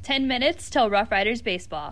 10 minutes till Rough Riders baseball.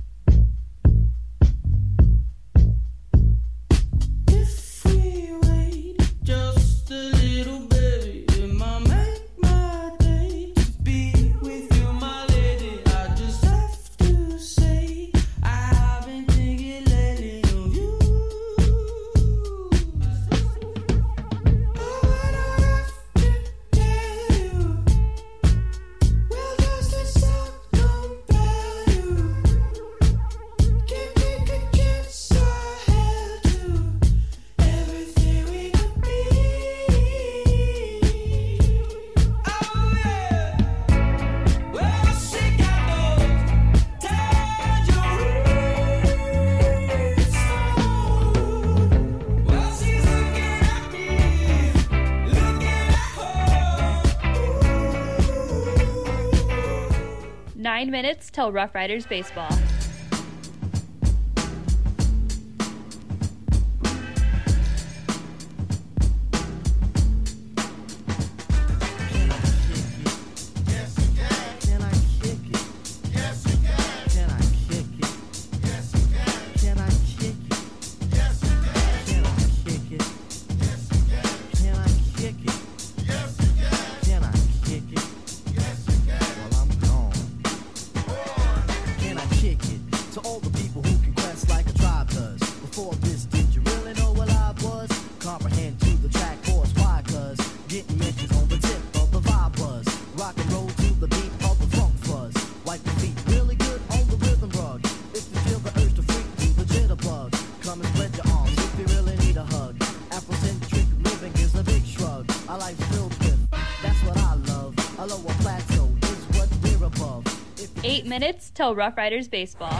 Nine minutes till Rough Riders baseball. Minutes till Rough Riders baseball.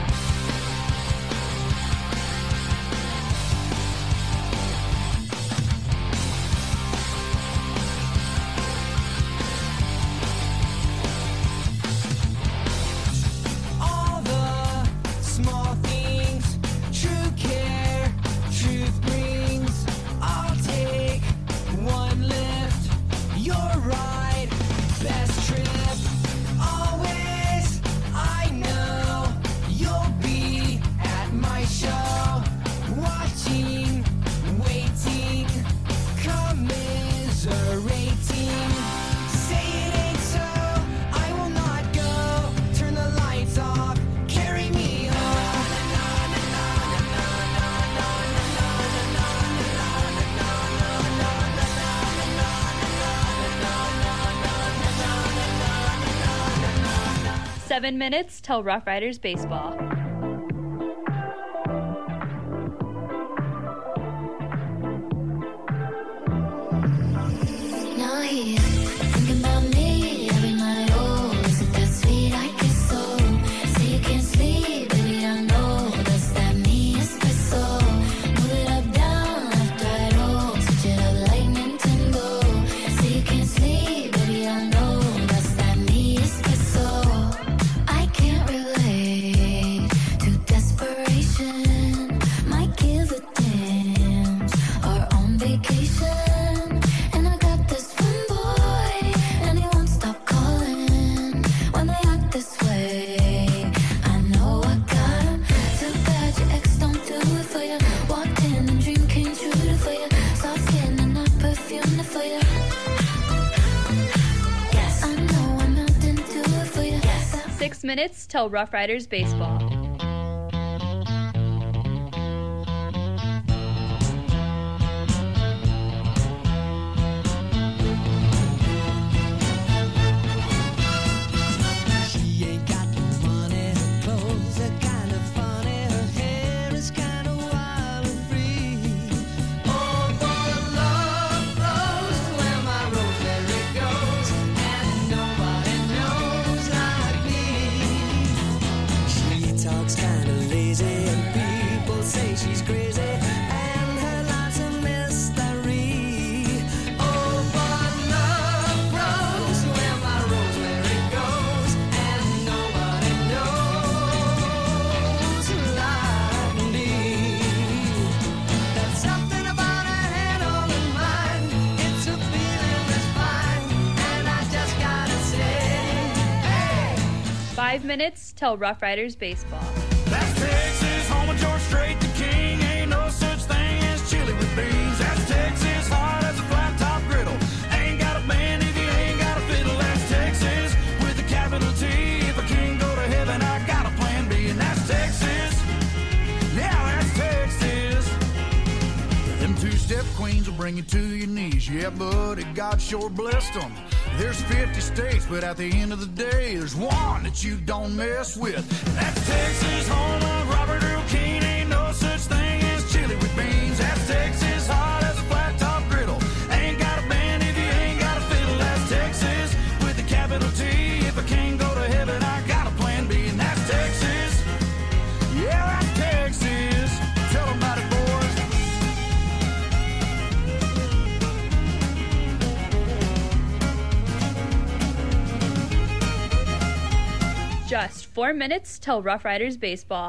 All the small things, true care, truth brings. I'll take one lift, your ride, best trip. Always, I know you'll be at my show, watching, waiting, commiserating. Say it ain't so, I will not go. Turn the lights off, carry me home. 7 minutes till Rough Riders baseball. Now here, thinking about me every night. Oh, isn't that sweet? I guess so. Say you can't sleep, baby, I know. Does that mean espresso? Move it up, down, left, right, oh. Switch it up like Nintendo. Say you can't sleep, baby, I know. Does that mean espresso? I can't relate to desperation. Might give a damn. Are on vacation. And I got this one boy, and he won't stop calling when they act this way. I know I got him. Too bad your ex don't do it for you. Walked in and dream came true for you. Soft skin and not perfume for you. Yes, I know I'm out and do it for you. Yes. 6 minutes till Rough Riders baseball. She ain't got no money, her clothes are kind of funny, her hair is kind of wild and free. Oh, for love flows where my rosary goes, and nobody knows like me. She 5 minutes till Rough Riders baseball. That's Texas, home of George Strait, the king. Ain't no such thing as chili with beans. That's Texas, hard as a flat top griddle. Ain't got a band if you ain't got a fiddle. That's Texas, with a capital T. If I can't go to heaven, I got a plan B. And that's Texas, yeah, that's Texas. Them two-step queens will bring you to your knees. Yeah, buddy, God sure blessed them. There's 50 states, but at the end of the day, there's one that you don't mess with. That's Texas, home of Robert Earl Keen. Ain't no such thing as chili with beans. That's Texas, hard as a flat top griddle. Ain't got a band if you ain't got a fiddle. That's Texas, with a capital T. If I can't go to heaven, I got a plan B. And that's Texas, yeah, that's Texas. Tell them about it, boys. Just 4 minutes till Rough Riders baseball.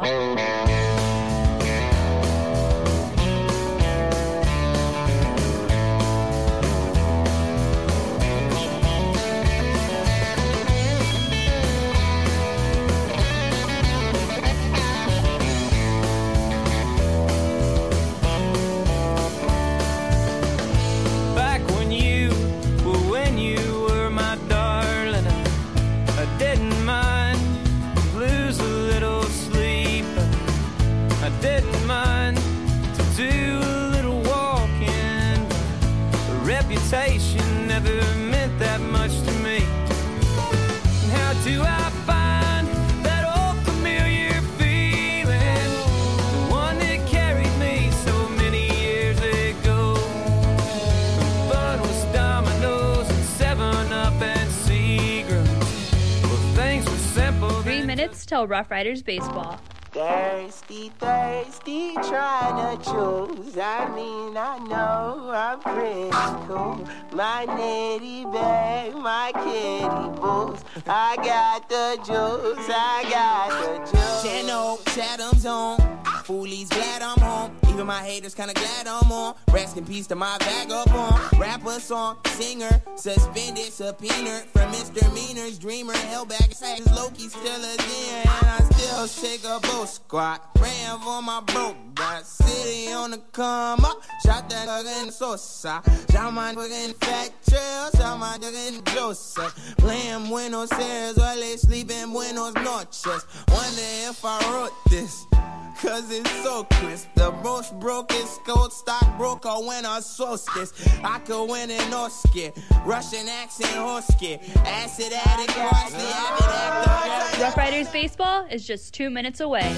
Back when you were my darling, I didn't mind lose a little sleep. I didn't mind to do a little walking. A reputation never meant that much to me. And how do I find that old familiar feeling? The one that carried me so many years ago. The fun was dominoes and 7-Up and Seagrams. Well, things were simple. 3 minutes till Rough Riders baseball. Thirsty, thirsty, trying to choose. I mean, I know I'm pretty cool. My nitty bag, my kitty boots. I got the juice, I got the juice. Channel, Chatham's on. Foolies glad I'm home. Even my haters kinda glad I'm on. Rest in peace to my vagabond. Rapper, song, singer, suspended, subpoenaed for misdemeanors. Dreamer, held back, says Loki still a there. And I still shake a boat squad. Praying for my broke got city on the come up. Shot that fucking Sosa. Shot my fucking fat trail. Shot my fucking Joseph. Playing Buenos Aires while they sleep in Buenos Noches. Wonder if I wrote this. Cause it's so crisp. The most broke is gold stockbroker when I solstice. I could win an Oscar. Russian accent Hosky. Acid addict, parsley, avid actor. Rough Riders baseball is just 2 minutes away.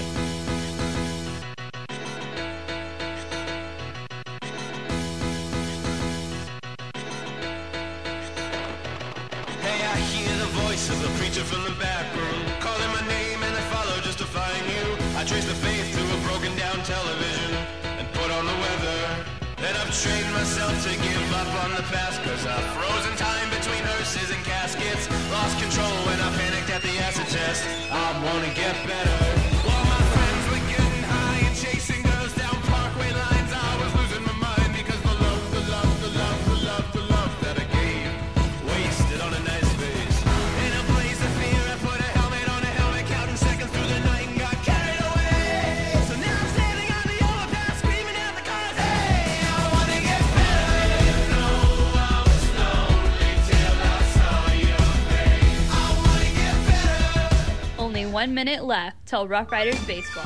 Hey, I hear the voice of the preacher from the back room, calling my name and I follow just to find you. I trace the faith to a broken down television and put on the weather. Then I've trained myself to give up on the past, cause I've frozen time between hearses and caskets. Lost control when I panicked at the acid test. I wanna get better. While my friends were getting high and chasing girls down parkway lines, I was losing my mind because the love that I gave wasted on a nice face. In a blaze of fear, I put a helmet on a helmet, counting seconds through the night and got carried away. So now I'm standing on the overpass, screaming at the cars, hey, I wanna get better. No, I was lonely till I saw your face. I wanna get better. Only 1 minute left till Rough Riders baseball.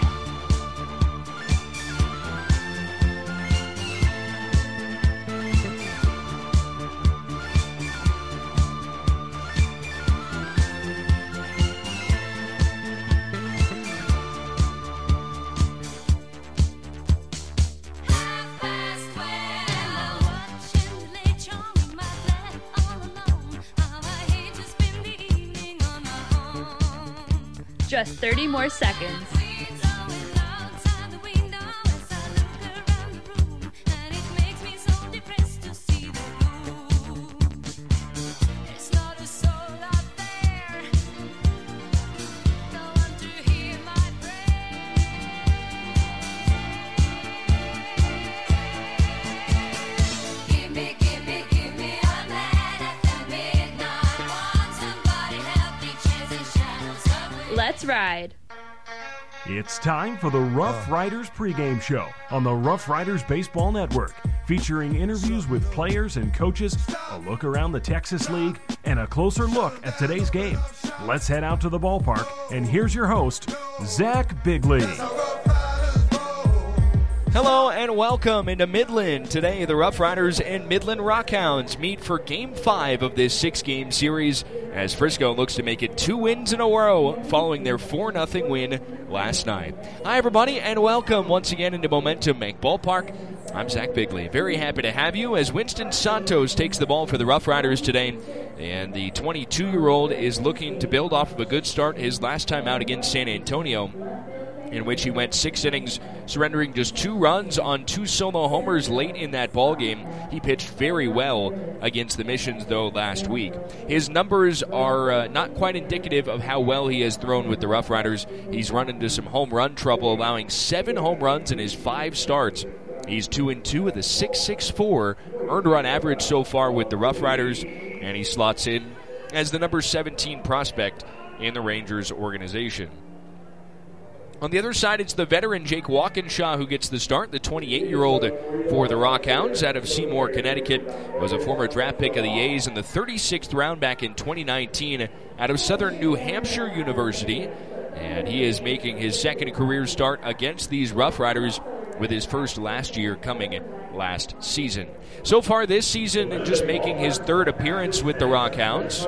Just 30 more seconds. Let's ride. It's time for the Rough Riders pregame show on the Rough Riders Baseball Network, featuring interviews with players and coaches, a look around the Texas League, and a closer look at today's game. Let's head out to the ballpark, and here's your host, Zach Bigley. Hello and welcome into Midland. Today, the Rough Riders and Midland Rockhounds meet for Game 5 of this 6-game series as Frisco looks to make it 2 wins in a row following their 4-0 win last night. Hi, everybody, and welcome once again into Momentum Bank Ballpark. I'm Zach Bigley. Very happy to have you as Winston Santos takes the ball for the Rough Riders today. And the 22-year-old is looking to build off of a good start his last time out against San Antonio, in which he went 6 innings, surrendering just 2 runs on 2 solo homers late in that ballgame. He pitched very well against the Missions, though, last week. His numbers are not quite indicative of how well he has thrown with the Rough Riders. He's run into some home run trouble, allowing 7 home runs in his 5 starts. He's 2-2 with a 6.64 earned run average so far with the Rough Riders, and he slots in as the number 17 prospect in the Rangers organization. On the other side, it's the veteran Jake Walkinshaw who gets the start. The 28-year-old for the Rockhounds out of Seymour, Connecticut, was a former draft pick of the A's in the 36th round back in 2019 out of Southern New Hampshire University. And he is making his second career start against these Rough Riders, with his first last year coming last season. So far this season, just making his 3rd appearance with the Rockhounds.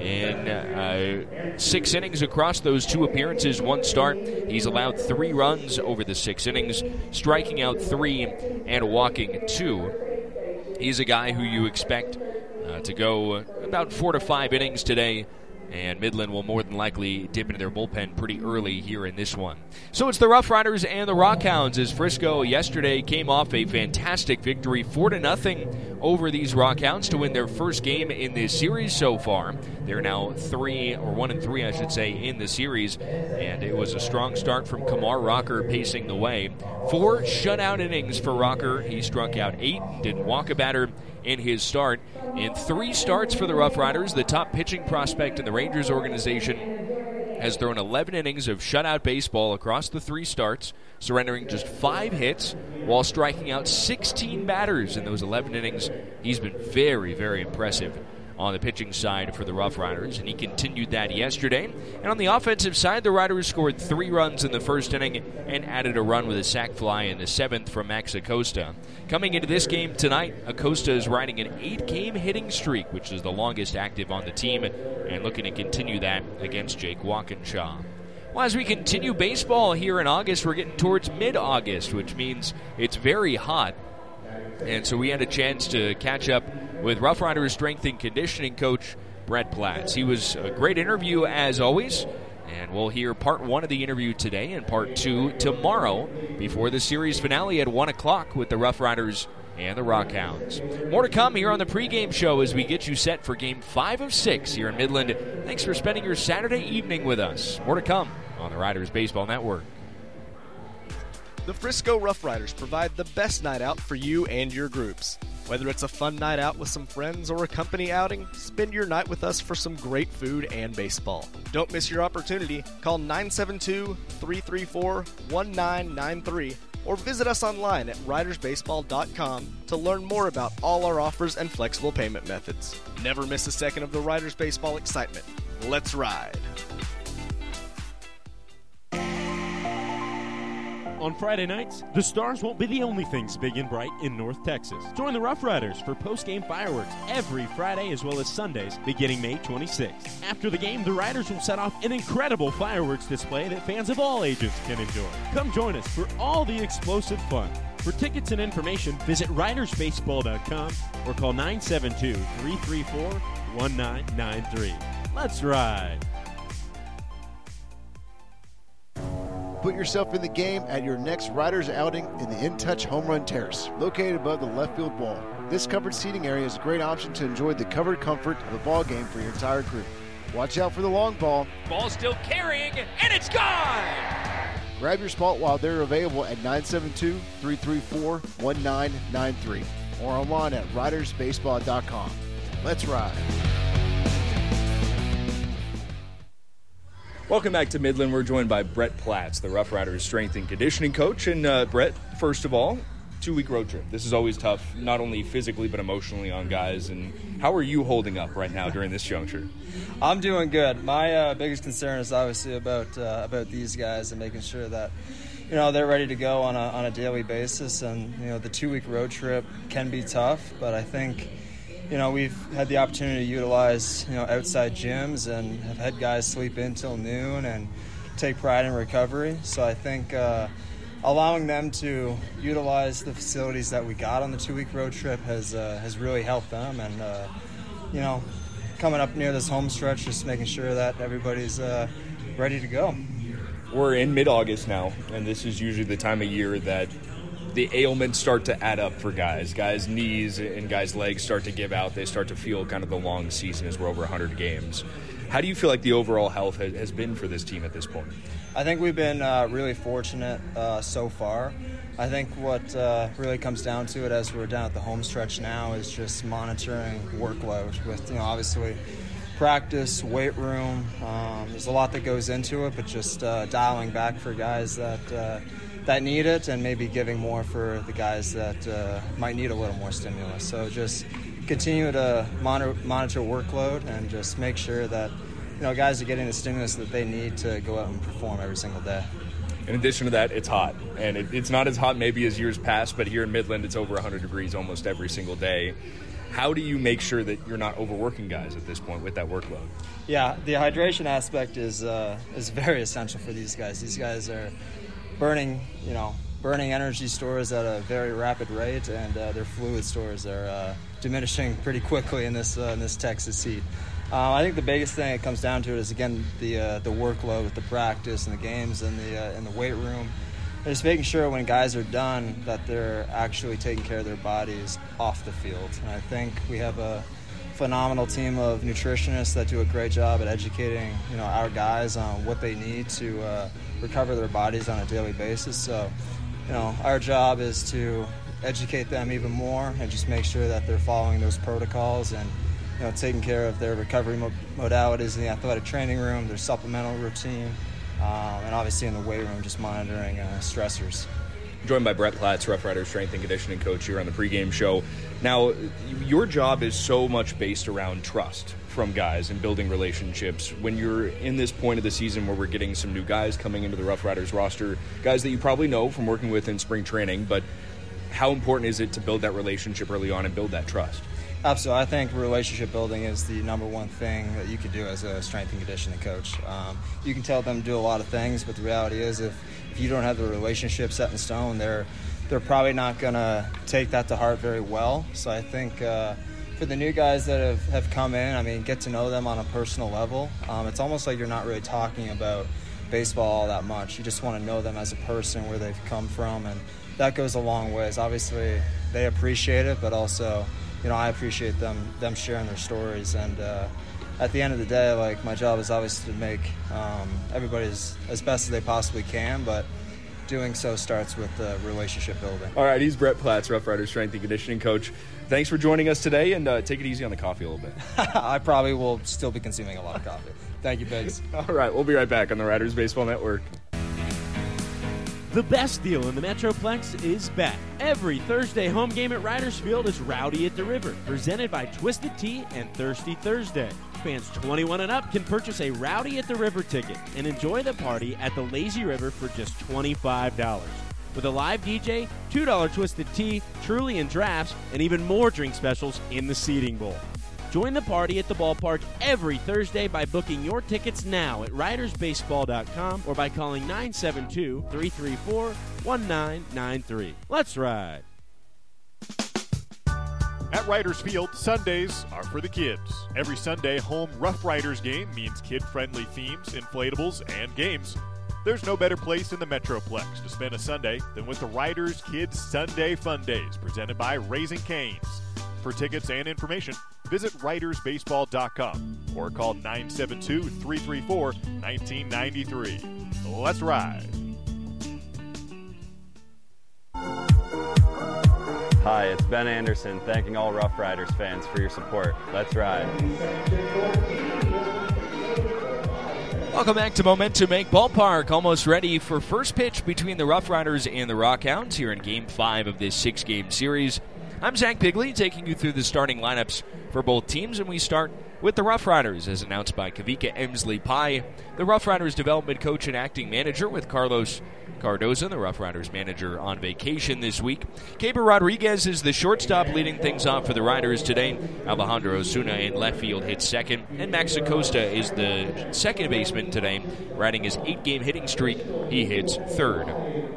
In 6 innings across those 2 appearances, 1 start, he's allowed 3 runs over the 6 innings, striking out 3 and walking 2. He's a guy who you expect to go about 4 to 5 innings today, and Midland will more than likely dip into their bullpen pretty early here in this one. So it's the Rough Riders and the Rockhounds, as Frisco yesterday came off a fantastic victory, 4-0 over these Rockhounds to win their first game in this series so far. They're now 1-3, I should say, in the series, and it was a strong start from Kamar Rocker pacing the way. 4 shutout innings for Rocker. He struck out 8, didn't walk a batter in his start. In 3 starts for the Rough Riders, the top pitching prospect in the Rangers organization has thrown 11 innings of shutout baseball across the 3 starts, surrendering just 5 hits while striking out 16 batters in those 11 innings. He's been very, very impressive on the pitching side for the Rough Riders, and he continued that yesterday. And on the offensive side, the Riders scored 3 runs in the first inning and added a run with a sac fly in the 7th from Max Acosta. Coming into this game tonight, Acosta is riding an 8-game hitting streak, which is the longest active on the team, and looking to continue that against Jake Walkinshaw. Well, as we continue baseball here in August, we're getting towards mid-August, which means it's very hot. And so we had a chance to catch up with Rough Riders strength and conditioning coach Brett Platts. He was a great interview as always, and we'll hear part 1 of the interview today and part 2 tomorrow before the series finale at 1 o'clock with the Rough Riders and the Rockhounds. More to come here on the pregame show as we get you set for Game 5 of 6 here in Midland. Thanks for spending your Saturday evening with us. More to come on the Riders Baseball Network. The Frisco Rough Riders provide the best night out for you and your groups. Whether it's a fun night out with some friends or a company outing, spend your night with us for some great food and baseball. Don't miss your opportunity. Call 972-334-1993 or visit us online at ridersbaseball.com to learn more about all our offers and flexible payment methods. Never miss a second of the Riders Baseball excitement. Let's ride! On Friday nights, the stars won't be the only things big and bright in North Texas. Join the Rough Riders for post-game fireworks every Friday as well as Sundays beginning May 26th. After the game, the Riders will set off an incredible fireworks display that fans of all ages can enjoy. Come join us for all the explosive fun. For tickets and information, visit ridersbaseball.com or call 972-334-1993. Let's ride! Put yourself in the game at your next Riders outing in the In Touch Home Run Terrace, located above the left field wall. This covered seating area is a great option to enjoy the covered comfort of a ball game for your entire crew. Watch out for the long ball. Ball still carrying, and it's gone! Grab your spot while they're available at 972-334-1993 or online at ridersbaseball.com. Let's ride. Welcome back to Midland. We're joined by Brett Platts, the Rough Riders strength and conditioning coach. And Brett, first of all, 2-week road trip. This is always tough, not only physically but emotionally on guys. And how are you holding up right now during this juncture? I'm doing good. My biggest concern is obviously about these guys and making sure that they're ready to go on a daily basis. And the 2-week road trip can be tough, but I think we've had the opportunity to utilize outside gyms and have had guys sleep in till noon and take pride in recovery. So I think allowing them to utilize the facilities that we got on the 2-week road trip has really helped them. And coming up near this home stretch, just making sure that everybody's ready to go. We're in mid-August now, and this is usually the time of year that the ailments start to add up for guys. Guys' knees and guys' legs start to give out. They start to feel kind of the long season as we're over 100 games. How do you feel like the overall health has been for this team at this point? I think we've been really fortunate so far. I think what really comes down to it as we're down at the home stretch now is just monitoring workload with, obviously practice, weight room. There's a lot that goes into it, but just dialing back for guys that need it and maybe giving more for the guys that might need a little more stimulus. So just continue to monitor workload and just make sure that guys are getting the stimulus that they need to go out and perform every single day. In addition to that, it's hot, and it's not as hot maybe as years past, but here in Midland it's over 100 degrees almost every single day. How do you make sure that you're not overworking guys at this point with that workload? Yeah, the hydration aspect is very essential for these guys. These guys are burning energy stores at a very rapid rate, and their fluid stores are diminishing pretty quickly in this Texas heat. I think the biggest thing it comes down to is, again, the workload with the practice and the games and the weight room. And just making sure when guys are done that they're actually taking care of their bodies off the field. And I think we have a phenomenal team of nutritionists that do a great job at educating our guys on what they need to recover their bodies on a daily basis. So our job is to educate them even more and just make sure that they're following those protocols and taking care of their recovery modalities in the athletic training room, their supplemental routine, and obviously in the weight room, just monitoring stressors. Joined by Brett Platts, Rough Riders strength and conditioning coach here on the pregame show. Now, your job is so much based around trust from guys and building relationships. When you're in this point of the season where we're getting some new guys coming into the Rough Riders roster, guys that you probably know from working with in spring training, but how important is it to build that relationship early on and build that trust? Absolutely. I think relationship building is the number one thing that you can do as a strength and conditioning coach. You can tell them to do a lot of things, but the reality is if you don't have the relationship set in stone, they're probably not going to take that to heart very well. So I think for the new guys that have come in, get to know them on a personal level. It's almost like you're not really talking about baseball all that much. You just want to know them as a person, where they've come from, and that goes a long ways. Obviously, they appreciate it, but also I appreciate them sharing their stories. And at the end of the day, my job is obviously to make everybody as best as they possibly can, but doing so starts with relationship building. All right, he's Brett Platts, Rough Riders strength and conditioning coach. Thanks for joining us today, and take it easy on the coffee a little bit. I probably will still be consuming a lot of coffee. Thank you, Biggs. All right, we'll be right back on the Riders Baseball Network. The best deal in the Metroplex is back. Every Thursday home game at Riders Field is Rowdy at the River, presented by Twisted Tea and Thirsty Thursday. Fans 21 and up can purchase a Rowdy at the River ticket and enjoy the party at the Lazy River for just $25. With a live DJ, $2 Twisted Tea, Truly and drafts, and even more drink specials in the seating bowl. Join the party at the ballpark every Thursday by booking your tickets now at ridersbaseball.com or by calling 972-334-1993. Let's ride. At Riders Field, Sundays are for the kids. Every Sunday home Rough Riders game means kid-friendly themes, inflatables, and games. There's no better place in the Metroplex to spend a Sunday than with the Riders Kids Sunday Fun Days, presented by Raising Cane's. For tickets and information, visit ridersbaseball.com or call 972-334-1993. Let's ride. Hi, it's Ben Anderson, thanking all Rough Riders fans for your support. Let's ride. Welcome back to Momentum Bank Ballpark. Almost ready for first pitch between the Rough Riders and the Rockhounds here in Game 5 of this 6-game series. I'm Zach Bigley, taking you through the starting lineups for both teams, and we start with the Rough Riders, as announced by Kavika Emsley-Pai, the Rough Riders development coach and acting manager, with Carlos Cardoza, the Rough Riders manager, on vacation this week. Keber Rodriguez is the shortstop, leading things off for the Riders today. Alejandro Osuna in left field hits second, and Max Acosta is the second baseman today, riding his 8-game hitting streak. He hits third.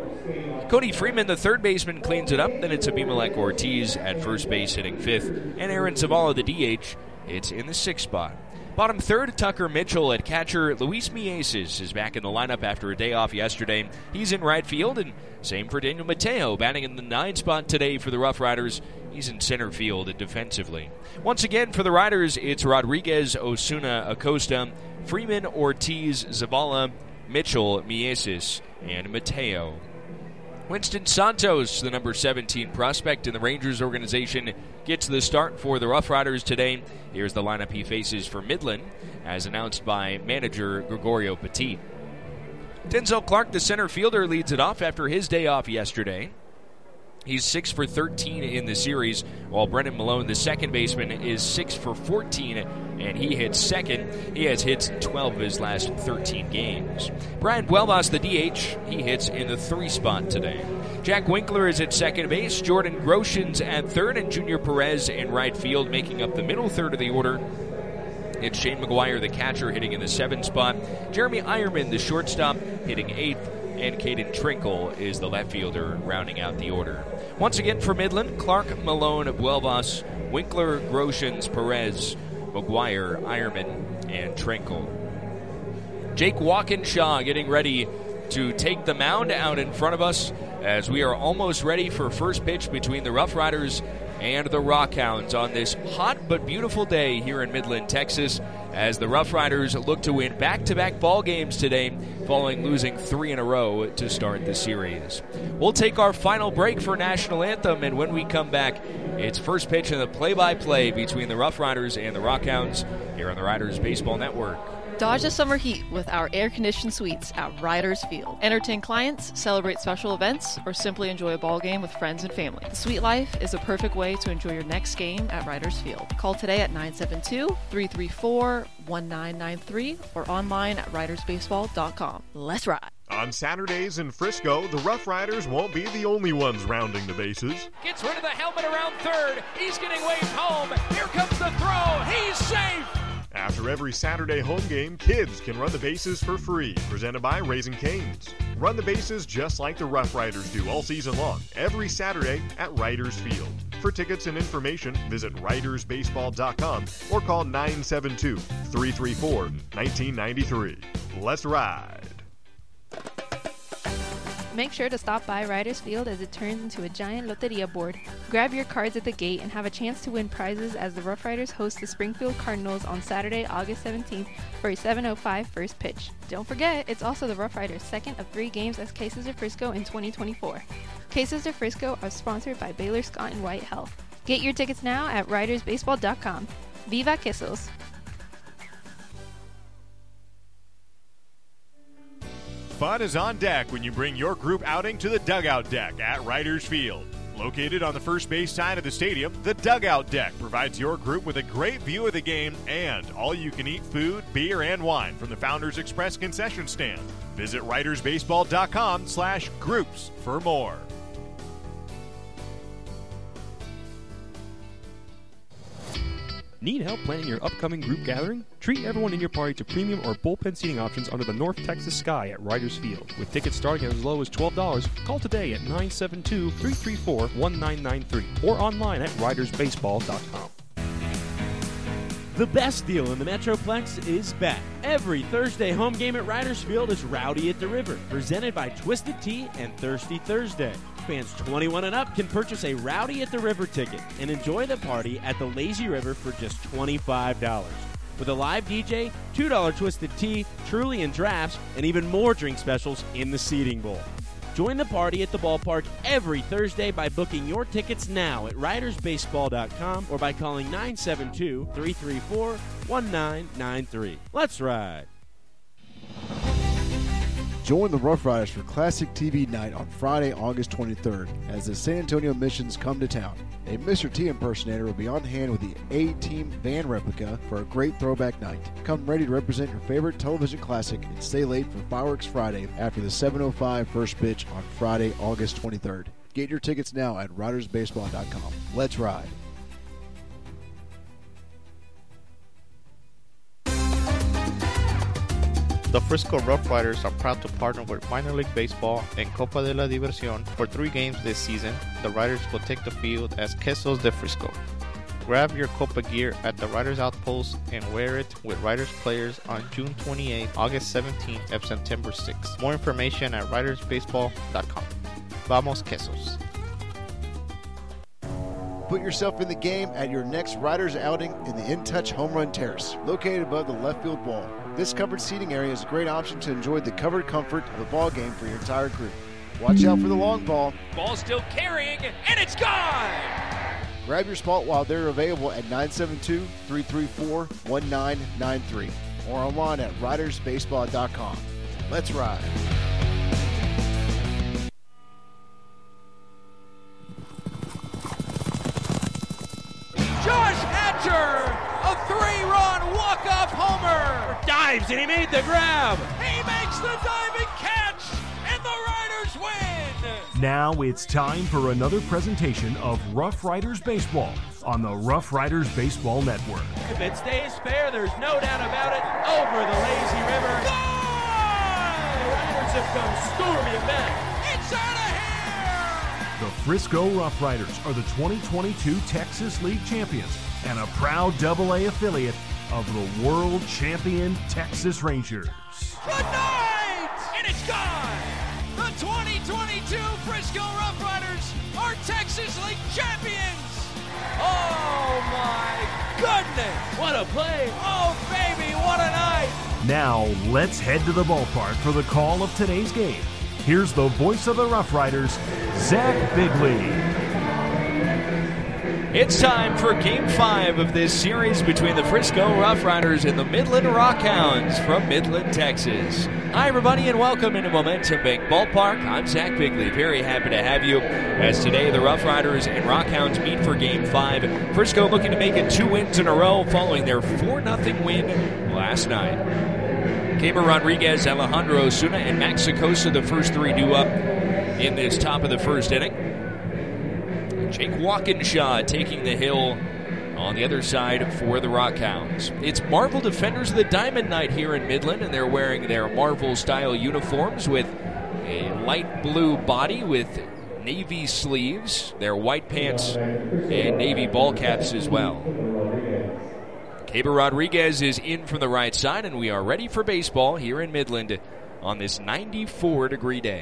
Cody Freeman, the third baseman, cleans it up. Then it's Abimelech Ortiz at first base hitting fifth, and Aaron Zavala, the DH, hits in the sixth spot. Bottom third, Tucker Mitchell at catcher. Luis Mieses is back in the lineup after a day off yesterday. He's in right field, and same for Daniel Mateo, batting in the 9th spot today for the Rough Riders. He's in center field defensively. Once again, for the Riders, it's Rodriguez, Osuna, Acosta, Freeman, Ortiz, Zavala, Mitchell, Mieses, and Mateo. Winston Santos, the number 17 prospect in the Rangers organization, gets the start for the Rough Riders today. Here's the lineup he faces for Midland, as announced by manager Gregorio Petit. Denzel Clark, the center fielder, leads it off after his day off yesterday. He's 6 for 13 in the series, while Brennan Malone, the second baseman, is 6 for 14, and he hits second. He has hits in 12 of his last 13 games. Brian Buelvas, the DH, he hits in the 3 spot today. Jack Winkler is at second base, Jordan Groshans at third, and Junior Perez in right field, making up the middle third of the order. It's Shane McGuire, the catcher, hitting in the 7th spot. Jeremy Ironman, the shortstop, hitting 8th. And Caden Trinkle is the left fielder, rounding out the order. Once again for Midland, Clark, Malone, Buelvas, Winkler, Groshans, Perez, McGuire, Ironman, and Trinkle. Jake Walkinshaw getting ready to take the mound out in front of us, as we are almost ready for first pitch between the Rough Riders and the Rockhounds on this hot but beautiful day here in Midland, Texas, as the Rough Riders look to win back-to-back ball games today, following losing 3 in a row to start the series. We'll take our final break for National Anthem, and when we come back, it's first pitch in the play-by-play between the Rough Riders and the Rockhounds here on the Riders Baseball Network. Dodge the summer heat with our air-conditioned suites at Riders Field. Entertain clients, celebrate special events, or simply enjoy a ball game with friends and family. The suite life is a perfect way to enjoy your next game at Riders Field. Call today at 972-334-1993 or online at ridersbaseball.com. Let's ride. On Saturdays in Frisco, the Rough Riders won't be the only ones rounding the bases. Gets rid of the helmet around third. He's getting waved home. Here comes the throw. He's safe. After every Saturday home game, kids can run the bases for free. Presented by Raising Cane's. Run the bases just like the Rough Riders do all season long, every Saturday at Riders Field. For tickets and information, visit ridersbaseball.com or call 972-334-1993. Let's ride. Make sure to stop by Riders Field as it turns into a giant loteria board. Grab your cards at the gate and have a chance to win prizes as the Rough Riders host the Springfield Cardinals on Saturday, August 17th for a 7:05 first pitch. Don't forget, it's also the Rough Riders' second of 3 games as Cases of Frisco in 2024. Cases of Frisco are sponsored by Baylor Scott & White Health. Get your tickets now at ridersbaseball.com. Viva Quesos! Fun is on deck when you bring your group outing to the Dugout Deck at Riders Field. Located on the first base side of the stadium, the Dugout Deck provides your group with a great view of the game and all-you-can-eat food, beer, and wine from the Founders Express concession stand. Visit ridersbaseball.com/groups for more. Need help planning your upcoming group gathering? Treat everyone in your party to premium or bullpen seating options under the North Texas sky at Riders Field. With tickets starting at as low as $12, call today at 972-334-1993 or online at ridersbaseball.com. The best deal in the Metroplex is back. Every Thursday home game at Riders Field is Rowdy at the River, presented by Twisted Tea and Thirsty Thursday. Fans 21 and up can purchase a Rowdy at the River ticket and enjoy the party at the Lazy River for just $25. With a live DJ, $2 Twisted Tea, Truly, and drafts, and even more drink specials in the seating bowl. Join the party at the ballpark every Thursday by booking your tickets now at ridersbaseball.com or by calling 972-334-1993. Let's ride. Join the Rough Riders for Classic TV Night on Friday, August 23rd, as the San Antonio Missions come to town. A Mr. T impersonator will be on hand with the A-Team van replica for a great throwback night. Come ready to represent your favorite television classic and stay late for Fireworks Friday after the 7:05 first pitch on Friday, August 23rd. Get your tickets now at ridersbaseball.com. Let's ride. The Frisco Rough Riders are proud to partner with Minor League Baseball and Copa de la Diversión. For 3 games this season, the Riders will take the field as Quesos de Frisco. Grab your Copa gear at the Riders Outpost and wear it with Riders players on June 28th, August 17th, and September 6th. More information at ridersbaseball.com. Vamos Quesos. Put yourself in the game at your next Riders outing in the In Touch Home Run Terrace, located above the left field wall. This covered seating area is a great option to enjoy the covered comfort of the ball game for your entire group. Watch out for the long ball. Ball still carrying, and it's gone! Grab your spot while they're available at 972-334-1993 or online at ridersbaseball.com. Let's ride. Josh Hatcher, a 3-run walk-off homer. Dives, and he made the grab. He makes the diving catch, and the Riders win. Now it's time for another presentation of Rough Riders Baseball on the Rough Riders Baseball Network. If it stays fair, there's no doubt about it. Over the lazy river. The Riders have come storming back. It's out of here. The Frisco Rough Riders are the 2022 Texas League champions and a proud AA affiliate of the world champion Texas Rangers. Good night! And it's gone! The 2022 Frisco Rough Riders are Texas League champions! Oh my goodness! What a play! Oh baby, what a night! Now let's head to the ballpark for the call of today's game. Here's the voice of the Rough Riders, Zach Bigley. It's time for Game 5 of this series between the Frisco Rough Riders and the Midland Rockhounds from Midland, Texas. Hi, everybody, and welcome into Momentum Bank Ballpark. I'm Zach Bigley. Very happy to have you as today the Rough Riders and Rockhounds meet for Game 5. Frisco looking to make it 2 wins in a row following their 4-0 win last night. Keber Rodriguez, Alejandro Osuna, and Max Acosta, the first 3 due up in this top of the first inning. Jake Walkinshaw taking the hill on the other side for the Rockhounds. It's Marvel Defenders of the Diamond Night here in Midland, and they're wearing their Marvel-style uniforms with a light blue body with navy sleeves, their white pants, and navy ball caps as well. Keber Rodriguez is in from the right side, and we are ready for baseball here in Midland on this 94-degree day.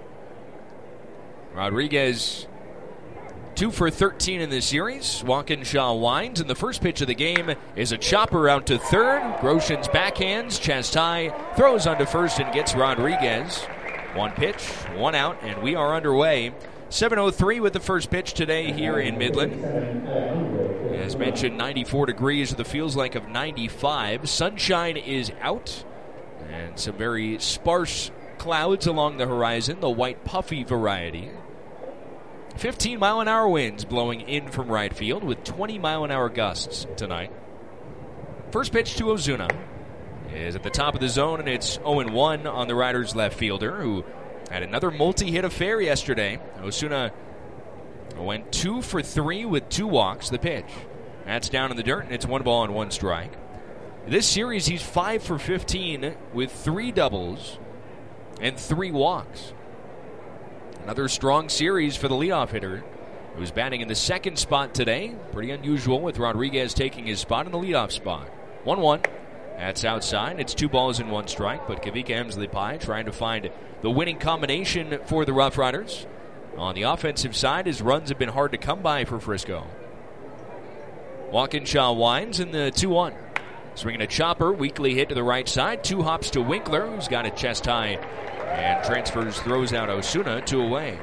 Rodriguez 2 for 13 in this series. Walkinshaw winds, and the first pitch of the game is a chopper out to third. Grosjean's backhands. Chastai throws onto first and gets Rodriguez. 1 pitch, 1 out, and we are underway. 7:03 with the first pitch today here in Midland. As mentioned, 94 degrees with a feels like of 95. Sunshine is out, and some very sparse clouds along the horizon, the white puffy variety. 15-mile-an-hour winds blowing in from right field with 20-mile-an-hour gusts tonight. First pitch to Ozuna is at the top of the zone, and it's 0-1 on the Riders' left fielder, who had another multi-hit affair yesterday. Osuna went 2 for 3 with 2 walks. The pitch. That's down in the dirt, and it's 1 ball and 1 strike. This series, he's 5 for 15 with 3 doubles and 3 walks. Another strong series for the leadoff hitter, who's batting in the second spot today. Pretty unusual with Rodriguez taking his spot in the leadoff spot. 1-1. That's outside. It's 2 balls and 1 strike, but Kavika Emsley-Pye trying to find the winning combination for the Rough Riders. On the offensive side, his runs have been hard to come by for Frisco. Walkinshaw winds in the 2-1. Swinging a chopper, weakly hit to the right side. 2 hops to Winkler, who's got it chest high and transfers, throws out Osuna, 2 away.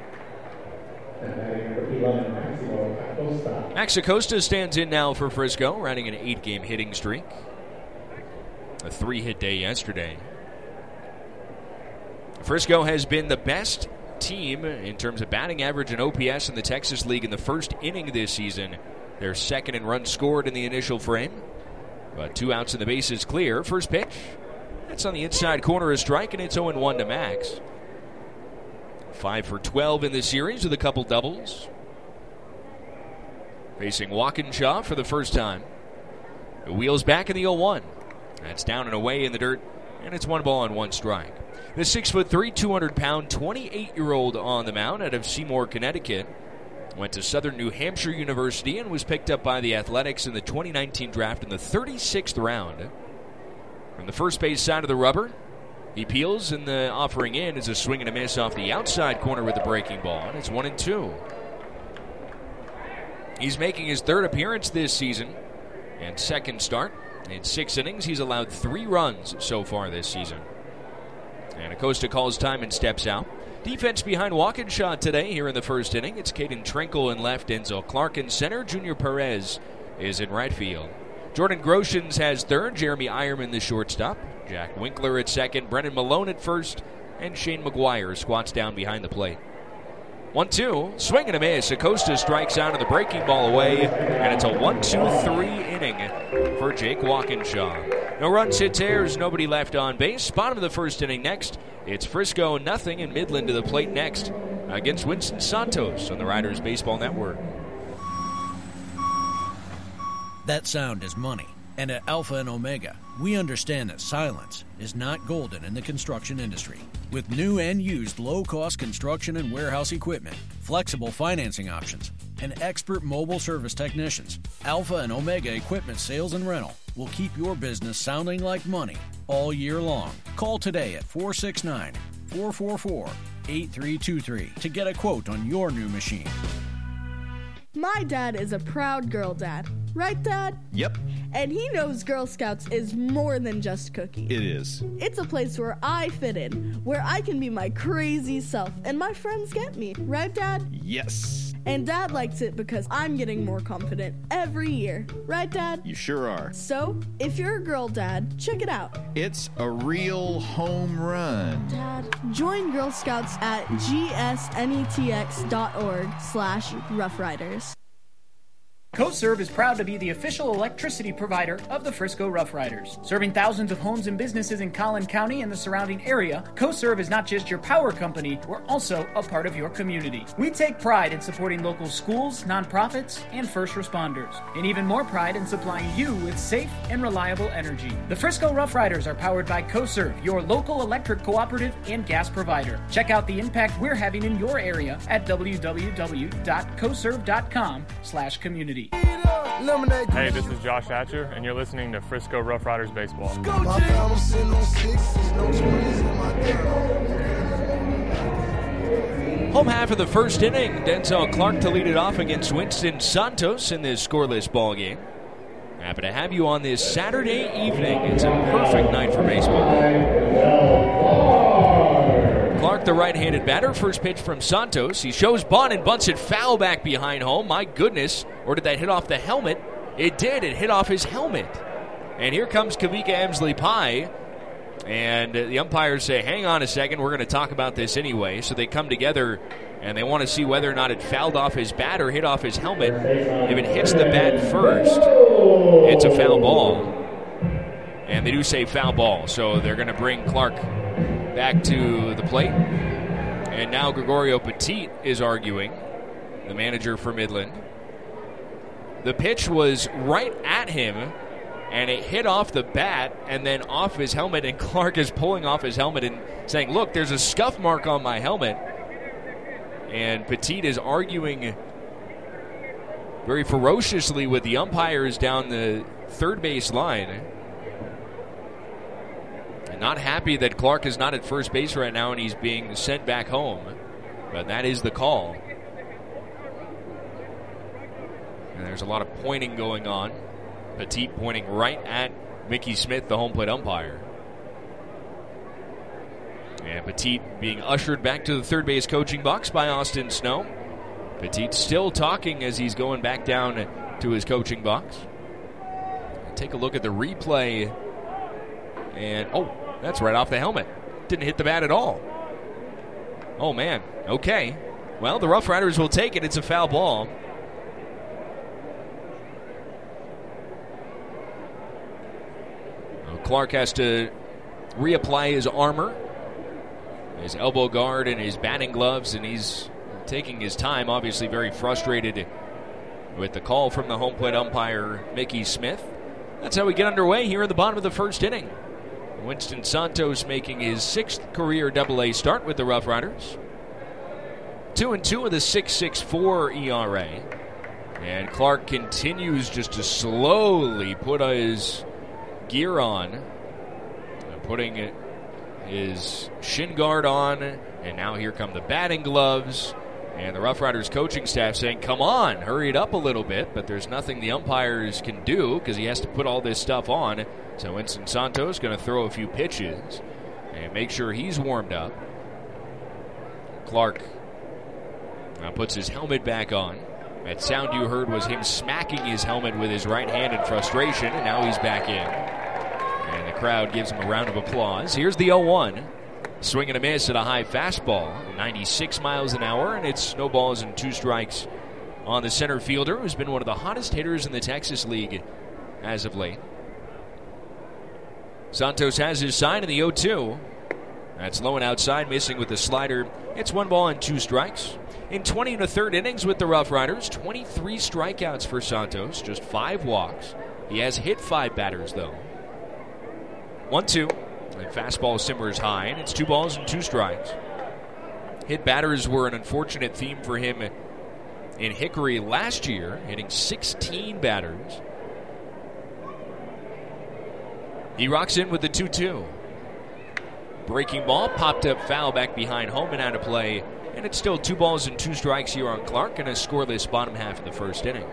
Max Acosta stands in now for Frisco, riding an 8-game hitting streak. A 3-hit day yesterday. Frisco has been the best team in terms of batting average and OPS in the Texas League in the first inning this season. They're second in runs scored in the initial frame. But 2 outs and the bases clear. First pitch. That's on the inside corner, a strike, and it's 0-1 to Max. 5 for 12 in the series with a couple doubles. Facing Walkinshaw for the first time. The wheels back in the 0-1. That's down and away in the dirt, and it's 1 ball and 1 strike. The 6'3", 200-pound, 28-year-old on the mound out of Seymour, Connecticut. Went to Southern New Hampshire University and was picked up by the Athletics in the 2019 draft in the 36th round. From the first base side of the rubber, he peels, and the offering in is a swing and a miss off the outside corner with the breaking ball, and it's 1-2. He's making his third appearance this season and second start. In 6 innings, he's allowed 3 runs so far this season. And Acosta calls time and steps out. Defense behind Walkinshaw today here in the first inning. It's Caden Trinkle in left, Denzel Clark in center, Junior Perez is in right field. Jordan Groshans has third, Jeremy Ironman the shortstop, Jack Winkler at second, Brennan Malone at first, and Shane McGuire squats down behind the plate. 1-2, swing and a miss. Acosta strikes out of the breaking ball away, and it's a 1-2-3 inning for Jake Walkinshaw. No runs, hits, errors, nobody left on base. Bottom of the first inning next. It's Frisco 0 and Midland to the plate next against Winston Santos on the Riders Baseball Network. That sound is money. And at Alpha and Omega, we understand that silence is not golden in the construction industry. With new and used low-cost construction and warehouse equipment, flexible financing options, and expert mobile service technicians, Alpha and Omega Equipment Sales and Rental will keep your business sounding like money all year long. Call today at 469-444-8323 to get a quote on your new machine. My dad is a proud girl dad. Right, Dad? Yep, And he knows Girl Scouts is more than just cookies. it is. It's a place where I fit in, where I can be my crazy self, and my friends get me. Right, Dad? Yes, And Dad likes it because I'm getting more confident every year. Right, Dad? you sure are. So, if you're a girl dad, check it out. It's a real home run. Dad, join Girl Scouts at gsnetx.org/roughriders. CoServe is proud to be the official electricity provider of the Frisco Rough Riders. Serving thousands of homes and businesses in Collin County and the surrounding area, CoServe is not just your power company, we're also a part of your community. We take pride in supporting local schools, nonprofits, and first responders, and even more pride in supplying you with safe and reliable energy. The Frisco Rough Riders are powered by CoServe, your local electric cooperative and gas provider. Check out the impact we're having in your area at www.coserve.com/community. Hey, this is Josh Hatcher, and you're listening to Frisco Rough Riders Baseball. Home half of the first inning, Denzel Clark to lead it off against Winston Santos in this scoreless ball game. Happy to have you on this Saturday evening. It's a perfect night for baseball. Clark, the right-handed batter, first pitch from Santos. He shows bunt and bunts it foul back behind home. My goodness, or did that hit off the helmet? It did. It hit off his helmet. And here comes Kavika Emsley-Pye. And the umpires say, hang on a second, we're going to talk about this anyway. So they come together and they want to see whether or not it fouled off his bat or hit off his helmet. If it hits the bat first, it's a foul ball. And they do say foul ball. So they're going to bring Clark back to the plate. And now Gregorio Petit is arguing, the manager for Midland. The pitch was right at him, and it hit off the bat and then off his helmet, and Clark is pulling off his helmet and saying, look, there's a scuff mark on my helmet. And Petit is arguing very ferociously with the umpires down the third base line. And not happy that Clark is not at first base right now and he's being sent back home. But that is the call. And there's a lot of pointing going on. Petit pointing right at Mickey Smith, the home plate umpire. And Petit being ushered back to the third base coaching box by Austin Snow. Petit still talking as he's going back down to his coaching box. Take a look at the replay. And, oh, that's right off the helmet. Didn't hit the bat at all. Oh, man. Okay. Well, the Rough Riders will take it. It's a foul ball. Clark has to reapply his armor, his elbow guard, and his batting gloves, and he's taking his time, obviously very frustrated with the call from the home plate umpire, Mickey Smith. That's how we get underway here in the bottom of the first inning. Winston Santos making his 6th career AA start with the Rough Riders. 2-2 with a 6.64 ERA. And Clark continues just to slowly put his gear on, putting his shin guard on, and now here come the batting gloves. And the Rough Riders coaching staff saying, come on, hurry it up a little bit, but there's nothing the umpires can do because he has to put all this stuff on. So Winston Santos going to throw a few pitches and make sure he's warmed up. Clark now puts his helmet back on. That sound you heard was him smacking his helmet with his right hand in frustration, and now he's back in. And the crowd gives him a round of applause. Here's the 0-1. Swing and a miss at a high fastball, 96 miles an hour, and it's no balls and 2 strikes on the center fielder, who's been one of the hottest hitters in the Texas League as of late. Santos has his sign in the 0-2. That's low and outside, missing with the slider. It's 1 ball and 2 strikes. In 20 1/3 innings with the Rough Riders, 23 strikeouts for Santos, just 5 walks. He has hit 5 batters, though. 1-2. The fastball simmers high, and it's 2 balls and 2 strikes. Hit batters were an unfortunate theme for him in Hickory last year, hitting 16 batters. He rocks in with the 2-2. Breaking ball, popped up foul back behind home and out of play. And it's still 2 balls and 2 strikes here on Clark and a scoreless bottom half of the first inning.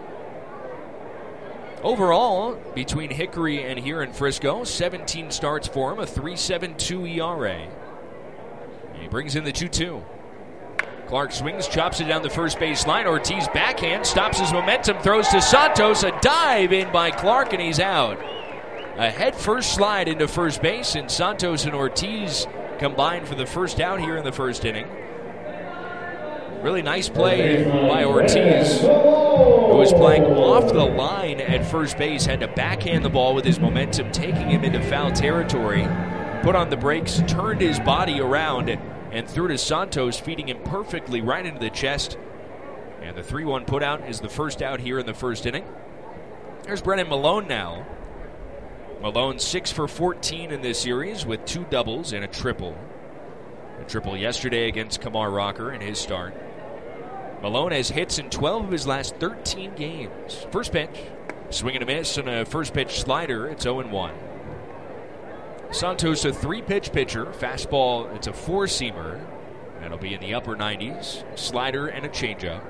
Overall, between Hickory and here in Frisco, 17 starts for him, a 3.72 ERA. And he brings in the 2-2. Clark swings, chops it down the first base line. Ortiz backhand, stops his momentum, throws to Santos. A dive in by Clark, and he's out. A head-first slide into first base, and Santos and Ortiz combined for the first out here in the first inning. Really nice play by Ortiz, who was playing off the line at first base, had to backhand the ball with his momentum, taking him into foul territory, put on the brakes, turned his body around, and threw to Santos, feeding him perfectly right into the chest. And the 3-1 putout is the first out here in the first inning. There's Brennan Malone now. Malone 6 for 14 in this series with 2 doubles and a triple. A triple yesterday against Kamar Rocker in his start. Malone has hits in 12 of his last 13 games. First pitch, swing and a miss, and a first pitch slider. It's 0-1. Santos, a 3-pitch pitcher. Fastball, it's a 4-seamer. That'll be in the upper 90s. Slider and a changeup.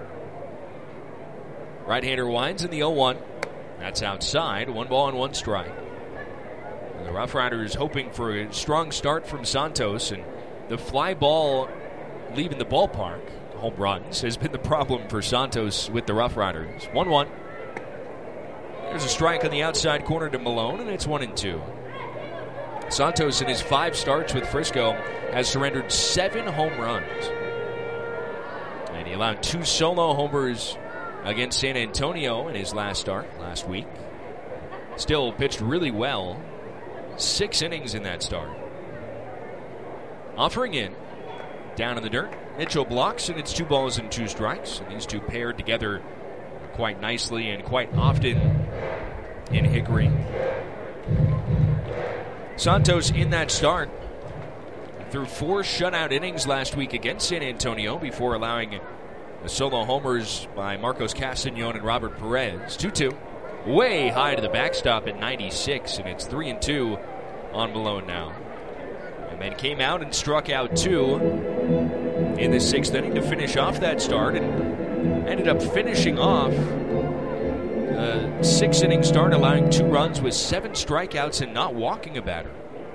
Right-hander winds in the 0-1. That's outside. 1 ball and 1 strike. And the Rough Riders hoping for a strong start from Santos, and the fly ball leaving the ballpark, home runs, has been the problem for Santos with the Rough Riders. 1-1. There's a strike on the outside corner to Malone, and it's 1-2. Santos, in his 5 starts with Frisco, has surrendered 7 home runs. And he allowed 2 solo homers against San Antonio in his last start last week. Still pitched really well. 6 innings in that start. Offering in. Down in the dirt. Mitchell blocks, and it's 2 balls and 2 strikes. And these two paired together quite nicely and quite often in Hickory. Santos in that start threw 4 shutout innings last week against San Antonio before allowing the solo homers by Marcos Castañon and Robert Perez. 2-2. Way high to the backstop at 96, and it's 3-2 on Malone now. And then came out and struck out 2 in the 6th inning to finish off that start, and ended up finishing off a 6-inning start, allowing 2 runs with 7 strikeouts and not walking a batter.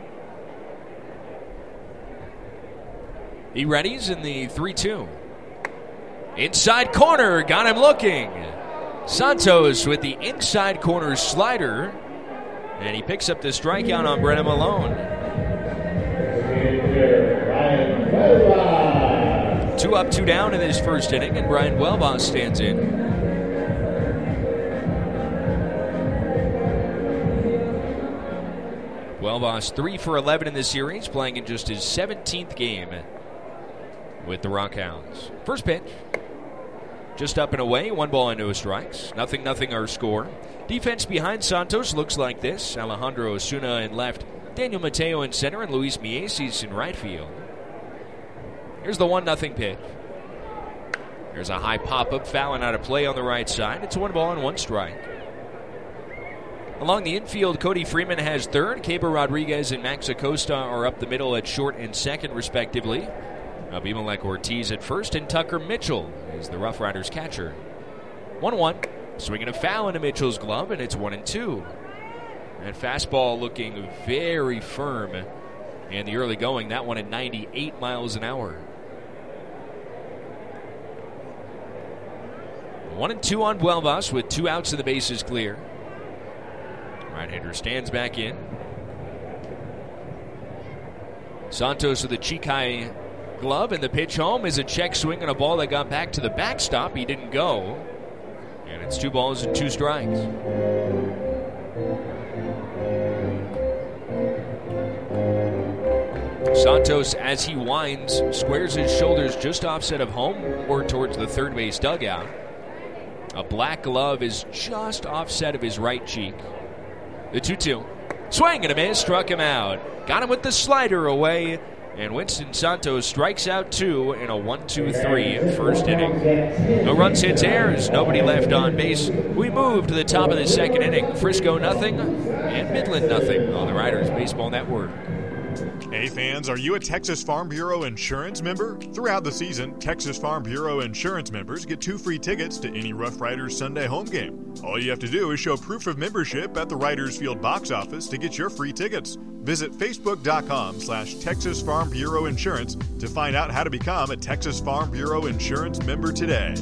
He readies in the 3-2. Inside corner, got him looking. Santos with the inside corner slider, and he picks up the strikeout on Brennan Malone. 2 up, 2 down in this first inning, and Brian Buelbas stands in. Buelbas 3 for 11 in this series, playing in just his 17th game with the Rockhounds. First pitch, just up and away, 1 ball and no strikes. 0-0 our score. Defense behind Santos looks like this. Alejandro Osuna in left, Daniel Mateo in center, and Luis Mieses in right field. Here's the 1-0 pitch. There's a high pop-up, fouling out of play on the right side. It's 1 ball and 1 strike. Along the infield, Cody Freeman has third. Keber Rodriguez and Max Acosta are up the middle at short and second, respectively. Abimelec Ortiz at first, and Tucker Mitchell is the Rough Riders catcher. 1-1. Swinging a foul into Mitchell's glove, and it's 1-2. That fastball looking very firm in the early going. That one at 98 miles an hour. 1-2 on Buelbas with 2 outs and the bases clear. Right-hander stands back in. Santos with a cheek high glove, and the pitch home is a check swing on a ball that got back to the backstop. He didn't go. And it's 2 balls and 2 strikes. Santos, as he winds, squares his shoulders just offset of home or towards the third base dugout. A black glove is just offset of his right cheek. The 2-2. Swing and a miss, struck him out. Got him with the slider away, and Winston Santos strikes out 2 in a 1-2-3 first inning. No runs, hits, errors, nobody left on base. We move to the top of the second inning. Frisco nothing, and Midland nothing on the Riders Baseball Network. Hey fans, are you a Texas Farm Bureau insurance member? Throughout the season, Texas Farm Bureau insurance members get 2 free tickets to any Rough Riders Sunday home game. All you have to do is show proof of membership at the Riders Field box office to get your free tickets. Visit facebook.com/Texas Farm Bureau Insurance to find out how to become a Texas Farm Bureau insurance member today.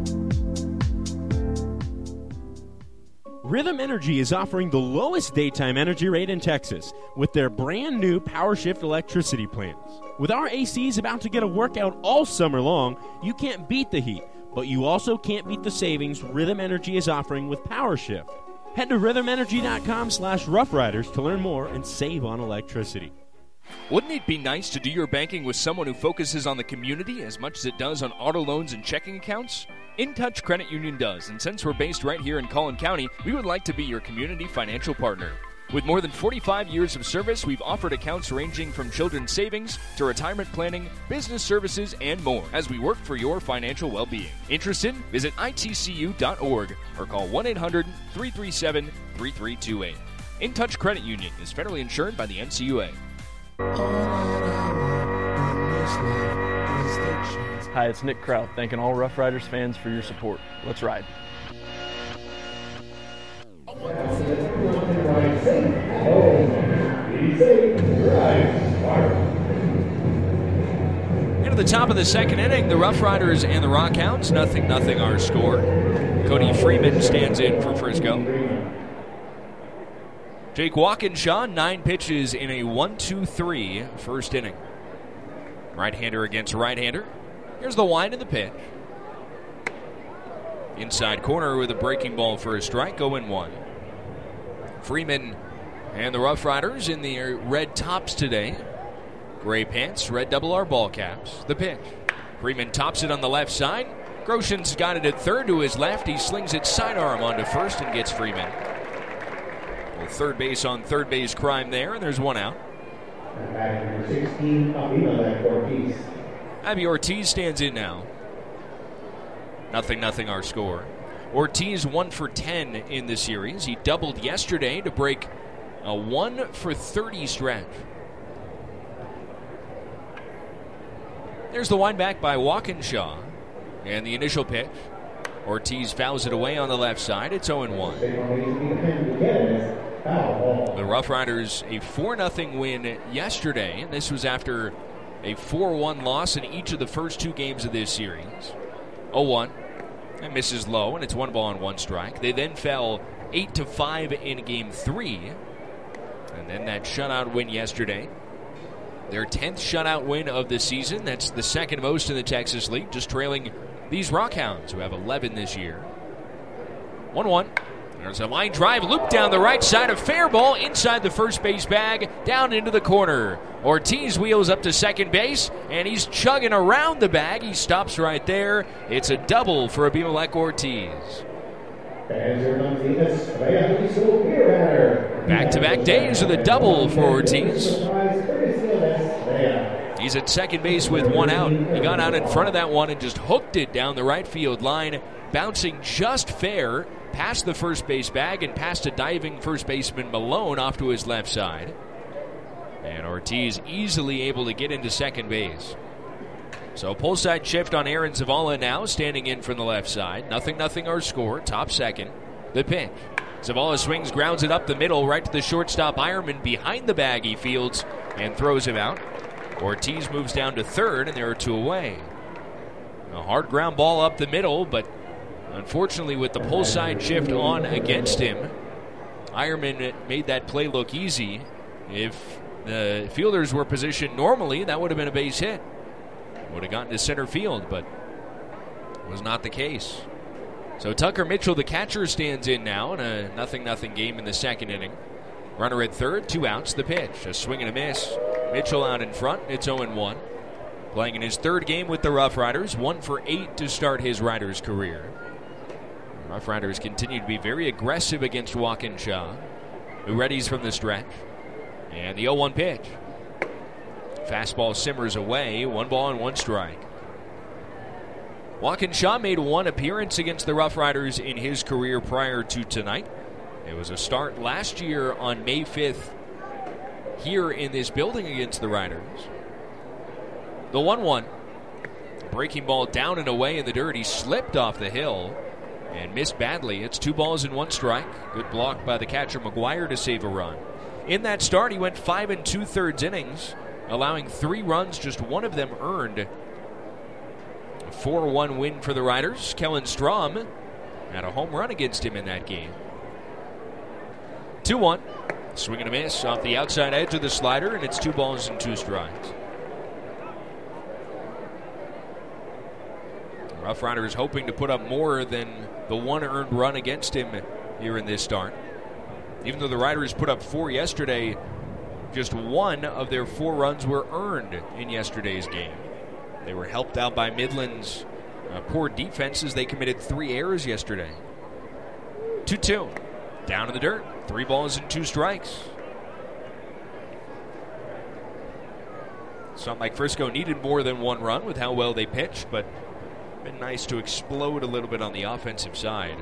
Rhythm Energy is offering the lowest daytime energy rate in Texas with their brand new PowerShift electricity plans. With our ACs about to get a workout all summer long, you can't beat the heat, but you also can't beat the savings Rhythm Energy is offering with PowerShift. Head to rhythmenergy.com/roughriders to learn more and save on electricity. Wouldn't it be nice to do your banking with someone who focuses on the community as much as it does on auto loans and checking accounts? InTouch Credit Union does, and since we're based right here in Collin County, we would like to be your community financial partner. With more than 45 years of service, we've offered accounts ranging from children's savings to retirement planning, business services, and more as we work for your financial well-being. Interested? Visit itcu.org or call 1-800-337-3328. InTouch Credit Union is federally insured by the NCUA. Hi, it's Nick Kraut, thanking all Rough Riders fans for your support. Let's ride. Into the top of the second inning, the Rough Riders and the Rockhounds, 0-0 our score. Cody Freeman stands in for Frisco. Jake Walkinshaw, 9 pitches in a 1-2-3 first inning. Right-hander against right-hander. Here's the wind of the pitch. Inside corner with a breaking ball for a strike, 0-1. Freeman and the Rough Riders in the red tops today. Gray pants, red double R ball caps. The pitch. Freeman tops it on the left side. Grosjean's got it at third to his left. He slings it sidearm onto first and gets Freeman. Well, third base on third base crime there, and there's 1 out. Number 16, Abimelec Ortiz. Abby Ortiz stands in now. 0-0 our score. Ortiz 1 for 10 in the series. He doubled yesterday to break a 1 for 30 stretch. There's the wind back by Walkinshaw. And the initial pitch. Ortiz fouls it away on the left side. It's 0-1. The Rough Riders a 4-0 win yesterday, and this was after a 4-1 loss in each of the first 2 games of this series. 0-1. And misses low, and it's 1 ball and 1 strike. They then fell 8-5 in Game 3. And then that shutout win yesterday. their 10th shutout win of the season. That's the second most in the Texas League, just trailing these Rockhounds, who have 11 this year. 1-1. There's a line drive loop down the right side, of fair ball inside the first base bag, down into the corner. Ortiz wheels up to second base, and he's chugging around the bag. He stops right there. It's a double for Abimelech Ortiz. Back-to-back days with a double for Ortiz. He's at second base with one out. He got out in front of that one and just hooked it down the right field line, bouncing just fair past the first base bag and past a diving first baseman Malone off to his left side. And Ortiz easily able to get into second base. So pull side shift on Aaron Zavala now, standing in from the left side. 0-0 our score, top second. The pitch. Zavala swings, grounds it up the middle, right to the shortstop Ironman. Behind the bag he fields and throws him out. Ortiz moves down to third, and there are two away. A hard ground ball up the middle, but unfortunately with the pull side shift on against him, Ironman made that play look easy. If the fielders were positioned normally, that would have been a base hit. Would have gotten to center field, but was not the case. So Tucker Mitchell, the catcher, stands in now in a 0-0 game in the second inning. Runner at third, 2 outs, the pitch. A swing and a miss. Mitchell out in front, it's 0-1. Playing in his third game with the Rough Riders, 1 for 8 to start his Riders career. The Rough Riders continue to be very aggressive against Walkinshaw, who readies from the stretch. And the 0-1 pitch. Fastball simmers away, 1 ball and 1 strike. Walkinshaw made 1 appearance against the Rough Riders in his career prior to tonight. It was a start last year on May 5th here in this building against the Riders. The 1-1. Breaking ball down and away in the dirt. He slipped off the hill and missed badly. It's 2 balls and 1 strike. Good block by the catcher McGuire to save a run. In that start, he went 5 2/3 innings, allowing 3 runs, just 1 of them earned. A 4-1 win for the Riders. Kellen Strom had a home run against him in that game. 2-1. Swing and a miss off the outside edge of the slider, and it's 2 balls and 2 strikes. Rough Riders hoping to put up more than the 1 earned run against him here in this start. Even though the Riders put up 4 yesterday, just 1 of their 4 runs were earned in yesterday's game. They were helped out by Midland's poor defenses. They committed 3 errors yesterday. 2-2. Down in the dirt. 3 balls and 2 strikes. It's not like Frisco needed more than 1 run with how well they pitched, but been nice to explode a little bit on the offensive side.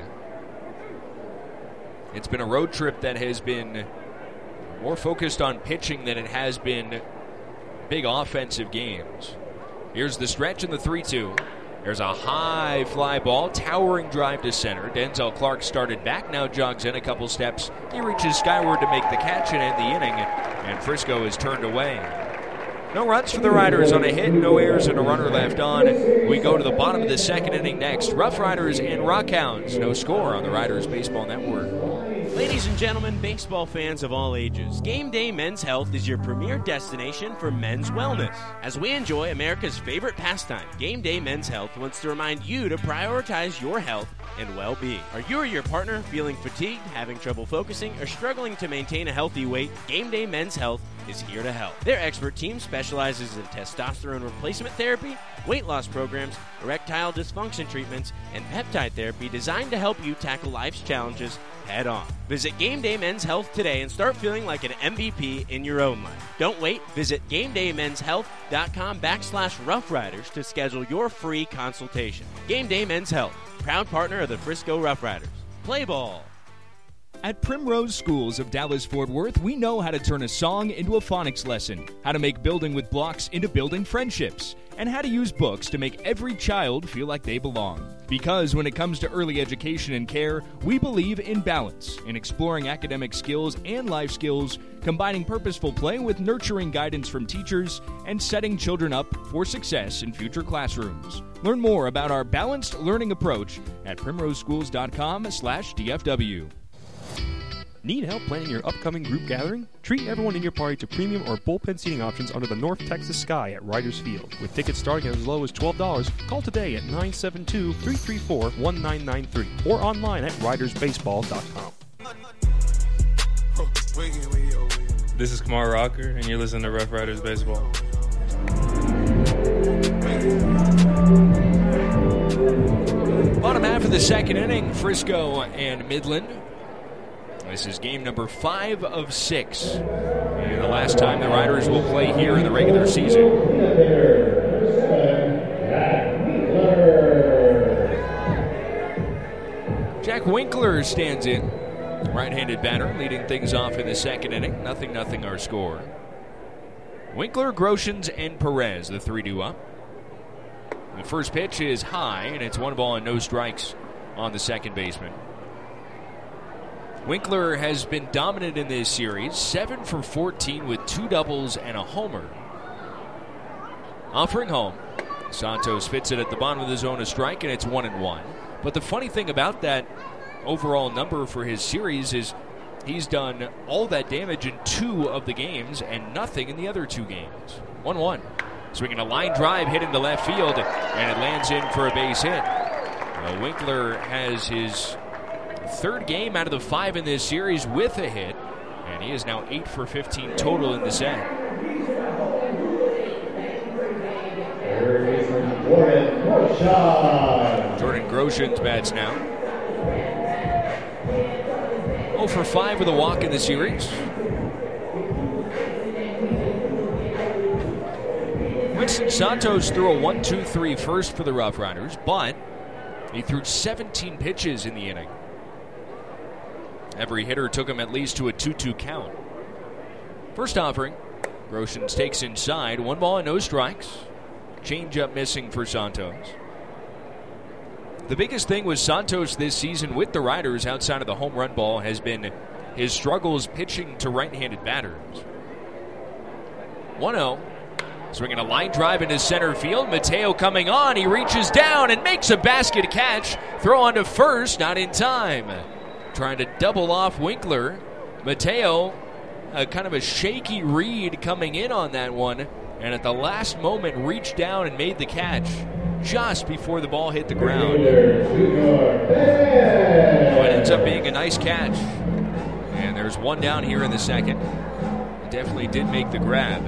It's been a road trip that has been more focused on pitching than it has been big offensive games. Here's the stretch in the 3-2. There's a high fly ball, towering drive to center. Denzel Clark started back, now jogs in a couple steps. He reaches skyward to make the catch and end the inning, and Frisco is turned away. No runs for the Riders on a hit, no errors, and a runner left on. We go to the bottom of the second inning next. Rough Riders and Rockhounds. No score on the Riders Baseball Network. Ladies and gentlemen, baseball fans of all ages, Game Day Men's Health is your premier destination for men's wellness. As we enjoy America's favorite pastime, Game Day Men's Health wants to remind you to prioritize your health and well-being. Are you or your partner feeling fatigued, having trouble focusing, or struggling to maintain a healthy weight? Game Day Men's Health is here to help. Their expert team specializes in testosterone replacement therapy, weight loss programs, erectile dysfunction treatments, and peptide therapy designed to help you tackle life's challenges head on. Visit Game Day Men's Health today and start feeling like an MVP in your own life. Don't wait. Visit GameDayMen'sHealth.com/Rough Riders to schedule your free consultation. Game Day Men's Health, proud partner of the Frisco Rough Riders. Play ball. At Primrose Schools of Dallas-Fort Worth, we know how to turn a song into a phonics lesson, how to make building with blocks into building friendships, and how to use books to make every child feel like they belong. Because when it comes to early education and care, we believe in balance, in exploring academic skills and life skills, combining purposeful play with nurturing guidance from teachers, and setting children up for success in future classrooms. Learn more about our balanced learning approach at primroseschools.com/DFW. Need help planning your upcoming group gathering? Treat everyone in your party to premium or bullpen seating options under the North Texas sky at Riders Field. With tickets starting at as low as $12, call today at 972-334-1993 or online at ridersbaseball.com. This is Kamar Rocker, and you're listening to Rough Riders Baseball. Bottom half of the second inning, Frisco and Midland. This is game number 5 of 6. And the last time the Riders will play here in the regular season. Jack Winkler stands in. Right-handed batter leading things off in the second inning. 0-0 our score. Winkler, Groshans, and Perez, the 3-2 up. The first pitch is high, and it's 1 ball and no strikes on the second baseman. Winkler has been dominant in this series, 7 for 14 with 2 doubles and a homer. Offering home, Santos fits it at the bottom of the zone, a strike, and it's 1-1. But the funny thing about that overall number for his series is he's done all that damage in 2 of the games and nothing in the other 2 games. 1-1. Swinging a line drive hit into left field, and it lands in for a base hit. Winkler has his 3rd game out of the 5 in this series with a hit, and he is now 8 for 15 total in the set. Jordan Groshans bats now. 0 for 5 with a walk in the series. Winston Santos threw a 1-2-3 first for the Rough Riders, but he threw 17 pitches in the inning. Every hitter took him at least to a 2-2 count. First offering, Groshans takes inside, 1 ball and no strikes. Changeup missing for Santos. The biggest thing with Santos this season with the Riders outside of the home run ball has been his struggles pitching to right-handed batters. 1-0. Swinging a line drive into center field. Mateo coming on. He reaches down and makes a basket catch. Throw on to first, not in time. Trying to double off Winkler. Mateo, kind of a shaky read coming in on that one. And at the last moment, reached down and made the catch just before the ball hit the ground. It ends up being a nice catch. And there's one down here in the second. Definitely did make the grab.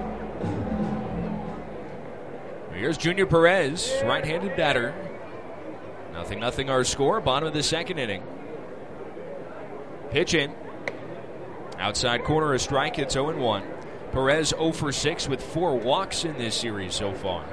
Here's Junior Perez, right-handed batter. 0-0 our score, bottom of the second inning. Pitch in. Outside corner, a strike. It's 0-1. Perez 0 for 6 with 4 walks in this series so far.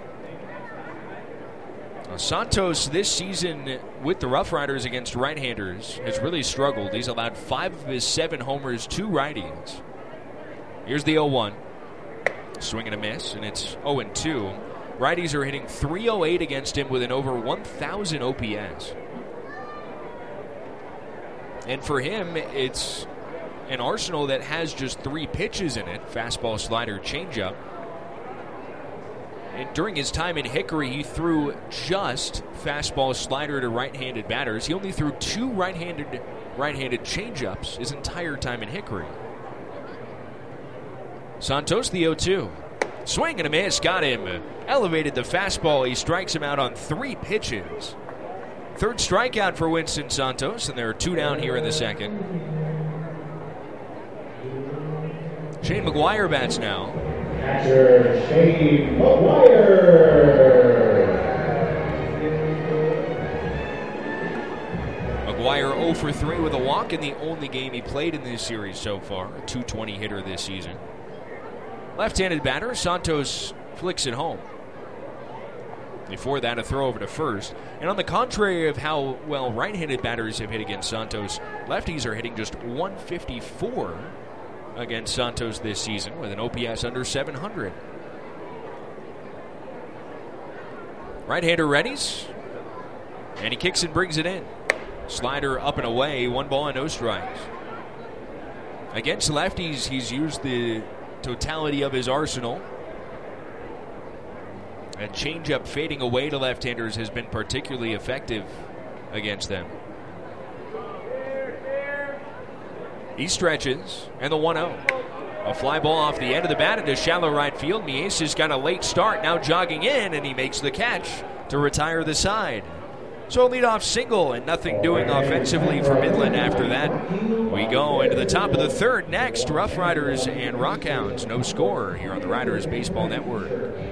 Now, Santos this season with the Rough Riders against right-handers has really struggled. He's allowed 5 of his 7 homers to righties. Here's the 0-1. Swing and a miss, and it's 0-2. Righties are hitting .308 against him with an over 1,000 OPS. And for him, it's an arsenal that has just 3 pitches in it, fastball, slider, changeup. And during his time in Hickory, he threw just fastball, slider to right-handed batters. He only threw 2 right-handed changeups his entire time in Hickory. Santos, the 0-2. Swing and a miss, got him. Elevated the fastball. He strikes him out on 3 pitches. 3rd strikeout for Winston Santos, and there are 2 down here in the second. Shane McGuire bats now. Catcher Shane McGuire. McGuire 0 for 3 with a walk in the only game he played in this series so far. A .220 hitter this season. Left-handed batter, Santos flicks it home. Before that, a throw over to first. And on the contrary of how well right-handed batters have hit against Santos, lefties are hitting just .154 against Santos this season with an OPS under 700. Right-hander readies. And he kicks and brings it in. Slider up and away, 1 ball and no strikes. Against lefties, he's used the totality of his arsenal. A changeup fading away to left-handers has been particularly effective against them. He stretches, and the 1-0. A fly ball off the end of the bat into shallow right field. Mieses got a late start, now jogging in, and he makes the catch to retire the side. So a leadoff single and nothing doing offensively for Midland after that. We go into the top of the third next. Rough Riders and Rockhounds. No score here on the Riders Baseball Network.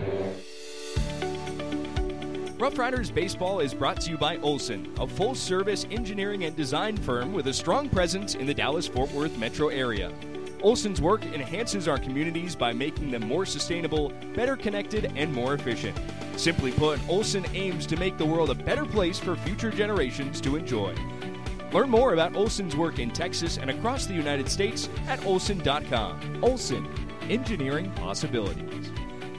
Rough Riders Baseball is brought to you by Olson, a full-service engineering and design firm with a strong presence in the Dallas-Fort Worth metro area. Olson's work enhances our communities by making them more sustainable, better connected, and more efficient. Simply put, Olson aims to make the world a better place for future generations to enjoy. Learn more about Olson's work in Texas and across the United States at olson.com. Olson, engineering possibilities.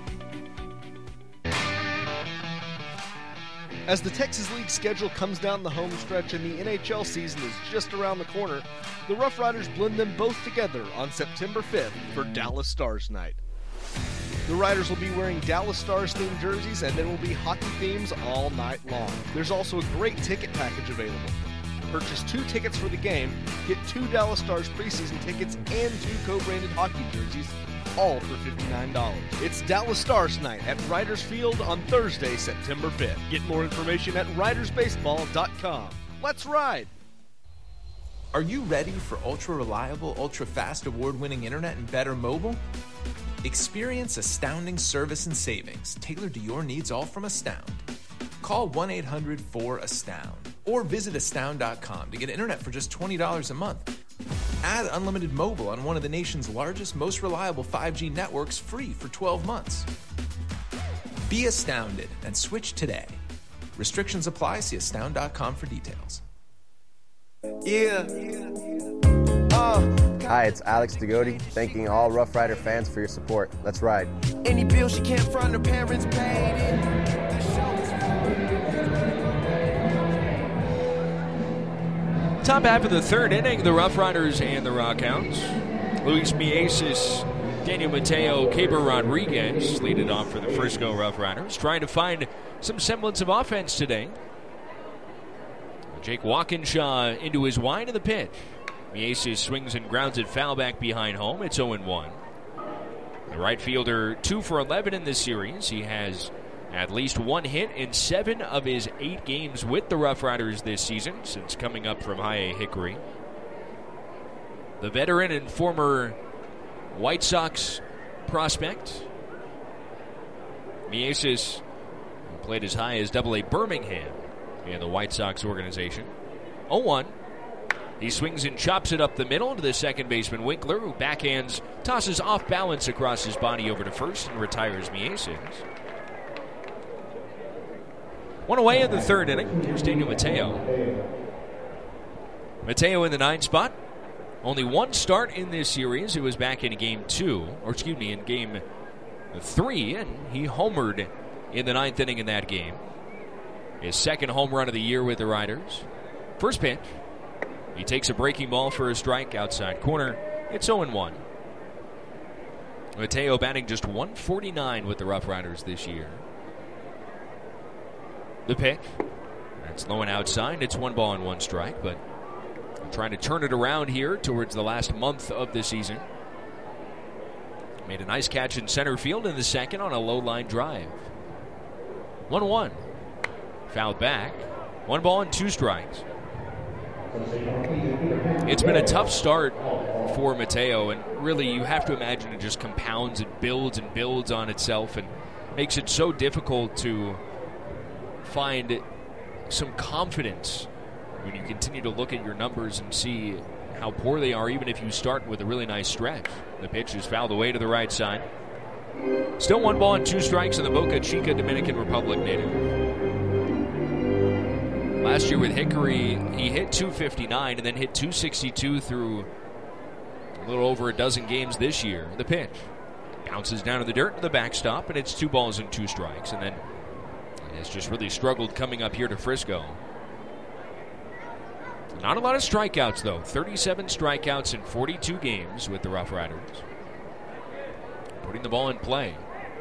As the Texas League schedule comes down the home stretch and the NHL season is just around the corner, the Rough Riders blend them both together on September 5th for Dallas Stars Night. The Riders will be wearing Dallas Stars themed jerseys, and there will be hockey themes all night long. There's also a great ticket package available. Purchase 2 tickets for the game, get 2 Dallas Stars preseason tickets and 2 co-branded hockey jerseys, all for $59. It's Dallas Stars Night at Riders Field on Thursday, September 5th. Get more information at ridersbaseball.com. Let's ride! Are you ready for ultra-reliable, ultra-fast, award-winning internet and better mobile? Experience astounding service and savings tailored to your needs, all from Astound. Call 1-800-4ASTOUND or visit astound.com to get internet for just $20 a month. Add unlimited mobile on one of the nation's largest, most reliable 5G networks free for 12 months. Be astounded and switch today. Restrictions apply. See astound.com for details. Hi, it's Alex Degodi, thanking all Rough Rider fans for your support. Let's ride. Any bill she can't find her parents paid it. Top half of the third inning, the Rough Riders and the Rockhounds. Luis Mieses, Daniel Mateo, Caber Rodriguez lead it off for the Frisco Rough Riders, trying to find some semblance of offense today. Jake Walkinshaw into his wide of the pitch. Mieses swings and grounds it foul back behind home. It's 0-1. The right fielder 2 for 11 in this series. He has at least 1 hit in 7 of his 8 games with the Rough Riders this season since coming up from High A Hickory. The veteran and former White Sox prospect, Mieses, played as high as Double-A Birmingham in the White Sox organization. 0-1. He swings and chops it up the middle to the second baseman Winkler, who backhands, tosses off balance across his body over to first and retires Mieses. 1 away in the third inning. Here's Daniel Mateo. Mateo in the 9 spot. Only 1 start in this series. It was back in game 2, in game 3, and he homered in the 9th inning in that game. His second home run of the year with the Riders. First pitch. He takes a breaking ball for a strike outside corner. It's 0-1. Mateo batting just .149 with the Rough Riders this year. The pitch. That's low and outside. It's 1 ball and 1 strike, but trying to turn it around here towards the last month of the season. Made a nice catch in center field in the second on a low line drive. 1-1. Fouled back. 1 ball and 2 strikes. It's been a tough start for Mateo, and really you have to imagine it just compounds and builds on itself and makes it so difficult to find some confidence when you continue to look at your numbers and see how poor they are, even if you start with a really nice stretch. The pitch is fouled away to the right side. Still 1 ball and 2 strikes in the Boca Chica, Dominican Republic native. Last year with Hickory, he hit .259 and then hit .262 through a little over a dozen games this year. The pitch bounces down to the dirt to the backstop, and it's 2 balls and 2 strikes. And then has just really struggled coming up here to Frisco. Not a lot of strikeouts, though. 37 strikeouts in 42 games with the Rough Riders. Putting the ball in play.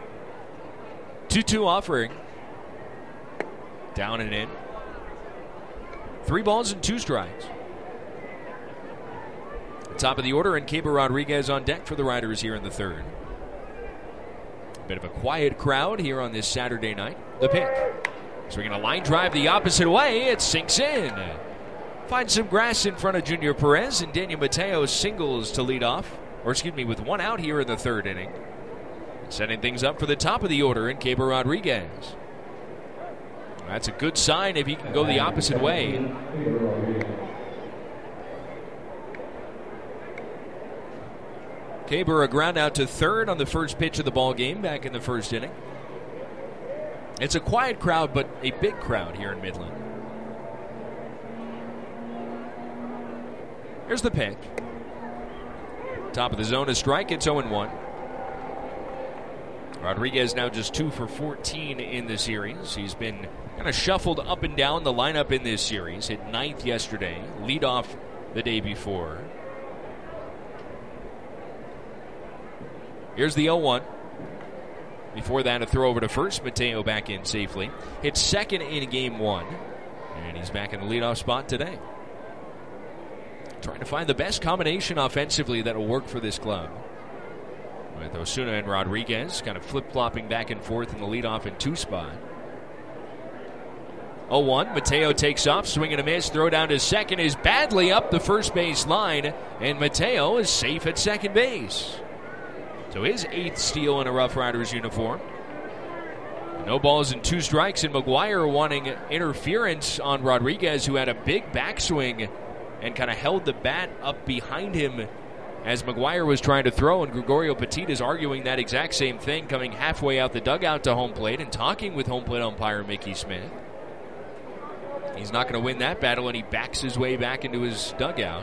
2-2 offering. Down and in. 3 balls and 2 strikes. Top of the order, and Keber Rodriguez on deck for the Riders here in the third. Bit of a quiet crowd here on this Saturday night. The pitch. Swinging a line drive the opposite way. It sinks in. Finds some grass in front of Junior Perez, and Daniel Mateo singles to lead off. With one out here in the third inning. Setting things up for the top of the order in Keber Rodriguez. That's a good sign if he can go the opposite way. Keber, a ground out to third on the first pitch of the ball game back in the first inning. It's a quiet crowd, but a big crowd here in Midland. Here's the pitch. Top of the zone, a strike. It's 0-1. Rodriguez now just 2 for 14 in the series. He's been kind of shuffled up and down the lineup in this series. Hit 9th yesterday, lead off the day before. Here's the 0-1. Before that, a throw over to first. Mateo back in safely. Hit second in game 1. And he's back in the leadoff spot today. Trying to find the best combination offensively that will work for this club. With Osuna and Rodriguez kind of flip-flopping back and forth in the leadoff and 2 spot. 0-1. Mateo takes off. Swing and a miss. Throw down to second is badly up the first base line. And Mateo is safe at second base. So his 8th steal in a Rough Riders uniform. No balls and 2 strikes, and McGuire wanting interference on Rodriguez, who had a big backswing and kind of held the bat up behind him as McGuire was trying to throw, and Gregorio Petit is arguing that exact same thing, coming halfway out the dugout to home plate and talking with home plate umpire Mickey Smith. He's not going to win that battle, and he backs his way back into his dugout.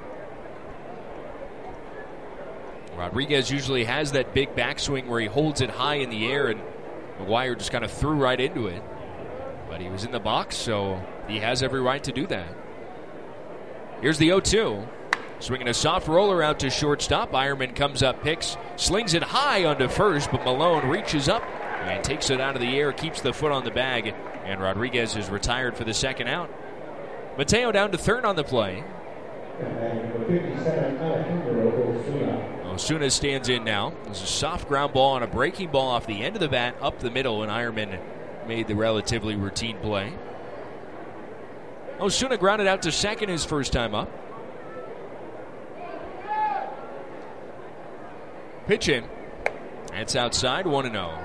Rodriguez usually has that big backswing where he holds it high in the air, and McGuire just kind of threw right into it. But he was in the box, so he has every right to do that. Here's the 0-2. Swinging a soft roller out to shortstop. Ironman comes up, picks, slings it high onto first, but Malone reaches up and takes it out of the air, keeps the foot on the bag, and Rodriguez is retired for the second out. Mateo down to third on the play. Osuna stands in now. There's a soft ground ball and a breaking ball off the end of the bat up the middle, and Ironman made the relatively routine play. Osuna grounded out to second his first time up. Pitch in. That's outside, 1-0.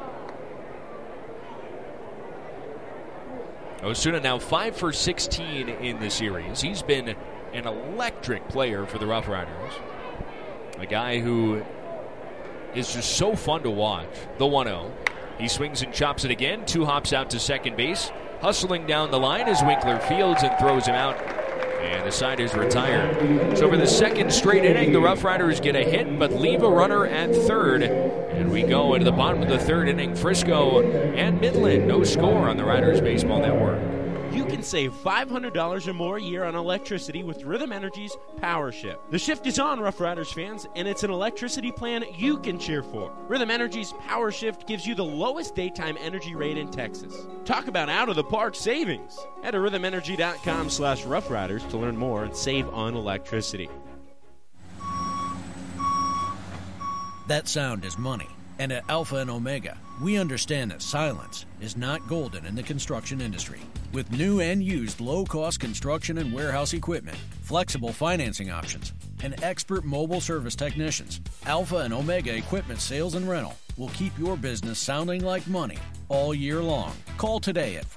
Osuna now 5 for 16 in the series. He's been an electric player for the Rough Riders. A guy who is just so fun to watch. The 1-0. He swings and chops it again. 2 hops out to second base. Hustling down the line is Winkler Fields and throws him out. And the side is retired. So for the second straight inning, the Rough Riders get a hit but leave a runner at third. And we go into the bottom of the third inning. Frisco and Midland, no score on the Riders Baseball Network. You can save $500 or more a year on electricity with Rhythm Energy's Power Shift. The shift is on, Rough Riders fans, and it's an electricity plan you can cheer for. Rhythm Energy's Power Shift gives you the lowest daytime energy rate in Texas. Talk about out-of-the-park savings. Head to rhythmenergy.com/roughriders to learn more and save on electricity. That sound is money. And at Alpha and Omega, we understand that silence is not golden in the construction industry. With new and used low-cost construction and warehouse equipment, flexible financing options, and expert mobile service technicians, Alpha and Omega Equipment Sales and Rental will keep your business sounding like money all year long. Call today at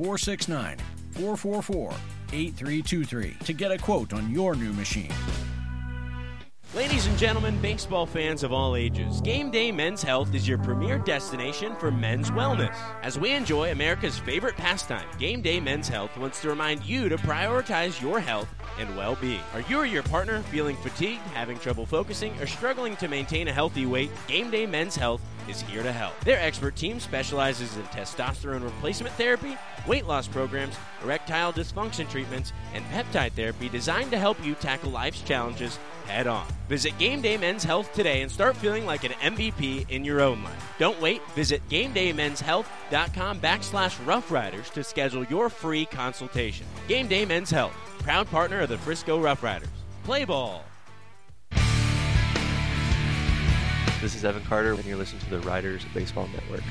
469-444-8323 to get a quote on your new machine. Ladies and gentlemen, baseball fans of all ages, Game Day Men's Health is your premier destination for men's wellness. As we enjoy America's favorite pastime, Game Day Men's Health wants to remind you to prioritize your health and well-being. Are you or your partner feeling fatigued, having trouble focusing, or struggling to maintain a healthy weight? Game Day Men's Health is here to help. Their expert team specializes in testosterone replacement therapy, weight loss programs, erectile dysfunction treatments, and peptide therapy designed to help you tackle life's challenges head on. Visit Game Day Men's Health today and start feeling like an MVP in your own life. Don't wait. Visit GameDayMen'sHealth.com/Rough Riders to schedule your free consultation. Game Day Men's Health, proud partner of the Frisco Rough Riders. Play ball. This is Evan Carter, and you're listening to the Riders Baseball Network.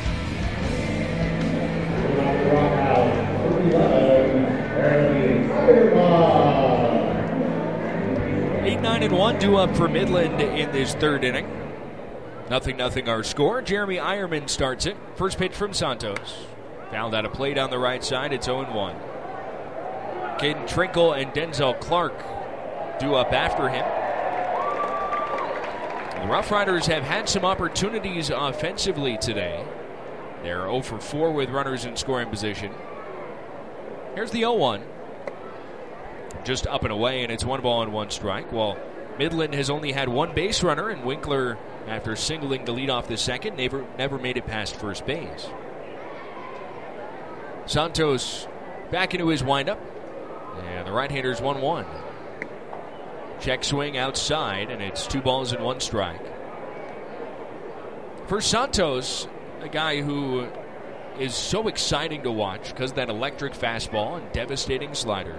8-9-1 due up for Midland in this third inning. 0-0 our score. Jeremy Eierman starts it. First pitch from Santos. Fouled out a play down the right side. It's 0-1. Caden Trinkle and Denzel Clark due up after him. The Rough Riders have had some opportunities offensively today. They're 0 for 4 with runners in scoring position. Here's the 0-1. Just up and away, and it's 1 ball and 1 strike. Well, Midland has only had one base runner, and Winkler, after singling the lead off the second, never made it past first base. Santos back into his windup, and the right-hander's 1-1. Check swing outside, and it's 2 balls and 1 strike. For Santos, a guy who is so exciting to watch because of that electric fastball and devastating slider.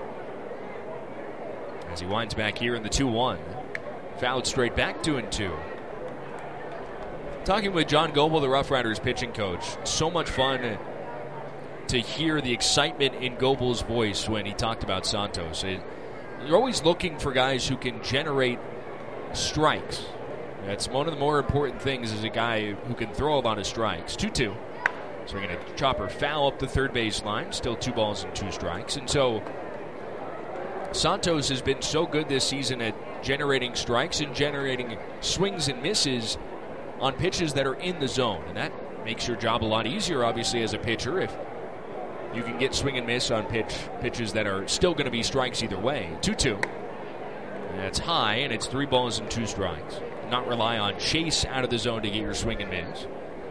As he winds back here in the 2-1. Fouled straight back, 2-2. Talking with John Goble, the Rough Riders pitching coach. So much fun to hear the excitement in Goble's voice when he talked about Santos. You're always looking for guys who can generate strikes. That's one of the more important things, is a guy who can throw a lot of strikes. 2-2. So we're going to chopper foul up the third base line. Still 2 balls and 2 strikes. And so Santos has been so good this season at generating strikes and generating swings and misses on pitches that are in the zone. And that makes your job a lot easier, obviously, as a pitcher, if you can get swing and miss on pitches that are still going to be strikes either way. 2-2. That's high, and it's 3 balls and 2 strikes. Not rely on chase out of the zone to get your swing and miss.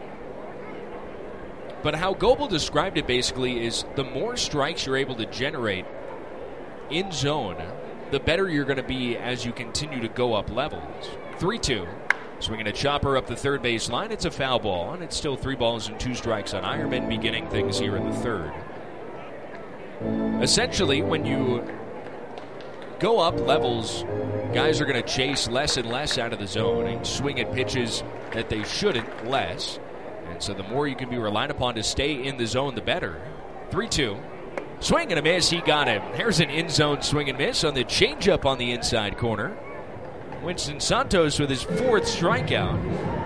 But how Goble described it basically is the more strikes you're able to generate in zone, the better you're going to be as you continue to go up levels. 3-2. Swinging a chopper up the third base line. It's a foul ball, and it's still 3 balls and 2 strikes on Eierman, beginning things here in the third. Essentially, when you go up levels, guys are going to chase less and less out of the zone and swing at pitches that they shouldn't less. And so the more you can be relied upon to stay in the zone, the better. 3-2. Swing and a miss. He got him. There's an in-zone swing and miss on the changeup on the inside corner. Winston Santos with his 4th strikeout.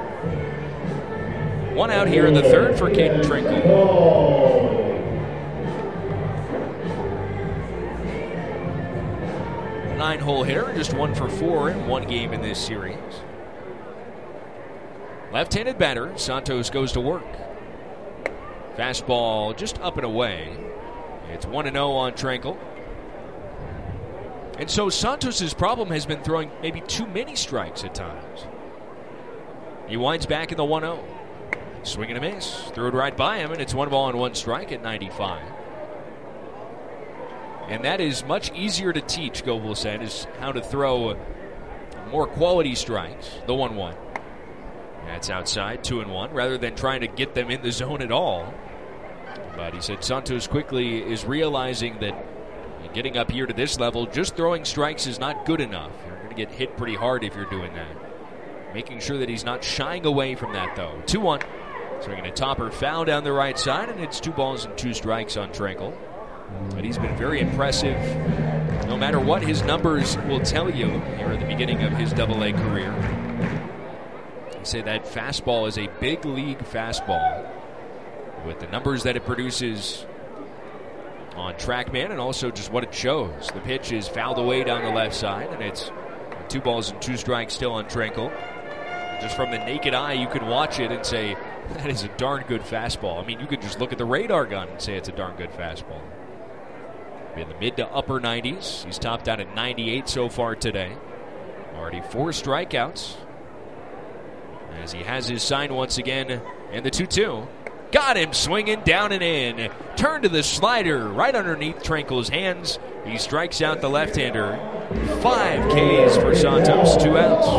1 out here in the third for Caden Trinkle. 9-hole hitter, just 1 for 4 in 1 game in this series. Left-handed batter, Santos goes to work. Fastball just up and away. It's 1-0 on Trinkle. And so Santos' problem has been throwing maybe too many strikes at times. He winds back in the 1-0. Swing and a miss. Threw it right by him, and it's 1 ball and 1 strike at 95. And that is much easier to teach, Goble said, is how to throw more quality strikes. The 1-1. That's outside, 2-1, rather than trying to get them in the zone at all. But he said Santos quickly is realizing that getting up here to this level, just throwing strikes is not good enough. You're going to get hit pretty hard if you're doing that. Making sure that he's not shying away from that, though. 2-1. Swinging a topper foul down the right side, and it's 2 balls and 2 strikes on Trinkle. But he's been very impressive, no matter what his numbers will tell you here at the beginning of his AA career. I say that fastball is a big league fastball with the numbers that it produces on TrackMan and also just what it shows. The pitch is fouled away down the left side, and it's 2 balls and 2 strikes still on Trinkle. Just from the naked eye, you can watch it and say, that is a darn good fastball. I mean, you could just look at the radar gun and say it's a darn good fastball. In the mid to upper 90s. He's topped out at 98 so far today. Already 4 strikeouts. As he has his sign once again, and the 2-2. Got him swinging down and in. Turn to the slider right underneath Trinkle's hands. He strikes out the left-hander. 5 Ks for Santos, 2 outs.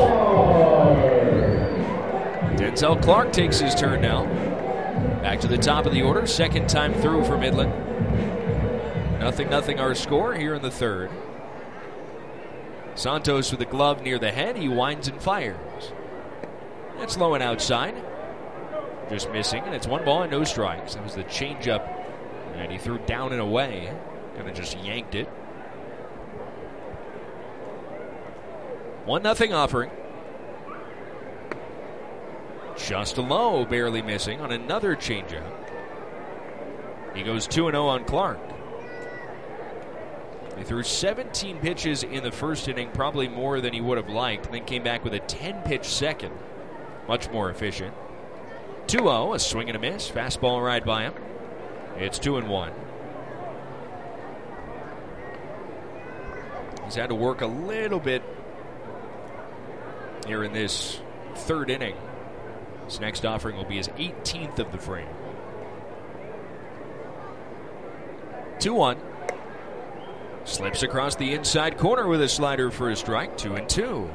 Denzel Clark takes his turn now. Back to the top of the order, second time through for Midland. 0-0 our score here in the third. Santos with the glove near the head. He winds and fires. That's low and outside. Just missing, and it's 1 ball and no strikes. That was the changeup, and he threw down and away. Kind of just yanked it. 1-0 offering. Just low, barely missing on another changeup. He goes 2-0 on Clark. He threw 17 pitches in the first inning, probably more than he would have liked, and then came back with a 10-pitch second. Much more efficient. 2-0, a swing and a miss. Fastball right by him. It's 2-1. He's had to work a little bit here in this third inning. His next offering will be his 18th of the frame. 2-1. Slips across the inside corner with a slider for a strike. 2-2.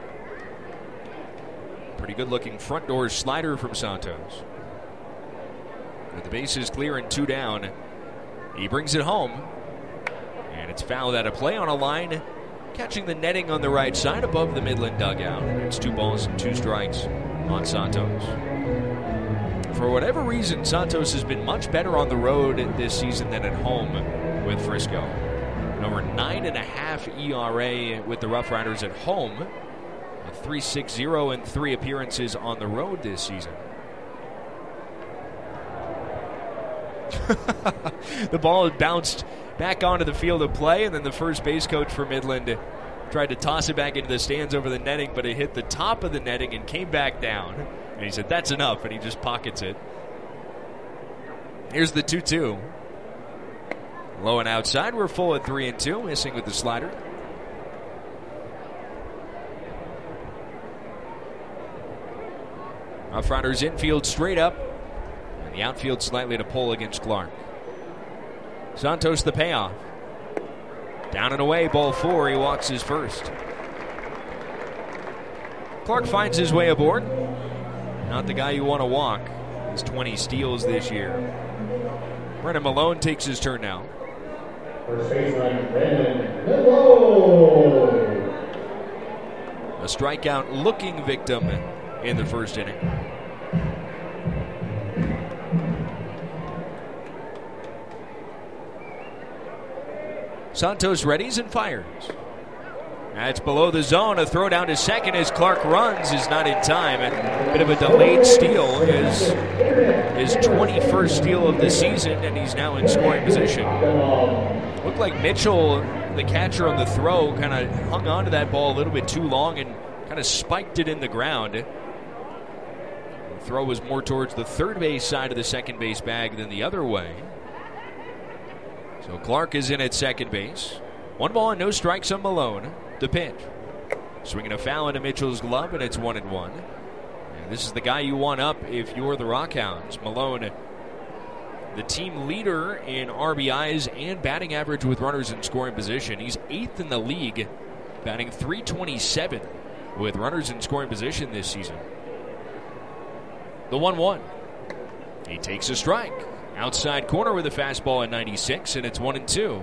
Pretty good looking front door slider from Santos. With the bases clear and 2 down, he brings it home. And it's fouled out of play on a line, catching the netting on the right side above the Midland dugout. It's 2 balls and 2 strikes on Santos. For whatever reason, Santos has been much better on the road this season than at home with Frisco. An over 9.5 ERA with the Rough Riders at home. A 3.60 in 3 appearances on the road this season. The ball had bounced back onto the field of play, and then the first base coach for Midland tried to toss it back into the stands over the netting, but it hit the top of the netting and came back down. And he said, "That's enough," and he just pockets it. Here's the 2-2. Low and outside. We're full at 3-2, missing with the slider. Rough Riders infield straight up, and the outfield slightly to pull against Clark. Santos the payoff. Down and away, ball 4. He walks his first. Clark finds his way aboard. Not the guy you want to walk. His 20 steals this year. Brennan Malone takes his turn now. First baseman, Brennan Malone. A strikeout looking victim in the first inning. Santos readies and fires. That's below the zone. A throw down to second as Clark runs is not in time. A bit of a delayed steal. His 21st steal of the season, and he's now in scoring position. Looked like Mitchell, the catcher on the throw, kind of hung on to that ball a little bit too long and kind of spiked it in the ground. The throw was more towards the third base side of the second base bag than the other way. So Clark is in at second base. 1 ball and no strikes on Malone. The pitch. Swinging a foul into Mitchell's glove, and it's 1-1. And this is the guy you want up if you're the Rockhounds. Malone, the team leader in RBIs and batting average with runners in scoring position. He's 8th in the league, batting .327 with runners in scoring position this season. The 1-1. He takes a strike. Outside corner with a fastball at 96, and it's 1-2.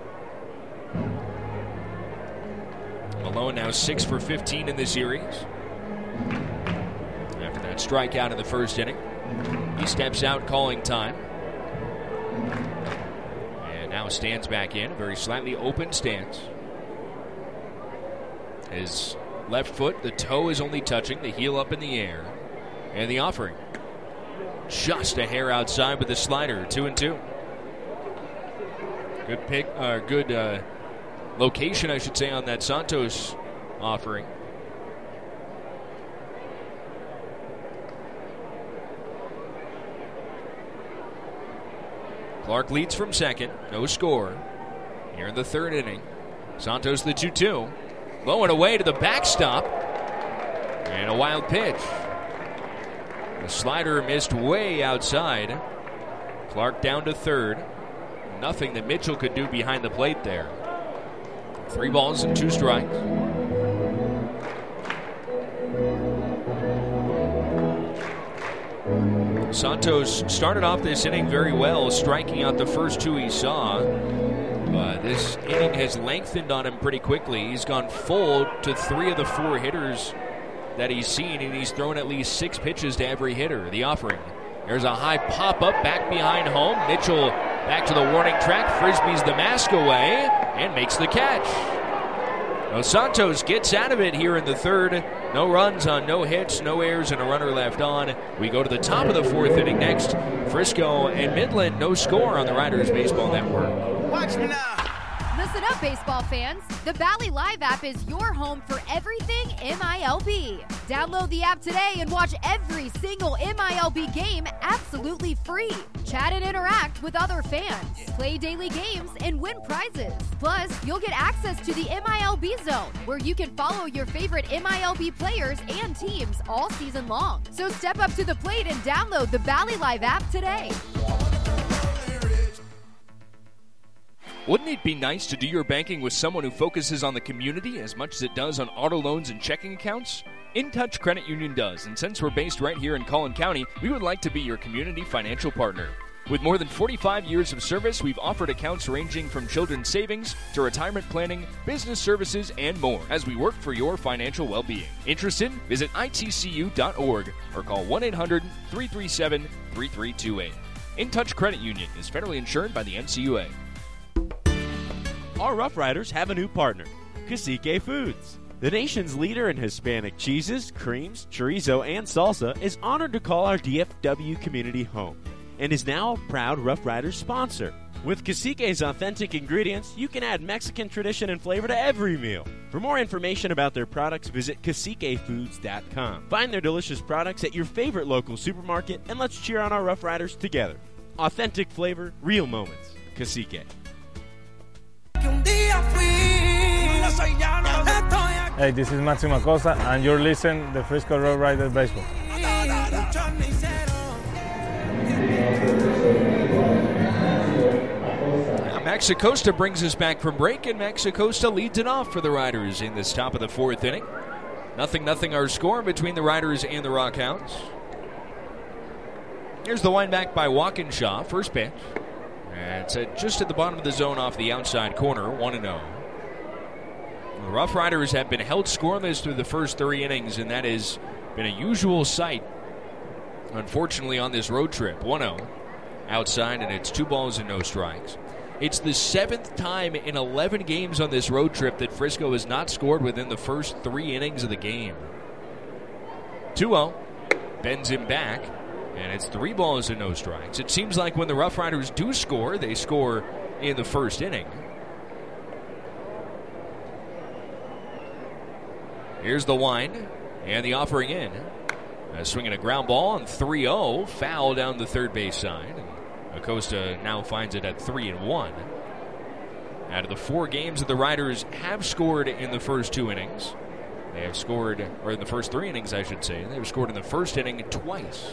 Malone now 6 for 15 in the series. After that strikeout in the first inning, he steps out calling time. And now stands back in, a very slightly open stance. His left foot, the toe is only touching, the heel up in the air. And the offering. Just a hair outside with the slider, 2-2. Good pick, good location, I should say, on that Santos offering. Clark leads from second, no score. Here in the third inning, Santos the 2-2. Low and away to the backstop, and a wild pitch. The slider missed way outside. Clark down to third. Nothing that Mitchell could do behind the plate there. 3 balls and 2 strikes. Santos started off this inning very well, striking out the first 2 he saw. But this inning has lengthened on him pretty quickly. He's gone full to 3 of the 4 hitters that he's seen, and he's thrown at least 6 pitches to every hitter. The offering. There's a high pop-up back behind home. Mitchell back to the warning track, frisbees the mask away, and makes the catch. Dos Santos gets out of it here in the third. No runs on no hits, no errors, and a runner left on. We go to the top of the fourth inning next. Frisco and Midland, no score on the Riders Baseball Network. Watch me now. Listen up, baseball fans. The Valley Live app is your home for everything MILB. Download the app today and watch every single MILB game absolutely free. Chat and interact with other fans. Play daily games and win prizes. Plus, you'll get access to the MILB Zone, where you can follow your favorite MILB players and teams all season long. So step up to the plate and download the Valley Live app today. Wouldn't it be nice to do your banking with someone who focuses on the community as much as it does on auto loans and checking accounts? InTouch Credit Union does, and since we're based right here in Collin County, we would like to be your community financial partner. With more than 45 years of service, we've offered accounts ranging from children's savings to retirement planning, business services, and more as we work for your financial well-being. Interested? Visit itcu.org or call 1-800-337-3328. InTouch Credit Union is federally insured by the NCUA. Our Rough Riders have a new partner, Cacique Foods. The nation's leader in Hispanic cheeses, creams, chorizo, and salsa is honored to call our DFW community home and is now a proud Rough Riders sponsor. With Cacique's authentic ingredients, you can add Mexican tradition and flavor to every meal. For more information about their products, visit CaciqueFoods.com. Find their delicious products at your favorite local supermarket, and let's cheer on our Rough Riders together. Authentic flavor, real moments. Cacique. Hey, this is Máximo Acosta, and you're listening to Frisco Rough Riders Baseball. Max Acosta brings us back from break, and Max Acosta leads it off for the Riders in this top of the fourth inning. 0-0 our score between the Riders and the Rockhounds. Here's the wind back by Walkinshaw, first pitch. It's just at the bottom of the zone off the outside corner, 1-0. The Rough Riders have been held scoreless through the first 3 innings, and that has been a usual sight, unfortunately, on this road trip. 1-0 outside, and it's 2 balls and no strikes. It's the 7th time in 11 games on this road trip that Frisco has not scored within the first 3 innings of the game. 2-0, bends him back, and it's 3 balls and no strikes. It seems like when the Rough Riders do score, they score in the first inning. Here's the wind, and the offering in. Swinging a ground ball on 3-0, foul down the third base side. Acosta now finds it at 3-1. Out of the 4 games that the Riders have scored in the first 2 innings, they have scored, or in the first 3 innings, I should say, they've scored in the first inning twice.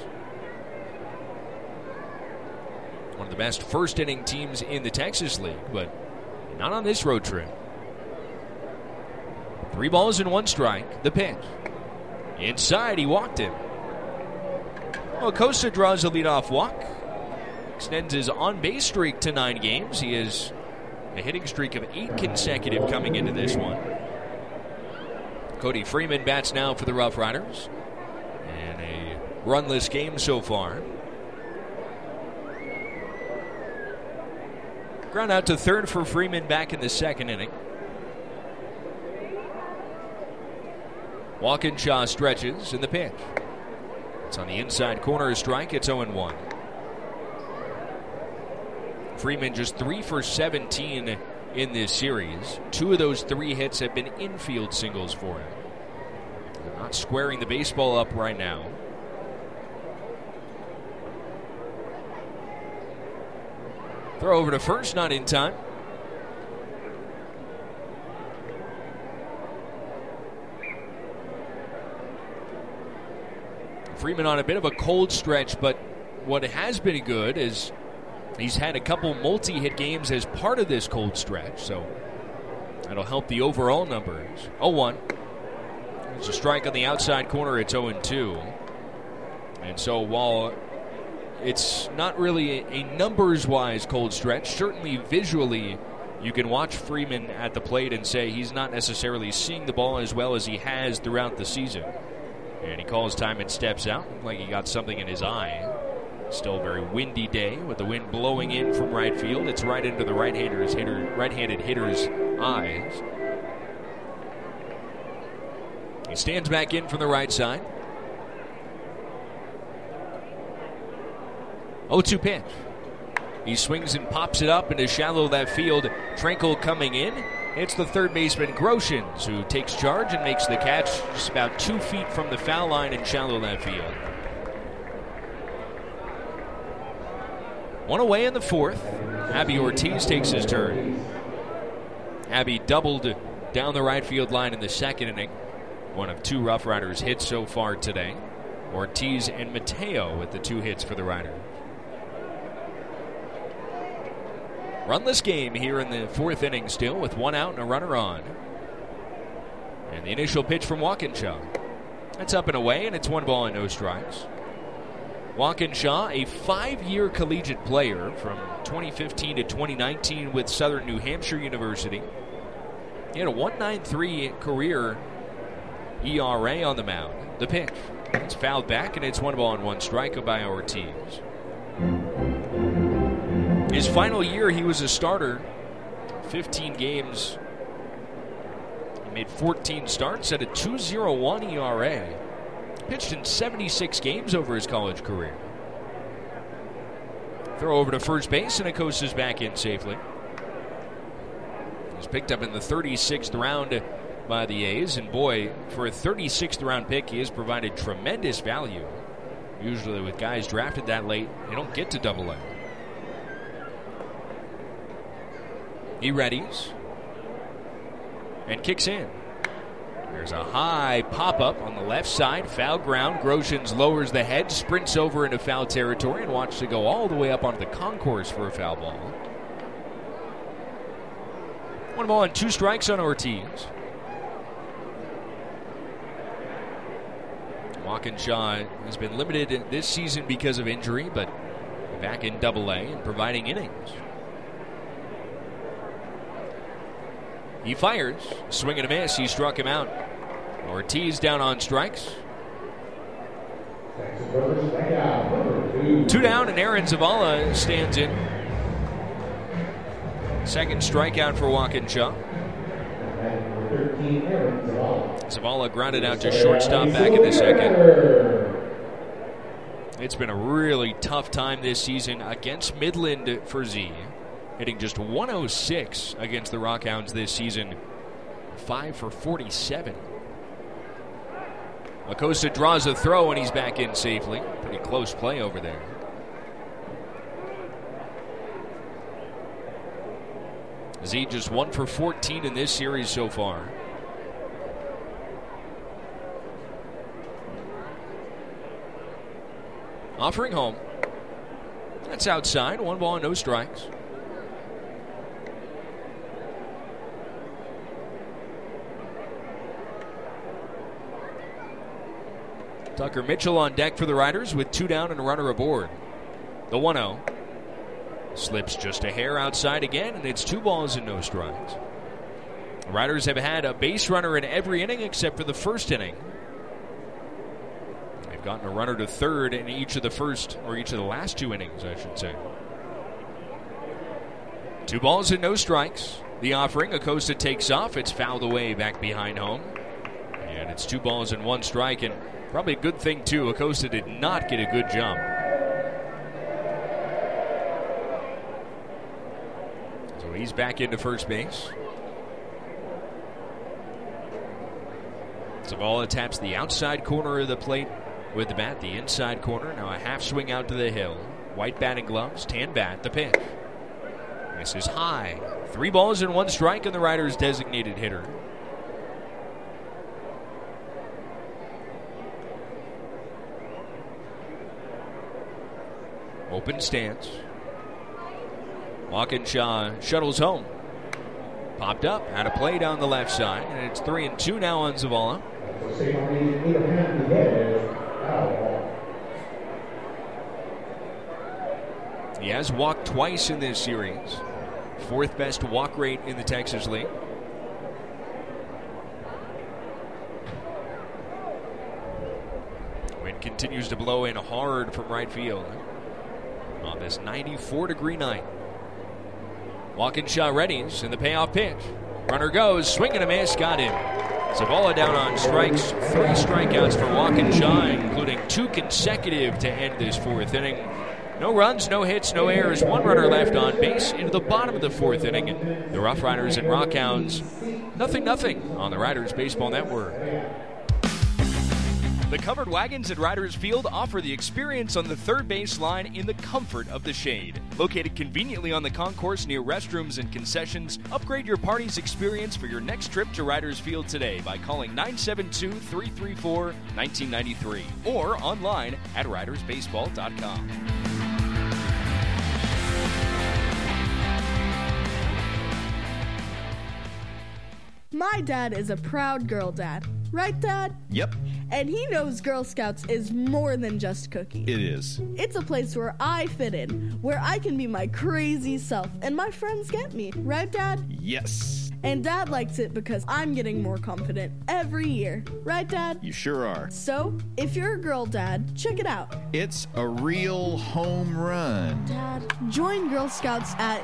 One of the best first inning teams in the Texas League, but not on this road trip. 3 balls and 1 strike. The pitch. Inside, he walked him. Well, Acosta draws a leadoff walk. Extends his on-base streak to 9 games. He has a hitting streak of 8 consecutive coming into this one. Cody Freeman bats now for the Rough Riders. And a runless game so far. Ground out to third for Freeman back in the second inning. Walkinshaw stretches in the pitch. It's on the inside corner, a strike. It's 0-1. Freeman just 3 for 17 in this series. 2 of those 3 hits have been infield singles for him. They're not squaring the baseball up right now. Throw over to first, not in time. Freeman on a bit of a cold stretch, but what has been good is he's had a couple multi-hit games as part of this cold stretch, so that'll help the overall numbers. 0-1. It's a strike on the outside corner. It's 0-2. And so while it's not really a numbers-wise cold stretch, certainly visually you can watch Freeman at the plate and say he's not necessarily seeing the ball as well as he has throughout the season. And he calls time and steps out. Looked like he got something in his eye. Still a very windy day with the wind blowing in from right field. It's right into the right-handed hitter's eyes. He stands back in from the right side. 0-2 pitch. He swings and pops it up into shallow left field. Tranquil coming in. It's the third baseman, Groshans, who takes charge and makes the catch just about 2 feet from the foul line in shallow left field. One away in the fourth. Abby Ortiz takes his turn. Abby doubled down the right field line in the second inning. One of 2 Rough Riders hits so far today. Ortiz and Mateo with the 2 hits for the Riders. Runless game here in the fourth inning still with 1 out and a runner on. And the initial pitch from Walkinshaw. That's up and away, and it's 1 ball and no strikes. Walkinshaw, a 5-year collegiate player from 2015 to 2019 with Southern New Hampshire University. He had a 1.93 career ERA on the mound. The pitch. It's fouled back, and it's 1 ball and 1 strike by Ortiz. His final year, he was a starter. 15 games. He made 14 starts at a 2.01 ERA. Pitched in 76 games over his college career. Throw over to first base, and Acosta's back in safely. He was picked up in the 36th round by the A's, and boy, for a 36th round pick, he has provided tremendous value. Usually with guys drafted that late, they don't get to Double-A. He readies and kicks in. There's a high pop-up on the left side, foul ground. Groshans lowers the head, sprints over into foul territory, and watches it go all the way up onto the concourse for a foul ball. 1 ball and 2 strikes on Ortiz. Walkinshaw has been limited this season because of injury, but back in Double-A and providing innings. He fires. Swing and a miss. He struck him out. Ortiz down on strikes. 2 down, and Aaron Zavala stands in. Second strikeout for Walkinshaw. Zavala grounded out to shortstop back in the second. It's been a really tough time this season against Midland for Z. Hitting just 106 against the Rockhounds this season. 5 for 47. Acosta draws a throw, and he's back in safely. Pretty close play over there. Z just 1 for 14 in this series so far. Offering home. That's outside. 1 ball and no strikes. Tucker Mitchell on deck for the Riders with 2 down and a runner aboard. The 1-0. Slips just a hair outside again, and it's 2 balls and no strikes. The Riders have had a base runner in every inning except for the first inning. They've gotten a runner to third in each of the last 2 innings, I should say. 2 balls and no strikes. The offering, Acosta takes off. It's fouled away back behind home. And it's 2 balls and 1 strike, and probably a good thing, too. Acosta did not get a good jump. So he's back into first base. Zavala taps the outside corner of the plate with the bat. The inside corner. Now a half swing out to the hill. White batting gloves, tan bat, the pitch. This is high. 3 balls and 1 strike on the Riders' designated hitter. Open stance. Walkinshaw shuttles home. Popped up, had a play down the left side, and it's 3-2 now on Zavala. He has walked twice in this series. 4th best walk rate in the Texas League. wind continues to blow in hard from right field on this 94-degree night. Walkinshaw readies in the payoff pitch. Runner goes, swing and a miss, got him. Zavala down on strikes, 3 strikeouts for Walkinshaw, including 2 consecutive to end this 4th inning. No runs, no hits, no errors, 1 runner left on base into the bottom of the 4th inning. And the Rough Riders and Rockhounds, 0-0 on the Riders Baseball Network. The covered wagons at Riders Field offer the experience on the third base line in the comfort of the shade. Located conveniently on the concourse near restrooms and concessions, upgrade your party's experience for your next trip to Riders Field today by calling 972-334-1993 or online at ridersbaseball.com. My dad is a proud girl dad. Right, Dad? Yep, And he knows Girl Scouts is more than just cookies. it is. It's a place where I fit in, where I can be my crazy self, and my friends get me. Right, Dad? Yes, And Dad likes it because I'm getting more confident every year. Right, Dad? you sure are. So, if you're a girl dad, check it out. It's a real home run. Dad, join Girl Scouts at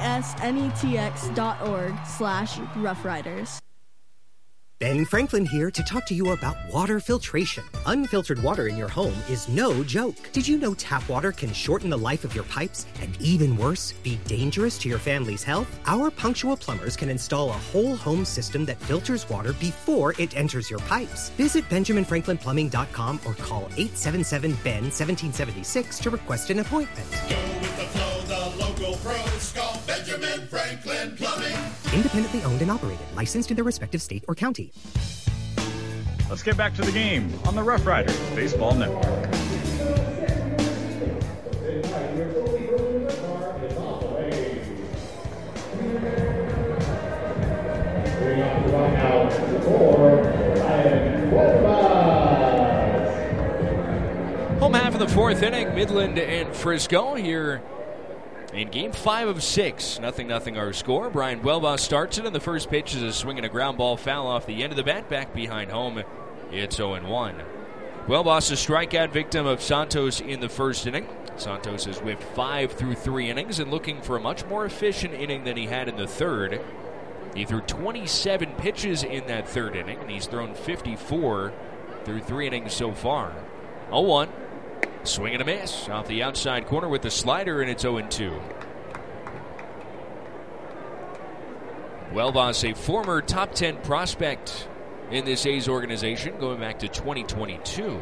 gsnetx.org/roughriders. Ben Franklin here to talk to you about water filtration. Unfiltered water in your home is no joke. Did you know tap water can shorten the life of your pipes and, even worse, be dangerous to your family's health? Our punctual plumbers can install a whole home system that filters water before it enters your pipes. Visit BenjaminFranklinPlumbing.com or call 877-BEN-1776 to request an appointment. Go with the flow, the local pros call Benjamin Franklin Plumbing. Independently owned and operated, licensed in their respective state or county. Let's get back to the game on the Rough Riders Baseball Network. Home half of the 4th inning, Midland and Frisco here in Game 5 of 6. 0-0 our score. Brian Buelba starts it, and the first pitch is a swing and a ground ball foul off the end of the bat, back behind home. It's 0-1. Buelba's a strikeout victim of Santos in the first inning. Santos has whipped 5 through 3 innings and looking for a much more efficient inning than he had in the third. He threw 27 pitches in that third inning, and he's thrown 54 through 3 innings so far. 0-1. Swing and a miss off the outside corner with the slider, and it's 0-2. Buelba's a former top 10 prospect in this A's organization going back to 2022.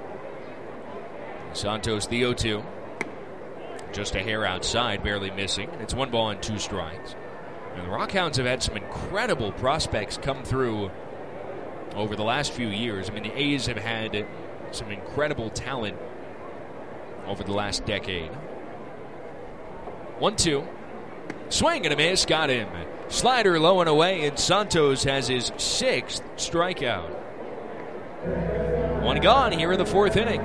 Santos, the 0-2. Just a hair outside, barely missing. It's 1 ball and 2 strikes. And the Rockhounds have had some incredible prospects come through over the last few years. I mean, the A's have had some incredible talent over the last decade. 1-2. Swing and a miss. Got him. Slider low and away, and Santos has his 6th strikeout. 1 gone here in the 4th inning.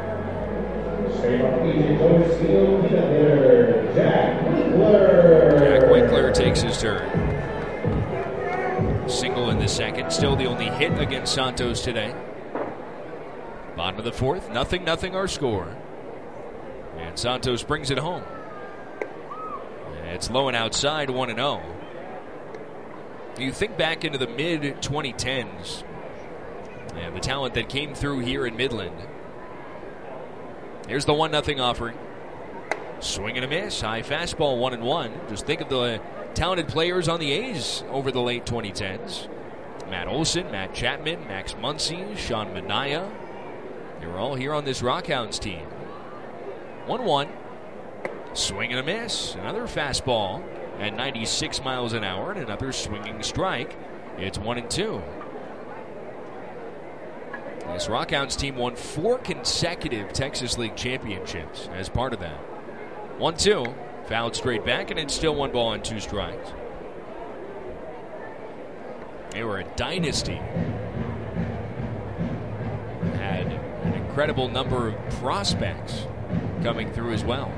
Jack Winkler takes his turn. Single in the second. Still the only hit against Santos today. Bottom of the 4th. 0-0 our score. And Santos brings it home. It's low and outside, 1-0. You think back into the mid-2010s, and the talent that came through here in Midland. Here's the 1-0 offering. Swing and a miss. High fastball, 1-1. Just think of the talented players on the A's over the late 2010s. Matt Olson, Matt Chapman, Max Muncy, Sean Manaea. They were all here on this Rockhounds team. 1-1. Swing and a miss. Another fastball at 96 miles an hour, and another swinging strike. It's 1-2. This Rockhounds team won 4 consecutive Texas League championships as part of that. 1-2. Fouled straight back, and it's still 1 ball and 2 strikes. They were a dynasty. Had an incredible number of prospects coming through as well.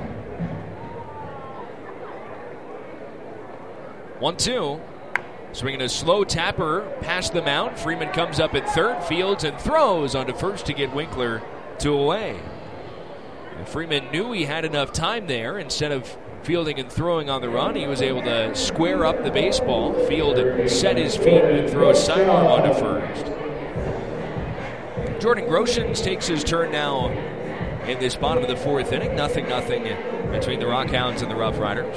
1-2. Swinging a slow tapper past the mound. Freeman comes up at third, fields, and throws onto first to get Winkler 2 away. And Freeman knew he had enough time there. Instead of fielding and throwing on the run, he was able to square up the baseball, field and set his feet, and throw a sidearm onto first. Jordan Groshans takes his turn now in this bottom of the 4th inning. 0-0 between the Rockhounds and the Rough Riders.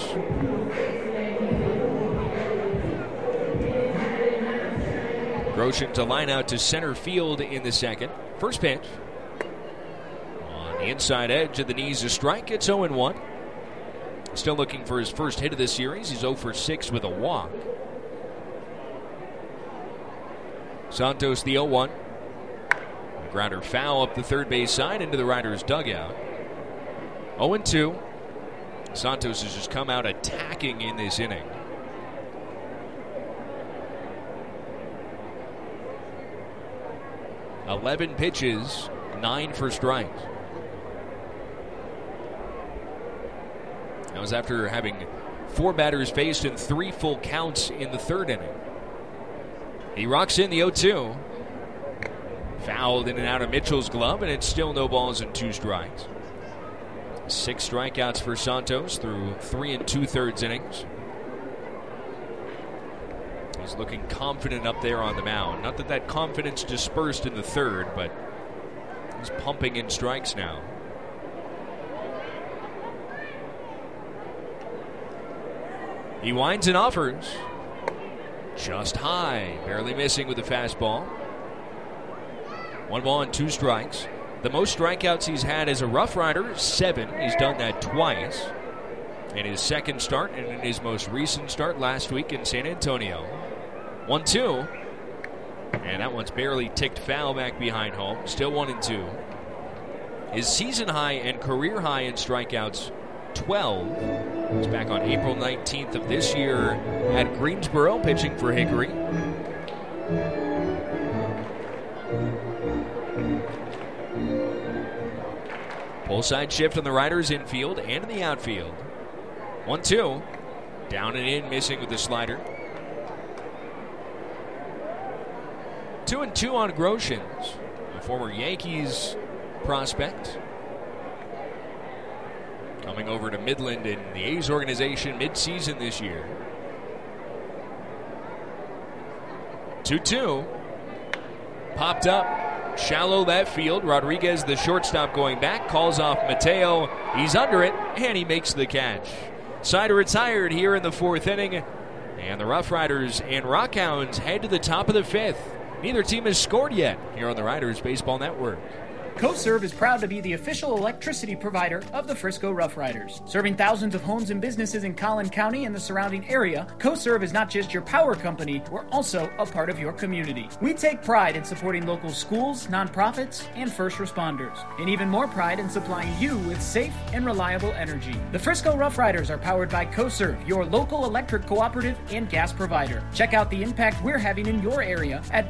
Groshans to line out to center field in the second. First pitch. On the inside edge of the knees, a strike. It's 0-1. Still looking for his first hit of the series. He's 0 for 6 with a walk. Santos the 0-1. Grounder foul up the third base side into the Riders' dugout. 0-2. Santos has just come out attacking in this inning. "11 pitches, 9 for strikes." That was after having 4 batters faced in 3 full counts in the 3rd inning. He rocks in the 0-2. Fouled in and out of Mitchell's glove, and it's still no balls and 2 strikes. 6 strikeouts for Santos through 3 2/3 innings. He's looking confident up there on the mound. Not that confidence dispersed in the 3rd, but he's pumping in strikes now. He winds and offers. Just high, barely missing with the fastball. 1 ball and 2 strikes. The most strikeouts he's had as a Rough Rider, 7. He's done that twice in his second start and in his most recent start last week in San Antonio. 1-2. And that one's barely ticked foul back behind home. Still 1-2. His season high and career high in strikeouts, 12. He's back on April 19th of this year at Greensboro pitching for Hickory. Pull side shift on the Riders infield and in the outfield. 1-2. Down and in, missing with the slider. 2-2 on Groshans, a former Yankees prospect. Coming over to Midland in the A's organization mid-season this year. 2-2. Popped up. Shallow left field. Rodriguez, the shortstop, going back, calls off Mateo. He's under it, and he makes the catch. Sider retired here in the 4th inning, and the Rough Riders and Rockhounds head to the top of the 5th. Neither team has scored yet here on the Riders Baseball Network. CoServe is proud to be the official electricity provider of the Frisco Rough Riders. Serving thousands of homes and businesses in Collin County and the surrounding area, CoServe is not just your power company, we're also a part of your community. We take pride in supporting local schools, nonprofits, and first responders, and even more pride in supplying you with safe and reliable energy. The Frisco Rough Riders are powered by CoServe, your local electric cooperative and gas provider. Check out the impact we're having in your area at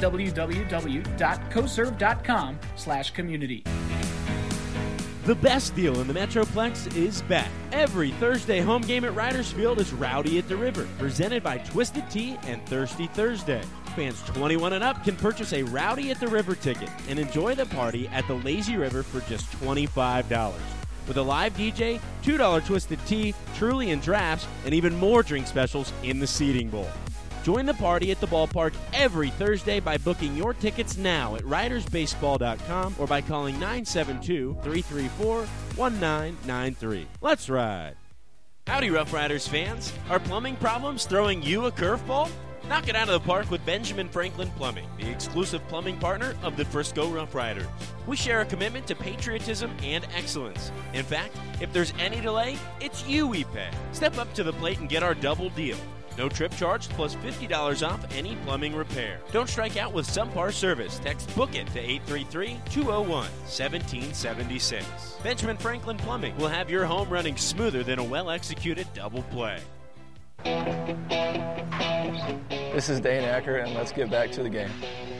www.coserve.com/community. The best deal in the Metroplex is back. Every Thursday home game at Riders Field is Rowdy at the River, presented by Twisted Tea and Thirsty Thursday. Fans 21 and up can purchase a Rowdy at the River ticket and enjoy the party at the Lazy River for just $25. With a live DJ, $2 Twisted Tea, Truly, and drafts, and even more drink specials in the seating bowl. Join the party at the ballpark every Thursday by booking your tickets now at ridersbaseball.com or by calling 972-334-1993. Let's ride. Howdy, Rough Riders fans. Are plumbing problems throwing you a curveball? Knock it out of the park with Benjamin Franklin Plumbing, the exclusive plumbing partner of the Frisco Rough Riders. We share a commitment to patriotism and excellence. In fact, if there's any delay, it's you we pay. Step up to the plate and get our double deal. No trip charge plus $50 off any plumbing repair. Don't strike out with subpar service. Text BOOK IT to 833-201-1776. Benjamin Franklin Plumbing will have your home running smoother than a well-executed double play. This is Dane Acker, and let's get back to the game.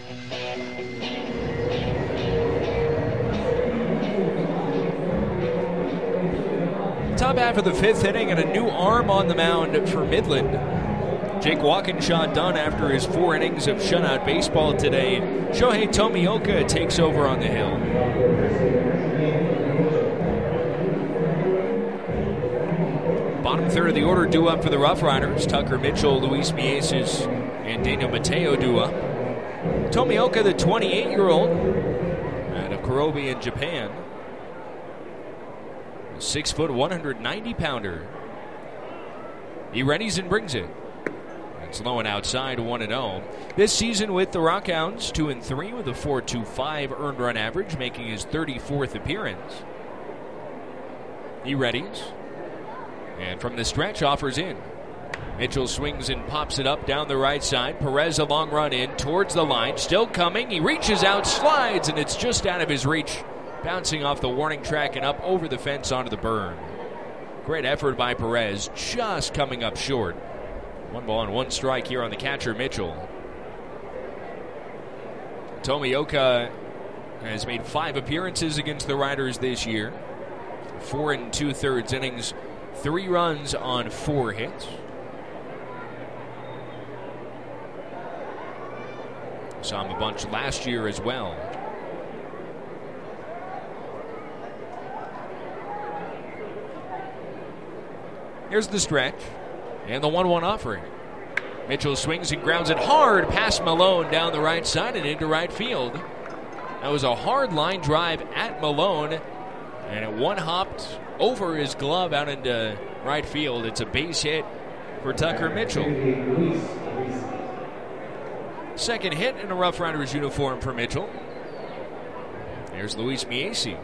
Top half of the 5th inning and a new arm on the mound for Midland. Jake Walkinshaw done after his 4 innings of shutout baseball today. Shohei Tomioka takes over on the hill. Third of the order due up for the Rough Riders. Tucker Mitchell, Luis Mieses, and Daniel Mateo due up. Tomioka, the 28-year-old out of Kurobe in Japan. 6 foot, 190-pounder. He readies and brings it. That's low and outside, 1-0. This season with the Rockhounds, 2-3 with a 4.25 earned run average, making his 34th appearance. He readies. And from the stretch, offers in. Mitchell swings and pops it up down the right side. Perez a long run in towards the line. Still coming. He reaches out, slides, and it's just out of his reach. Bouncing off the warning track and up over the fence onto the burn. Great effort by Perez, just coming up short. 1 ball and 1 strike here on the catcher, Mitchell. Tomioka has made 5 appearances against the Riders this year. 4 2/3 innings, 3 runs on 4 hits. Saw him a bunch last year as well. Here's the stretch and the 1-1 offering. Mitchell swings and grounds it hard past Malone down the right side and into right field. That was a hard line drive at Malone, and it one-hopped over his glove out into right field. It's a base hit for Tucker Mitchell. Second hit in a Rough Riders uniform for Mitchell. There's Luis Mieses.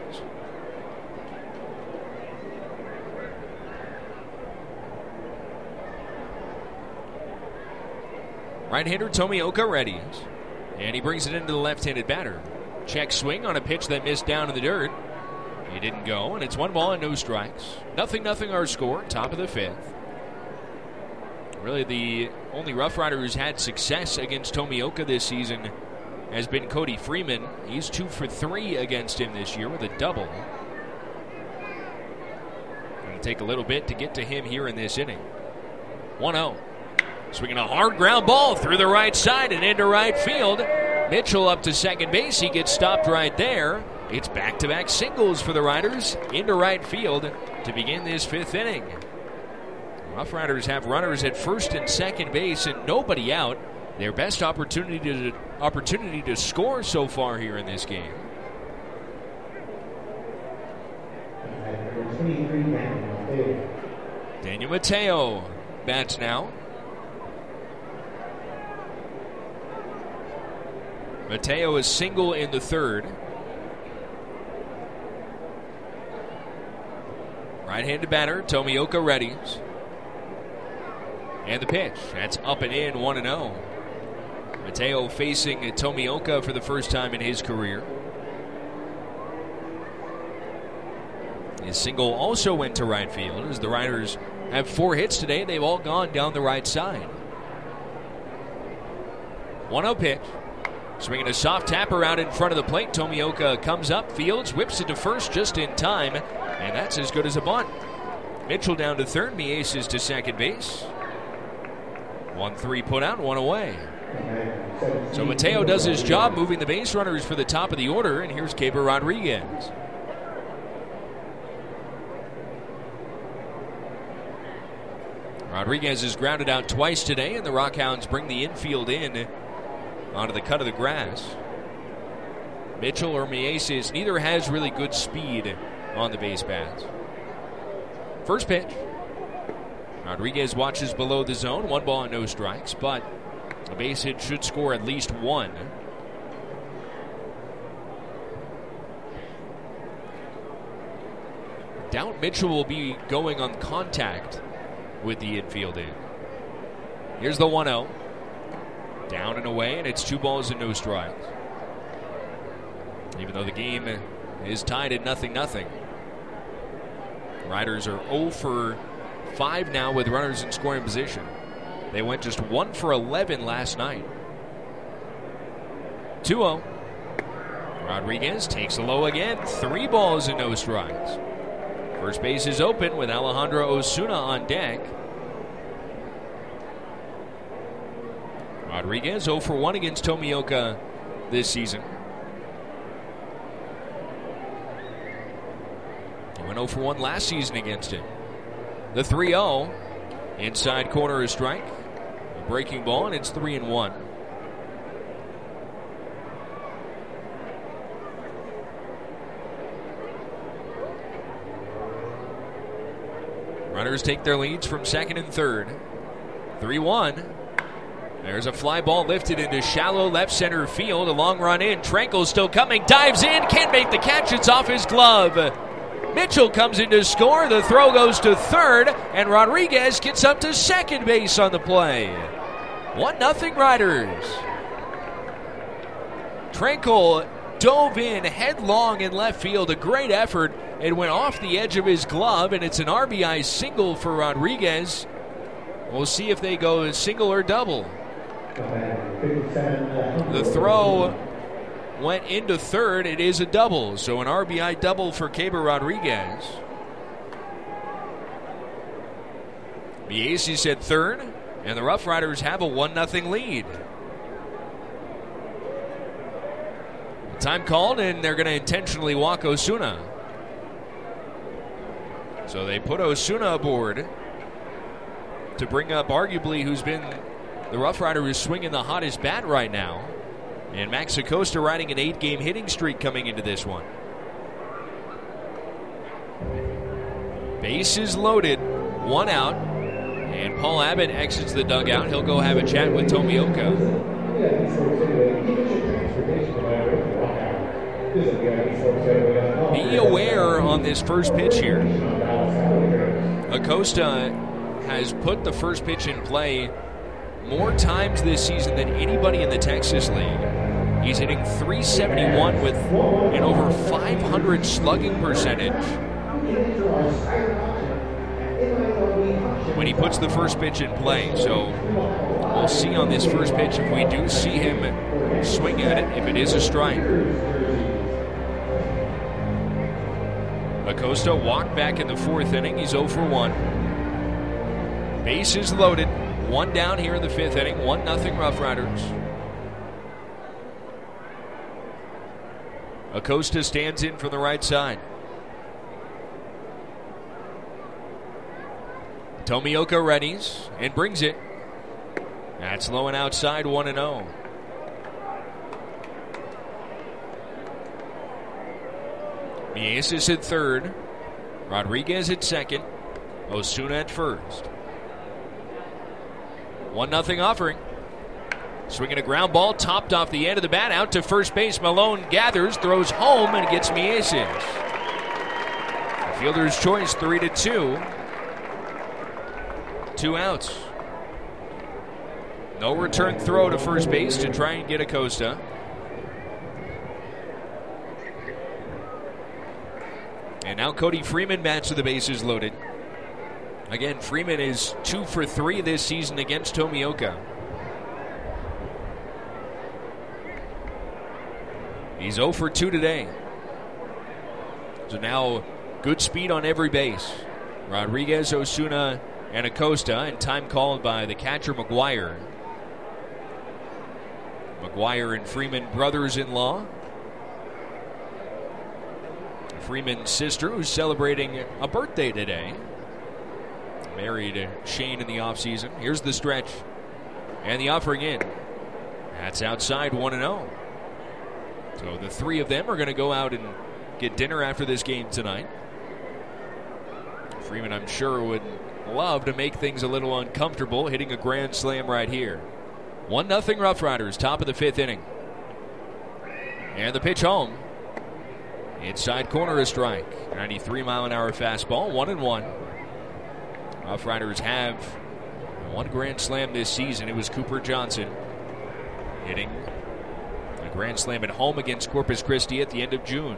Right-hander Tomioka readies, and he brings it into the left-handed batter. Check swing on a pitch that missed down in the dirt. He didn't go, and it's 1 ball and no strikes. 0-0 our score, top of the 5th. Really, the only Rough Rider who's had success against Tomioka this season has been Cody Freeman. He's 2 for 3 against him this year with a double. Going to take a little bit to get to him here in this inning. 1-0. Swinging a hard ground ball through the right side and into right field. Mitchell up to second base. He gets stopped right there. It's back-to-back singles for the Riders into right field to begin this 5th inning. Rough Riders have runners at first and second base and nobody out. Their best opportunity to score so far here in this game. Daniel Mateo bats now. Mateo is single in the 3rd. Right-handed batter, Tomioka readies. And the pitch. That's up and in, 1-0. Mateo facing Tomioka for the first time in his career. His single also went to right field as the Riders have 4 hits today. They've all gone down the right side. 1-0 pitch. Swinging a soft tapper out in front of the plate. Tomioka comes up, fields, whips it to first just in time, and that's as good as a bunt. Mitchell down to 3rd, Mieses to second base. 1-3 put out, 1 away. So Mateo does his job moving the base runners for the top of the order, and here's Keibert Rodriguez. Rodriguez is grounded out twice today, and the Rockhounds bring the infield in onto the cut of the grass. Mitchell or Mieses, neither has really good speed on the base paths. First pitch. Rodriguez watches below the zone. 1 ball and no strikes, but a base hit should score at least 1. Doubt Mitchell will be going on contact with the infield in. Here's the 1-0. Down and away, and it's 2 balls and no strikes. Even though the game is tied at 0-0. Riders are 0 for 5 now with runners in scoring position. They went just 1 for 11 last night. 2-0. Rodriguez takes a low again. 3 balls and no strikes. First base is open with Alejandro Osuna on deck. Rodriguez 0 for 1 against Tomioka this season. He went 0 for 1 last season against him. The 3-0. Inside corner, a strike. A breaking ball, and it's 3-1. Runners take their leads from second and third. 3-1. There's a fly ball lifted into shallow left center field. A long run in. Tranquil's still coming. Dives in. Can't make the catch. It's off his glove. Mitchell comes in to score. The throw goes to third. And Rodriguez gets up to second base on the play. 1-0 Riders. Tranquil dove in headlong in left field. A great effort. It went off the edge of his glove, and it's an RBI single for Rodriguez. We'll see if they go single or double. The throw went into third. It is a double, so an RBI double for Keibert Rodriguez. Mieses at third, and the Rough Riders have a 1-0 lead. Time called, and they're going to intentionally walk Osuna. So they put Osuna aboard to bring up arguably who's been the Rough Rider who's swinging the hottest bat right now. And Max Acosta riding an 8-game hitting streak coming into this one. Bases loaded, 1 out. And Paul Abbott exits the dugout. He'll go have a chat with Tomioka. Be aware on this first pitch here. Acosta has put the first pitch in play more times this season than anybody in the Texas League. He's hitting .371 with an over .500 slugging percentage when he puts the first pitch in play. So we'll see on this first pitch if we do see him swing at it, if it is a strike. Acosta walked back in the fourth inning. He's 0 for 1. Bases loaded. 1 down here in the fifth inning. 1-0 Rough Riders. Acosta stands in from the right side. Tomioka readies and brings it. That's low and outside, 1-0. Mieses at third. Rodriguez at second. Osuna at first. 1-0 offering. Swinging a ground ball, topped off the end of the bat, out to first base. Malone gathers, throws home, and gets Mieses. Fielder's choice, 3-2. 2 outs. No return throw to first base to try and get Acosta. And now Cody Freeman bats with the bases loaded. Again, Freeman is 2 for 3 this season against Tomioka. He's 0 for 2 today. So now good speed on every base. Rodriguez, Osuna, and Acosta, and time called by the catcher McGuire. McGuire and Freeman, brothers-in-law. Freeman's sister, who's celebrating a birthday today. Married Shane in the offseason. Here's the stretch. And the offering in. That's outside, 1-0. So the three of them are going to go out and get dinner after this game tonight. Freeman, I'm sure, would love to make things a little uncomfortable, hitting a grand slam right here. 1-0 Rough Riders, top of the fifth inning. And the pitch home. Inside corner, a strike. 93-mile-an-hour fastball, 1-1. Rough Riders have one grand slam this season. It was Cooper Johnson hitting a grand slam at home against Corpus Christi at the end of June.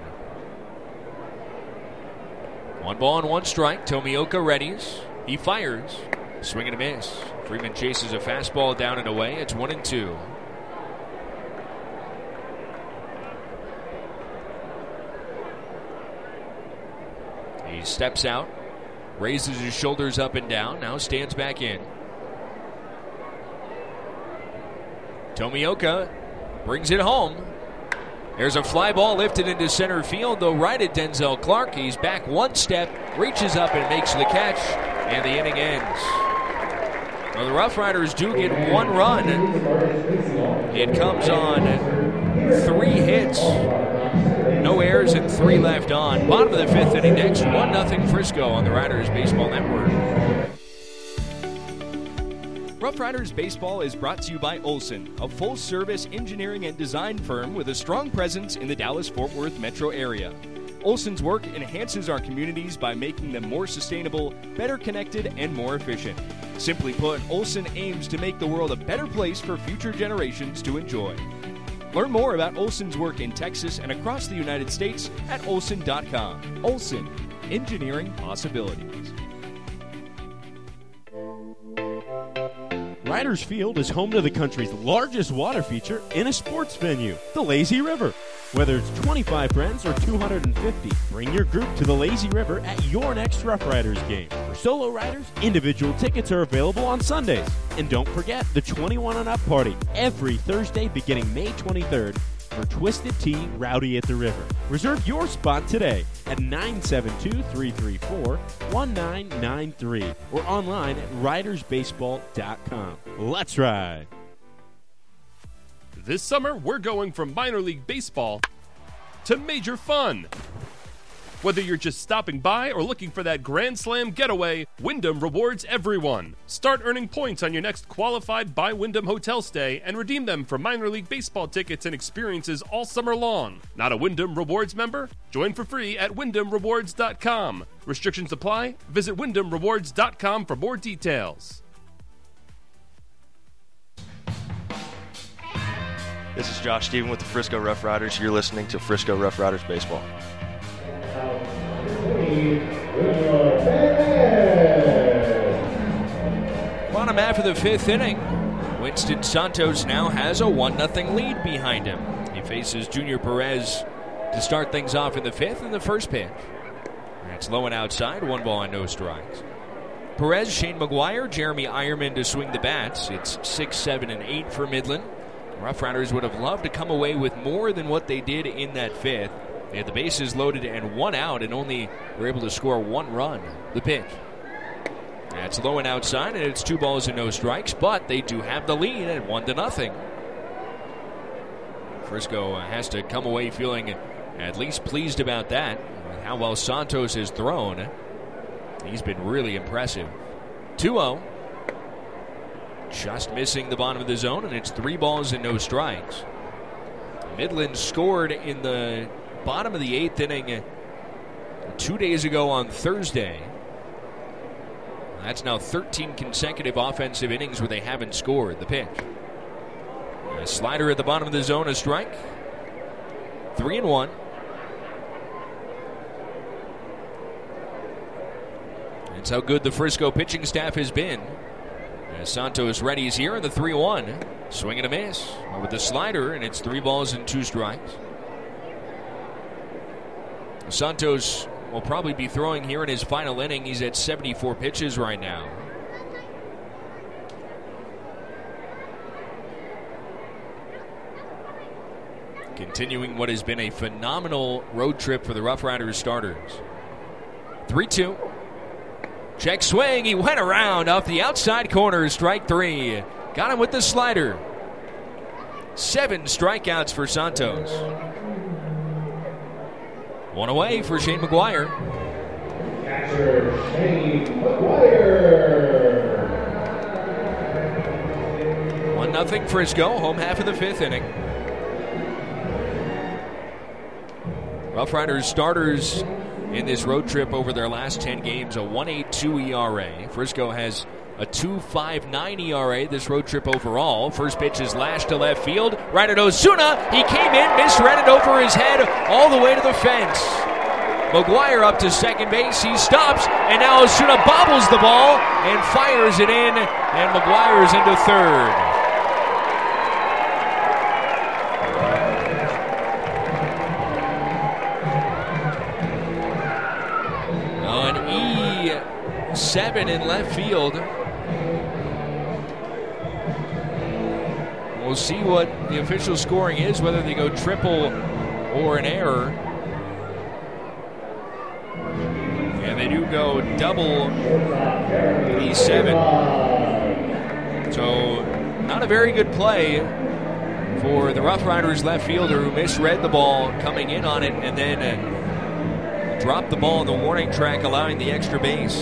1 ball and 1 strike. Tomioka readies. He fires. Swing and a miss. Freeman chases a fastball down and away. It's 1-2. He steps out, raises his shoulders up and down, now stands back in. Tomioka brings it home. There's a fly ball lifted into center field, though right at Denzel Clark. He's back 1 step, reaches up and makes the catch. And the inning ends. Well, the Rough Riders do get one run. It comes on 3 hits. No errors and 3 left on. Bottom of the 5th inning next. 1-0 Frisco on the Riders Baseball Network. Rough Riders Baseball is brought to you by Olson, a full-service engineering and design firm with a strong presence in the Dallas-Fort Worth metro area. Olson's work enhances our communities by making them more sustainable, better connected, and more efficient. Simply put, Olson aims to make the world a better place for future generations to enjoy. Learn more about Olson's work in Texas and across the United States at olson.com. Olson, engineering possibilities. Riders Field is home to the country's largest water feature in a sports venue, the Lazy River. Whether it's 25 friends or 250, bring your group to the Lazy River at your next Rough Riders game. For solo riders, individual tickets are available on Sundays. And don't forget the 21 and up party every Thursday beginning May 23rd for Twisted Tea Rowdy at the River. Reserve your spot today at 972-334-1993 or online at ridersbaseball.com. Let's ride! This summer, we're going from minor league baseball to major fun. Whether you're just stopping by or looking for that Grand Slam getaway, Wyndham rewards everyone. Start earning points on your next qualified by Wyndham hotel stay and redeem them for minor league baseball tickets and experiences all summer long. Not a Wyndham Rewards member? Join for free at WyndhamRewards.com. Restrictions apply. Visit WyndhamRewards.com for more details. This is Josh Stephen with the Frisco Rough Riders. You're listening to Frisco Rough Riders Baseball. Bottom half of the 5th inning. Winston Santos now has a 1-0 lead behind him. He faces Junior Perez to start things off in the 5th in the first pitch. That's low and outside, 1 ball and no strikes. Perez, Shane McGuire, Jeremy Eierman to swing the bats. It's 6, 7, and 8 for Midland. Rough Riders would have loved to come away with more than what they did in that 5th. They had the bases loaded and 1 out and only were able to score 1 run. The pitch. That's low and outside, and it's 2 balls and no strikes, but they do have the lead at 1-0. Frisco has to come away feeling at least pleased about that. How well Santos has thrown. He's been really impressive. 2-0. Just missing the bottom of the zone, and it's 3 balls and no strikes. Midland scored in the bottom of the 8th inning 2 days ago on Thursday. That's now 13 consecutive offensive innings where they haven't scored. The pitch. A slider at the bottom of the zone, a strike. 3-1. That's how good the Frisco pitching staff has been. As Santos readies here in the 3-1. Swing and a miss with the slider, and it's 3 balls and 2 strikes. Santos will probably be throwing here in his final inning. He's at 74 pitches right now. Continuing what has been a phenomenal road trip for the Rough Riders starters. 3-2. Check swing. He went around off the outside corner. Strike 3. Got him with the slider. 7 strikeouts for Santos. 1 away for Shane McGuire. Catcher Shane McGuire. 1-0 Frisco. Home half of the 5th inning. Rough Riders starters in this road trip over their last 10 games, a 1.82 ERA. Frisco has a 2.59 ERA this road trip overall. First pitch is lashed to left field. Right at Osuna. He came in, misread it over his head all the way to the fence. McGuire up to second base. He stops, and now Osuna bobbles the ball and fires it in, and McGuire's into third. An E7 in left field. We'll see what the official scoring is, whether they go triple or an error. And they do go double the 7. So not a very good play for the Rough Riders left fielder who misread the ball coming in on it and then dropped the ball on the warning track, allowing the extra base.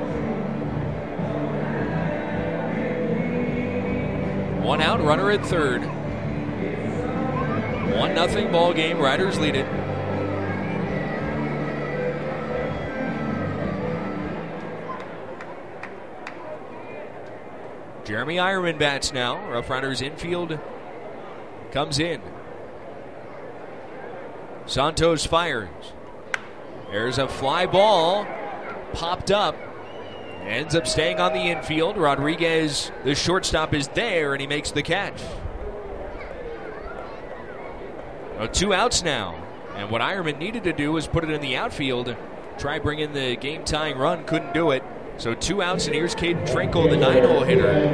One out, runner at third. 1-0 ball game. Riders lead it. Jeremy Ironman bats now. Rough Riders infield comes in. Santos fires. There's a fly ball. Popped up. Ends up staying on the infield. Rodriguez, the shortstop, is there, and he makes the catch. 2 outs now. And what Ironman needed to do was put it in the outfield. Try bringing the game-tying run. Couldn't do it. So 2 outs, and here's Caden Trinkle, the 9-hole hitter.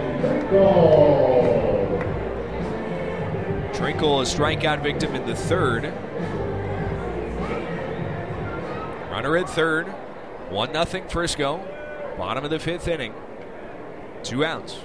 Trinkle, a strikeout victim in the third. Runner at third. 1-0 Frisco. Bottom of the 5th inning. 2 outs.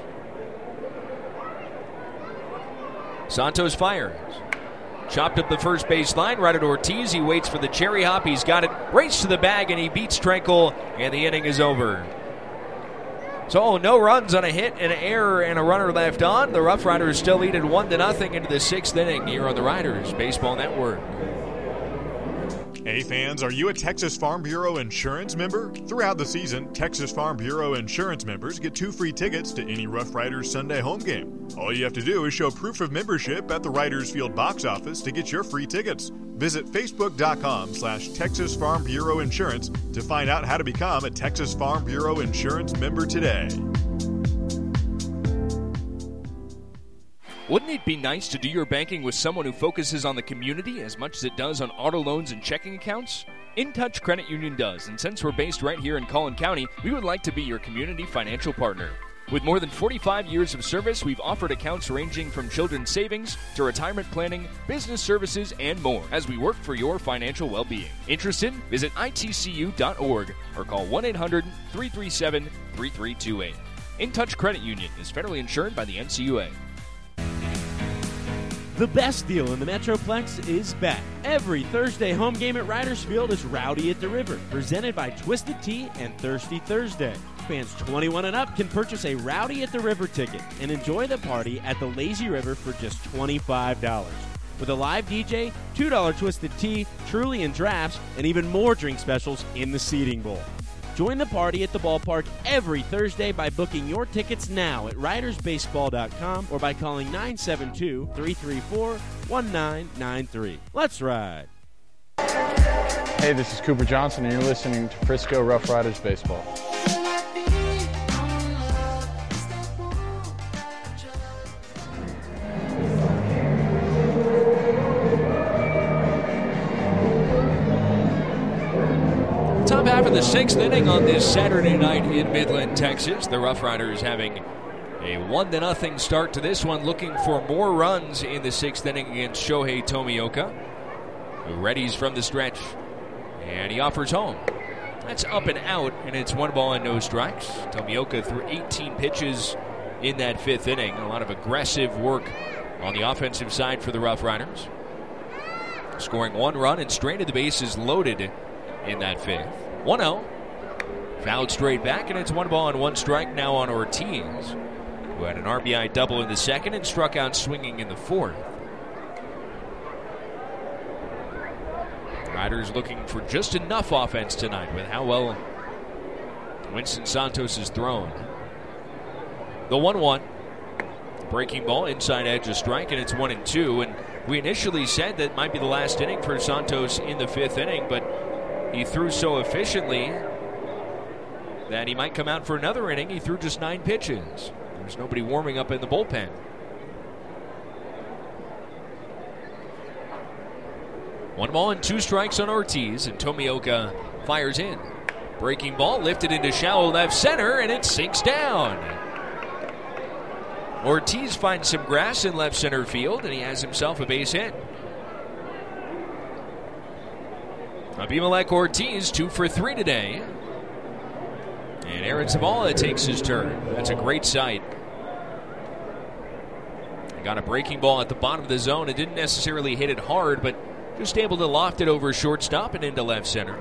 Santos fires. Chopped up the first base line, right at Ortiz. He waits for the cherry hop. He's got it. Race to the bag, and he beats Trinkle, and the inning is over. So no runs on a hit, an error, and a runner left on. The Rough Riders still lead at 1-0 into the 6th inning here on the Riders Baseball Network. Hey fans, are you a Texas Farm Bureau Insurance member? Throughout the season, Texas Farm Bureau Insurance members get 2 free tickets to any Rough Riders Sunday home game. All you have to do is show proof of membership at the Riders Field box office to get your free tickets. Visit Facebook.com/Texas Farm Bureau Insurance to find out how to become a Texas Farm Bureau Insurance member today. Wouldn't it be nice to do your banking with someone who focuses on the community as much as it does on auto loans and checking accounts? InTouch Credit Union does, and since we're based right here in Collin County, we would like to be your community financial partner. With more than 45 years of service, we've offered accounts ranging from children's savings to retirement planning, business services, and more as we work for your financial well-being. Interested? Visit itcu.org or call 1-800-337-3328. InTouch Credit Union is federally insured by the NCUA. The best deal in the Metroplex is back. Every Thursday home game at Riders Field is Rowdy at the River, presented by Twisted Tea and Thirsty Thursday. Fans 21 and up can purchase a Rowdy at the River ticket and enjoy the party at the Lazy River for just $25. With a live DJ, $2 Twisted Tea, Truly, and drafts, and even more drink specials in the seating bowl. Join the party at the ballpark every Thursday by booking your tickets now at ridersbaseball.com or by calling 972-334-1993. Let's ride. Hey, this is Cooper Johnson, and you're listening to Frisco Rough Riders Baseball. Top half of the 6th inning on this Saturday night in Midland, Texas. The Rough Riders having a 1-0 start to this one, looking for more runs in the 6th inning against Shohei Tomioka, who readies from the stretch, and he offers home. That's up and out, and it's 1 ball and no strikes. Tomioka threw 18 pitches in that 5th inning. A lot of aggressive work on the offensive side for the Rough Riders, scoring 1 run and straight to the bases loaded in that 5th. 1-0. Fouled straight back, and it's 1 ball and 1 strike now on Ortiz, who had an RBI double in the 2nd and struck out swinging in the 4th. Riders looking for just enough offense tonight with how well Winston Santos has thrown. The 1-1. Breaking ball, inside edge, a strike, and it's 1-2. And we initially said that might be the last inning for Santos in the 5th inning, but he threw so efficiently that he might come out for another inning. He threw just 9 pitches. There's nobody warming up in the bullpen. One ball and 2 strikes on Ortiz, and Tomioka fires in. Breaking ball lifted into shallow left center, and it sinks down. Ortiz finds some grass in left center field, and he has himself a base hit. Abimelec Ortiz, 2 for 3 today. And Aaron Zavala takes his turn. That's a great sight. He got a breaking ball at the bottom of the zone. It didn't necessarily hit it hard, but just able to loft it over shortstop and into left center.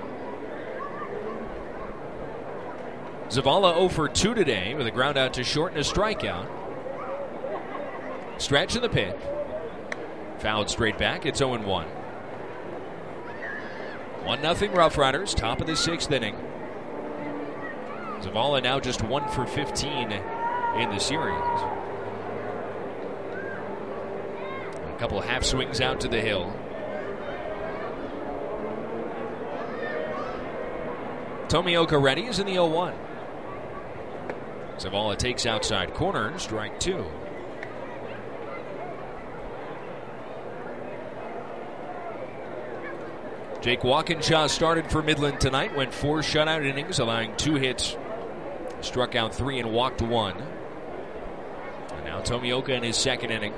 Zavala 0 for 2 today with a ground out to short and a strikeout. Stretch in the pitch. Fouled straight back. It's 0-1. 1-0 Rough Riders, top of the 6th inning. Zavala now just 1 for 15 in the series. A couple half swings out to the hill. Tomioka ready is in the 0-1. Zavala takes outside corner, strike 2. Jake Walkinshaw started for Midland tonight, went 4 shutout innings, allowing 2 hits, struck out 3 and walked 1. And now Tomioka in his 2nd inning.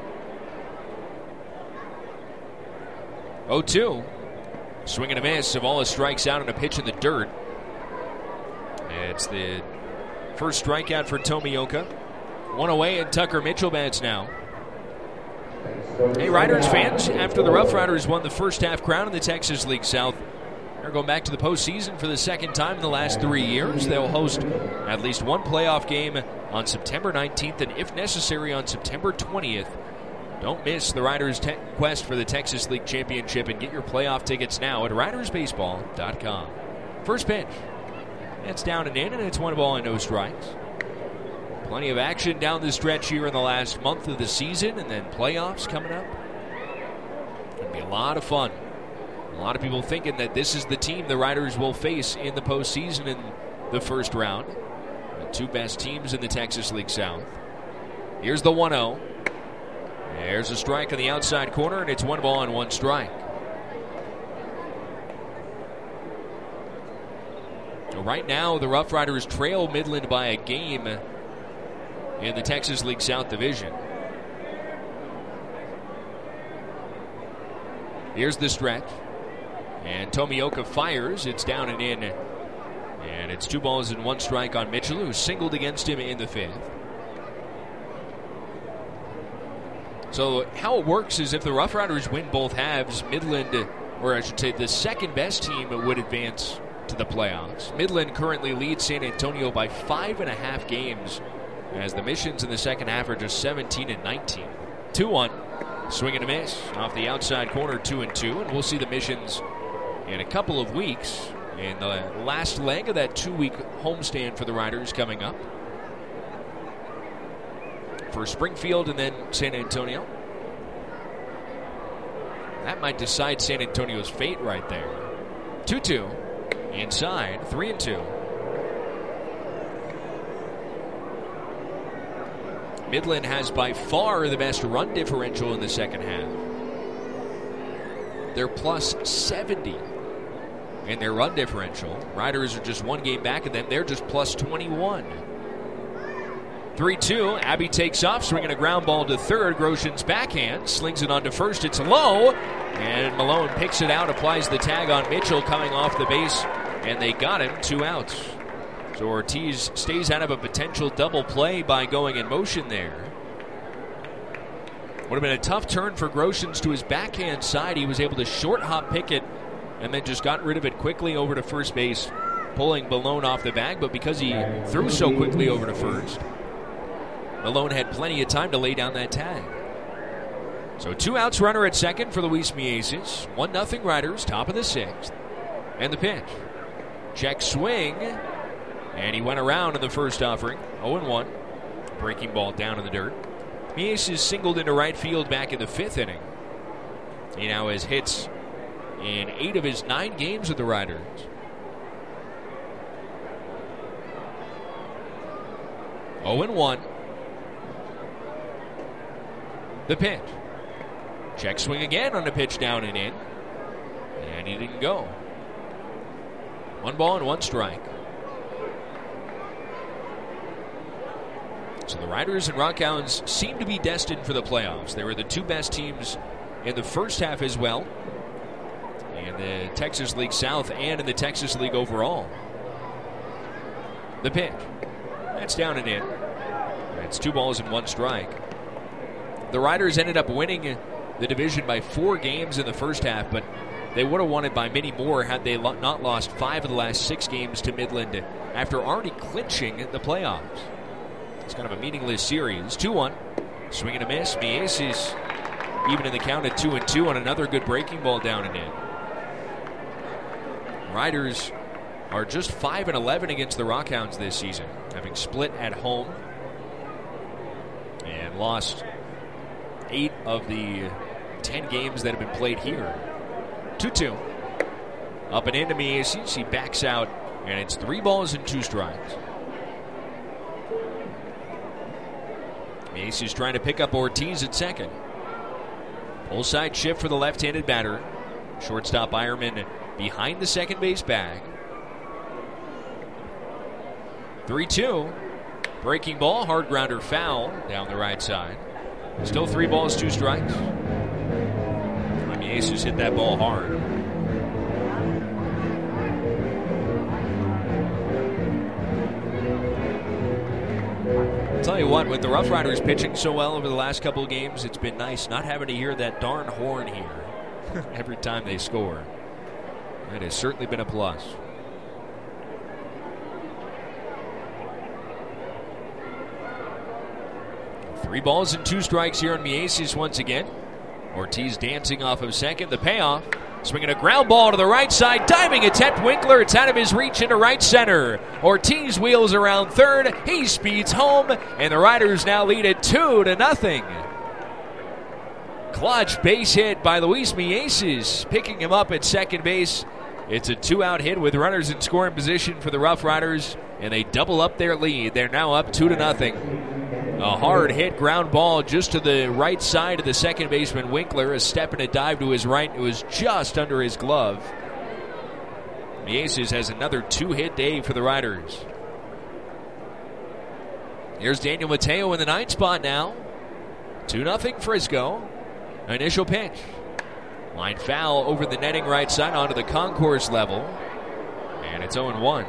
0-2. Swing and a miss. Zavala strikes out on a pitch in the dirt. It's the first strikeout for Tomioka. 1 away, and Tucker Mitchell bats now. Hey, Riders fans, after the Rough Riders won the first half crown in the Texas League South, they're going back to the postseason for the 2nd time in the last 3 years. They'll host at least one playoff game on September 19th and, if necessary, on September 20th. Don't miss the Riders' quest for the Texas League Championship and get your playoff tickets now at ridersbaseball.com. First pitch. That's down and in, and it's 1 ball and no strikes. Plenty of action down the stretch here in the last month of the season, and then playoffs coming up. It'll be a lot of fun. A lot of people thinking that this is the team the Riders will face in the postseason in the first round. The 2 best teams in the Texas League South. Here's the 1-0. There's a strike on the outside corner, and it's 1 ball and 1 strike. Right now, the Rough Riders trail Midland by a game in the Texas League South Division. Here's the stretch. And Tomioka fires. It's down and in. And it's 2 balls and 1 strike on Mitchell, who singled against him in the 5th. So how it works is if the Rough Riders win both halves, Midland, or I should say the 2nd best team, would advance to the playoffs. Midland currently leads San Antonio by 5.5 games, as the Missions in the 2nd half are just 17 and 19. 2-1. Swing and a miss off the outside corner, 2-2, and we'll see the Missions in a couple of weeks in the last leg of that 2-week homestand for the Riders coming up. For Springfield and then San Antonio. That might decide San Antonio's fate right there. 2-2. Inside, 3-2. Midland has by far the best run differential in the 2nd half. They're plus 70 in their run differential. Riders are just 1 game back of them. They're just plus 21. 3-2. Abbey takes off, swinging a ground ball to third. Grosjean's backhand slings it onto first. It's low, and Malone picks it out, applies the tag on Mitchell coming off the base, and they got him. 2 outs. So Ortiz stays out of a potential double play by going in motion there. Would have been a tough turn for Grosjean's to his backhand side. He was able to short hop pick it and then just got rid of it quickly over to first base, pulling Malone off the bag. But because he threw so quickly over to first, Malone had plenty of time to lay down that tag. So 2 outs, runner at second for Luis Mieses. 1-0 Riders, top of the 6th. And the pitch. Check swing. And he went around in the first offering. 0-1. Breaking ball down in the dirt. Mieses singled into right field back in the 5th inning. He now has hits in 8 of his 9 games with the Riders. Oh and 1. The pitch. Check swing again on the pitch down and in. And he didn't go. 1 ball and 1 strike. So the Riders and Rockhounds seem to be destined for the playoffs. They were the 2 best teams in the first half as well, in the Texas League South and in the Texas League overall. The pitch. That's down and in. It's 2 balls and 1 strike. The Riders ended up winning the division by 4 games in the first half, but they would have won it by many more had they not lost 5 of the last 6 games to Midland after already clinching the playoffs. It's kind of a meaningless series. 2-1. Swing and a miss. Mieses even in the count at 2-2 on another good breaking ball down and in. Riders are just 5-11 against the Rockhounds this season, having split at home and lost 8 of the 10 games that have been played here. 2-2. Up and into Mieses. He backs out, and it's 3 balls and 2 strikes. Mieses trying to pick up Ortiz at second. Pull side shift for the left-handed batter. Shortstop Eierman behind the second base bag. 3-2. Breaking ball, hard grounder foul down the right side. Still 3 balls, 2 strikes. Mieses hit that ball hard. I'll tell you what, with the Rough Riders pitching so well over the last couple of games, it's been nice not having to hear that darn horn here every time they score. That has certainly been a plus. Three balls and 2 strikes here on Mieses once again. Ortiz dancing off of second. The payoff. Swinging a ground ball to the right side. Diving attempt. Winkler. It's out of his reach into right center. Ortiz wheels around third. He speeds home. And the Riders now lead it 2-0. Clutch base hit by Luis Mieses. Picking him up at second base. It's a 2-out hit with runners in scoring position for the Rough Riders. And they double up their lead. They're now up 2-0. A hard hit ground ball just to the right side of the second baseman Winkler. A step and a dive to his right. It was just under his glove. Mieses has another 2-hit day for the Riders. Here's Daniel Mateo in the 9th spot now. 2-0 Frisco. Initial pitch. Line foul over the netting right side onto the concourse level. And it's 0-1.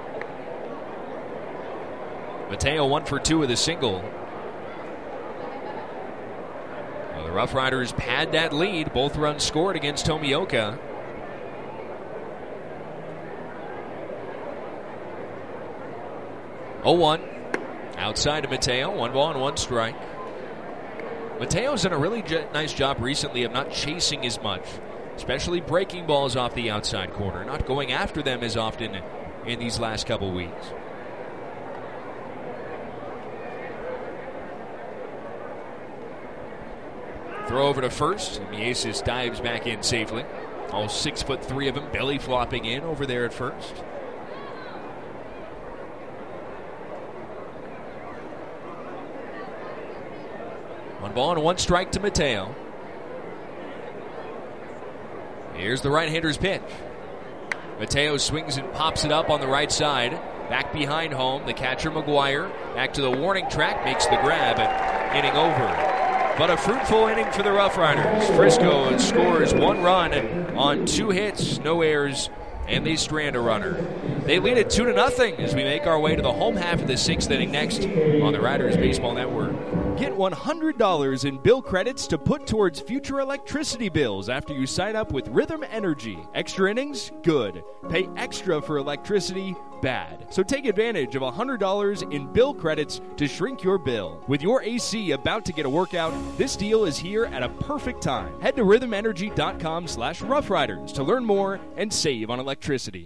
Mateo 1 for 2 with a single. Well, the Rough Riders pad that lead. Both runs scored against Tomioka. Oh-1. Outside of Mateo. 1 ball and 1 strike. Mateo's done a really nice job recently of not chasing as much, especially breaking balls off the outside corner, not going after them as often in these last couple weeks. Throw over to first. Mieses dives back in safely. All 6'3" of him, belly flopping in over there at first. One ball and 1 strike to Mateo. Here's the right-hander's pitch. Mateo swings and pops it up on the right side. Back behind home, the catcher McGuire. Back to the warning track, makes the grab, and inning over. But a fruitful inning for the Rough Riders. Frisco scores 1 run on 2 hits, no errors, and they strand a runner. They lead it 2-0 as we make our way to the home half of the 6th inning next on the Riders Baseball Network. Get $100 in bill credits to put towards future electricity bills after you sign up with Rhythm Energy. Extra innings? Good. Pay extra for electricity? Bad. So take advantage of $100 in bill credits to shrink your bill. With your AC about to get a workout, this deal is here at a perfect time. Head to rhythmenergy.com/roughriders to learn more and save on electricity.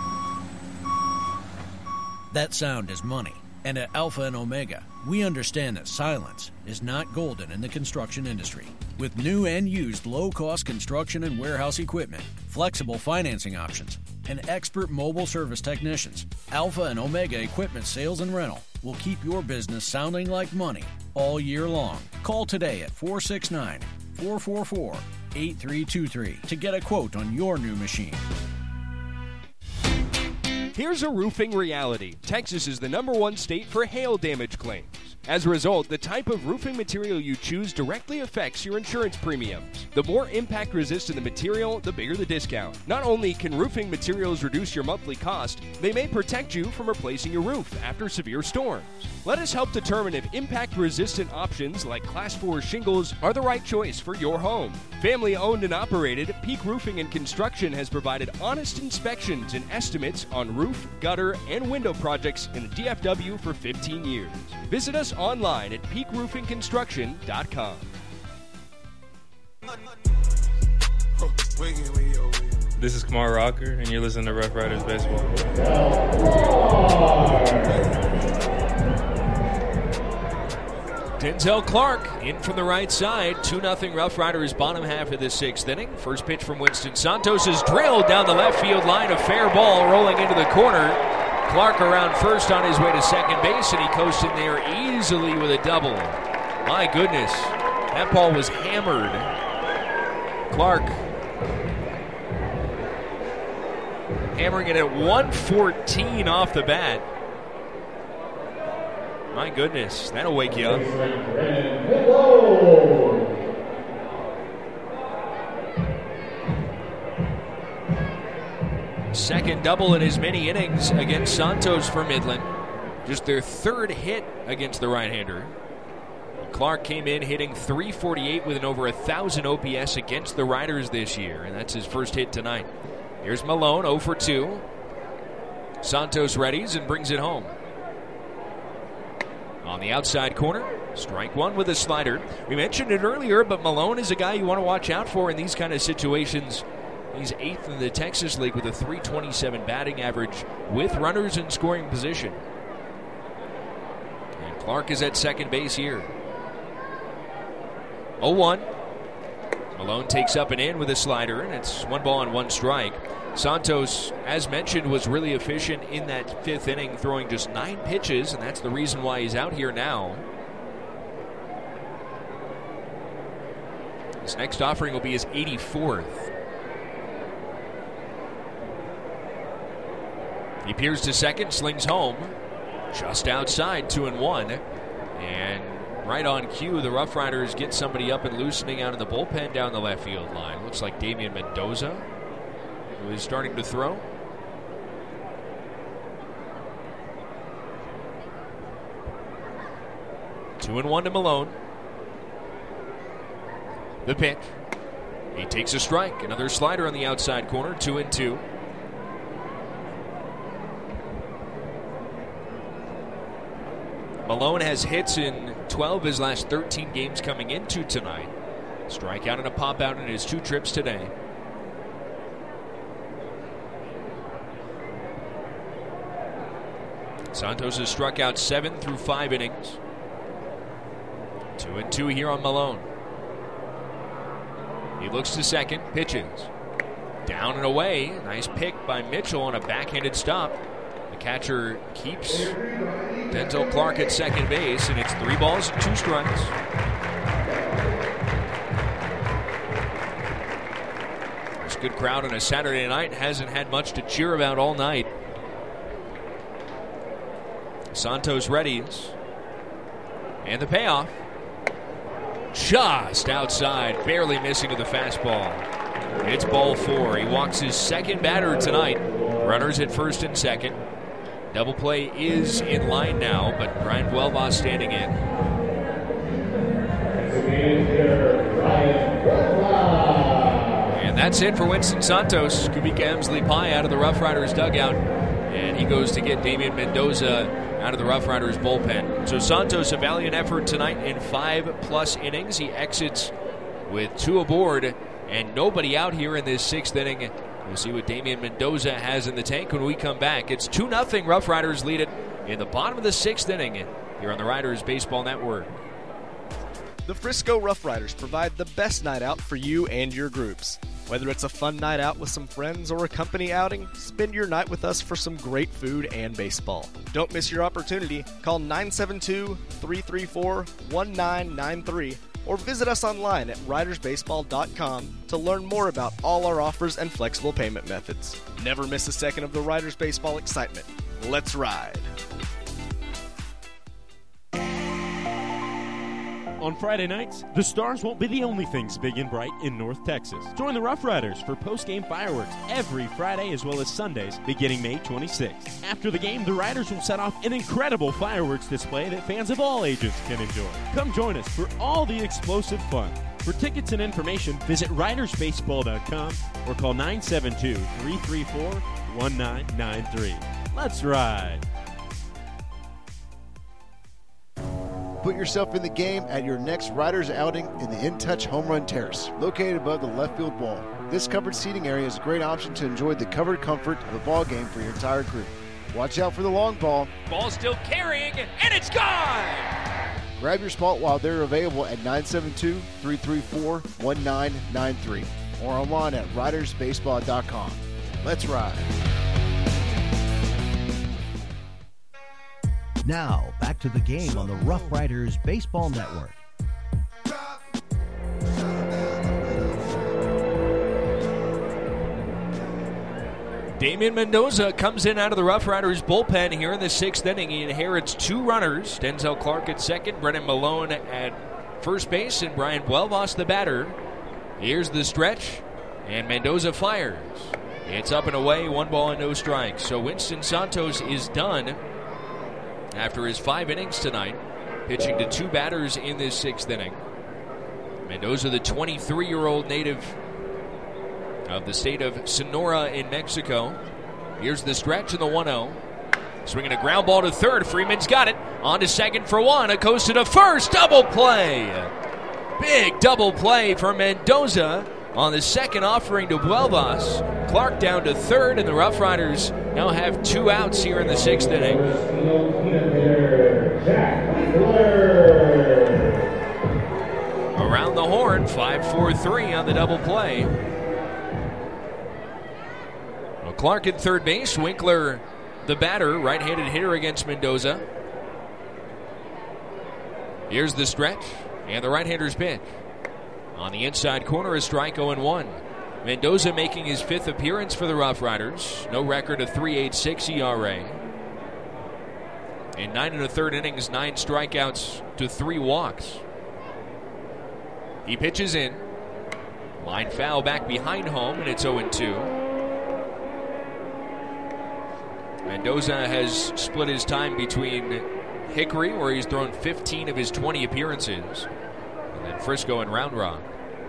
That sound is money. And at Alpha and Omega, we understand that silence is not golden in the construction industry. With new and used low-cost construction and warehouse equipment, flexible financing options, and expert mobile service technicians, Alpha and Omega Equipment Sales and Rental will keep your business sounding like money all year long. Call today at 469-444-8323 to get a quote on your new machine. Here's a roofing reality. Texas is the #1 state for hail damage claims. As a result, the type of roofing material you choose directly affects your insurance premiums. The more impact-resistant the material, the bigger the discount. Not only can roofing materials reduce your monthly cost, they may protect you from replacing your roof after severe storms. Let us help determine if impact-resistant options like Class 4 shingles are the right choice for your home. Family-owned and operated, Peak Roofing and Construction has provided honest inspections and estimates on roof, gutter, and window projects in the DFW for 15 years. Visit us online at peakroofingconstruction.com. This is Kamar Rocker, and you're listening to Rough Riders Baseball. Denzel Clark in from the right side. 2-0 Rough Riders, bottom half of the sixth inning. First pitch from Winston Santos is drilled down the left field line. A fair ball rolling into the corner. Clark around first on his way to second base, and he coasts in there easily with a double. My goodness, that ball was hammered. Clark hammering it at 114 off the bat. My goodness, that'll wake you up. Second double in as many innings against Santos for Midland. Just their third hit against the right-hander. Clark came in hitting .348 with an over 1,000 OPS against the Riders this year, and that's his first hit tonight. Here's Malone, 0 for 2. Santos readies and brings it home. On the outside corner, strike one with a slider. We mentioned it earlier, but Malone is a guy you want to watch out for in these kind of situations. He's 8th in the Texas League with a .327 batting average with runners in scoring position. And Clark is at second base here. 0-1. Malone takes up and in with a slider, and it's 1 ball and 1 strike. Santos, as mentioned, was really efficient in that fifth inning, throwing just 9 pitches, and that's the reason why he's out here now. His next offering will be his 84th. He peers to second, slings home, just outside, 2-1. And right on cue, the Rough Riders get somebody up and loosening out in the bullpen down the left field line. Looks like Damian Mendoza, who is starting to throw. Two and one to Malone. The pitch. He takes a strike. Another slider on the outside corner. 2-2. Malone has hits in 12 of his last 13 games coming into tonight. Strikeout and a pop out in his 2 trips today. Santos has struck out 7 through 5 innings. 2-2 here on Malone. He looks to second, pitches. Down and away. Nice pick by Mitchell on a backhanded stop. The catcher keeps Denzel Clark at second base, and it's 3 balls and 2 strikes. There's a good crowd on a Saturday night. Hasn't had much to cheer about all night. Santos readies. And the payoff. Just outside, barely missing to the fastball. It's ball 4. He walks his second batter tonight. Runners at first and second. Double play is in line now, but Brian Vuelva standing in. And that's it for Winston Santos. Kubika Emsley Pie out of the Rough Riders dugout. And he goes to get Damian Mendoza out of the Rough Riders bullpen. So Santos, a valiant effort tonight in 5+ innings. He exits with 2 aboard and nobody out here in this 6th inning. We'll see what Damian Mendoza has in the tank when we come back. It's 2-0. Rough Riders lead it in the bottom of the 6th inning here on the Riders Baseball Network. The Frisco Rough Riders provide the best night out for you and your groups. Whether it's a fun night out with some friends or a company outing, spend your night with us for some great food and baseball. Don't miss your opportunity. Call 972-334-1993 or visit us online at ridersbaseball.com to learn more about all our offers and flexible payment methods. Never miss a second of the Riders Baseball excitement. Let's ride. On Friday nights, the Stars won't be the only things big and bright in North Texas. Join the Rough Riders for post-game fireworks every Friday as well as Sundays beginning May 26th. After the game, the Riders will set off an incredible fireworks display that fans of all ages can enjoy. Come join us for all the explosive fun. For tickets and information, visit ridersbaseball.com or call 972-334-1993. Let's ride! Put yourself in the game at your next Riders outing in the In Touch Home Run Terrace, located above the left field wall. This covered seating area is a great option to enjoy the covered comfort of a ball game for your entire group. Watch out for the long ball. Ball still carrying, and it's gone! Grab your spot while they're available at 972-334-1993 or online at ridersbaseball.com. Let's ride. Now, back to the game on the Rough Riders Baseball Network. Damian Mendoza comes in out of the Rough Riders bullpen here in the 6th inning. He inherits 2 runners, Denzel Clark at second, Brennan Malone at first base, and Brian Buelvas the batter. Here's the stretch, and Mendoza fires. It's up and away, 1 ball and no strikes. So Winston Santos is done after his 5 innings tonight, pitching to 2 batters in this 6th inning. Mendoza, the 23-year-old native of the state of Sonora in Mexico. Here's the stretch in the 1-0. Swinging a ground ball to third. Freeman's got it. On to second for 1. Acosta to first. Double play. Big double play for Mendoza on the second offering to Buelvas. Clark down to third, and the Rough Riders now have 2 outs here in the 6th inning. Around the horn, 5-4-3 on the double play. Well, Clark at third base, Winkler the batter, right-handed hitter against Mendoza. Here's the stretch, and the right-hander's pitch. On the inside corner, a strike 0-1. Mendoza making his 5th appearance for the Rough Riders. No record of 3.86 ERA. In 9 1/3 innings, 9 strikeouts to 3 walks. He pitches in. Line foul back behind home, and it's 0-2. Mendoza has split his time between Hickory, where he's thrown 15 of his 20 appearances, and then Frisco and Round Rock.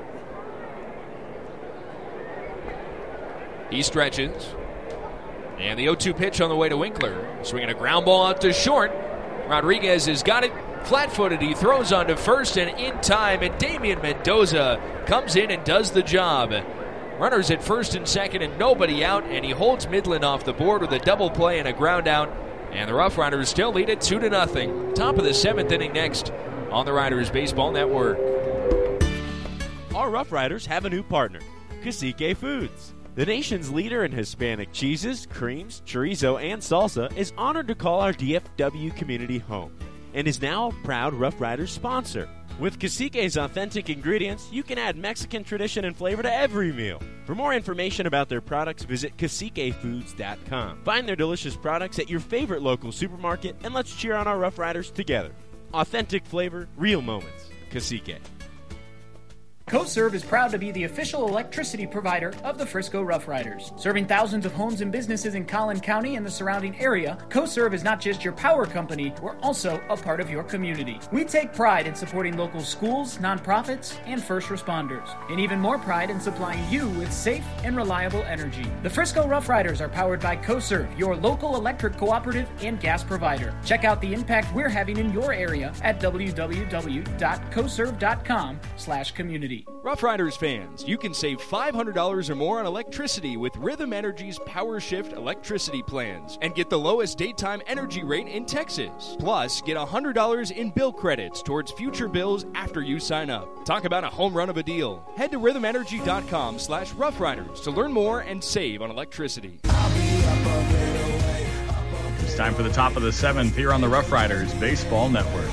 He stretches. And the 0-2 pitch on the way to Winkler. Swinging a ground ball out to short. Rodriguez has got it flat-footed. He throws on to first and in time. And Damian Mendoza comes in and does the job. Runners at first and second and nobody out. And he holds Midland off the board with a double play and a ground out. And the Rough Riders still lead it 2-0. Top of the 7th inning next on the Riders Baseball Network. Our Rough Riders have a new partner, Cacique Foods. The nation's leader in Hispanic cheeses, creams, chorizo, and salsa is honored to call our DFW community home and is now a proud Rough Riders sponsor. With Cacique's authentic ingredients, you can add Mexican tradition and flavor to every meal. For more information about their products, visit CaciqueFoods.com. Find their delicious products at your favorite local supermarket, and let's cheer on our Rough Riders together. Authentic flavor, real moments. Cacique. CoServe is proud to be the official electricity provider of the Frisco Rough Riders. Serving thousands of homes and businesses in Collin County and the surrounding area, CoServe is not just your power company, we're also a part of your community. We take pride in supporting local schools, nonprofits, and first responders, and even more pride in supplying you with safe and reliable energy. The Frisco Rough Riders are powered by CoServe, your local electric cooperative and gas provider. Check out the impact we're having in your area at www.coserve.com/community. Rough Riders fans, you can save $500 or more on electricity with Rhythm Energy's Power Shift electricity plans and get the lowest daytime energy rate in Texas. Plus, get $100 in bill credits towards future bills after you sign up. Talk about a home run of a deal. Head to rhythmenergy.com/roughriders to learn more and save on electricity. It's time for the top of the 7th here on the Rough Riders Baseball Network.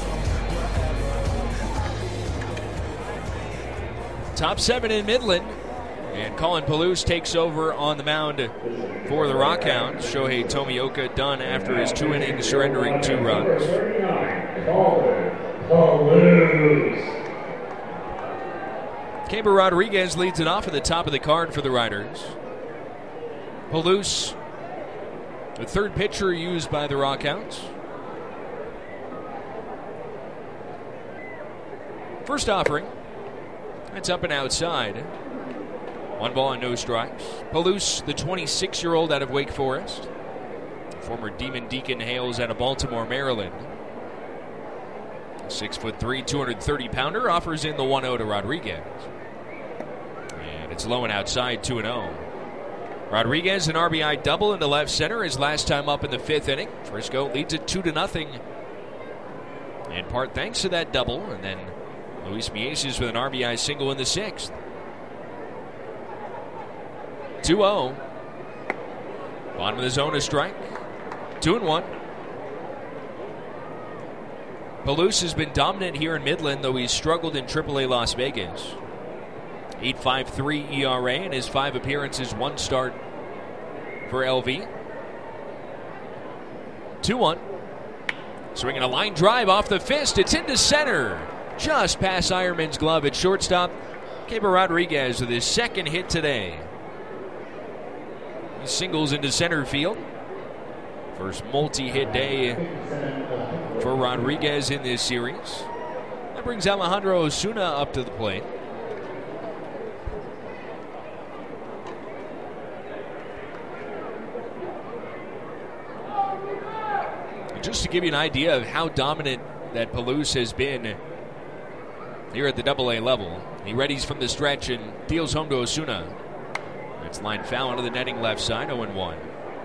Top 7 in Midland, and Colin Palouse takes over on the mound for the Rockhounds. Shohei Tomioka done after his 2 innings, surrendering 2 runs. Keber Rodriguez leads it off at the top of the card for the Riders. Palouse, the third pitcher used by the Rockhounds. First offering. It's up and outside. 1 ball and no strikes. Palouse, the 26-year-old out of Wake Forest. Former Demon Deacon hails out of Baltimore, Maryland. 6'3", 230-pounder offers in the 1-0 to Rodriguez. And it's low and outside, 2-0. Rodriguez, an RBI double into left center, his last time up in the 5th inning. Frisco leads it 2-0. In part thanks to that double, and then Luis Mieses with an RBI single in the 6th. 2-0. Bottom of the zone, a strike. 2-1. Palouse has been dominant here in Midland, though he's struggled in AAA Las Vegas. 8.53 ERA in his 5 appearances, 1 start for LV. 2-1. Swinging a line drive off the fist. It's into center. Just past Ironman's glove at shortstop. Keber Rodriguez with his 2nd hit today. He singles into center field. First multi-hit day for Rodriguez in this series. That brings Alejandro Osuna up to the plate. Just to give you an idea of how dominant that Palouse has been here at the AA level. He readies from the stretch and deals home to Osuna. It's lined foul into the netting left side, 0-1.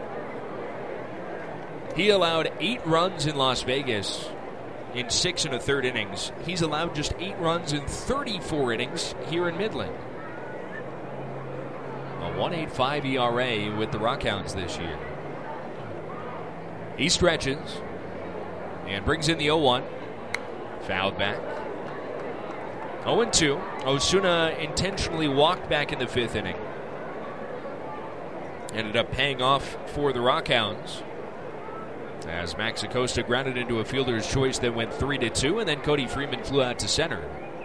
He allowed 8 runs in Las Vegas in 6 1/3 innings. He's allowed just 8 runs in 34 innings here in Midland. A 1.85 ERA with the Rockhounds this year. He stretches and brings in the 0-1. Fouled back. 0-2. Osuna intentionally walked back in the 5th inning. Ended up paying off for the Rockhounds, as Max Acosta grounded into a fielder's choice that went 3-2, and then Cody Freeman flew out to center.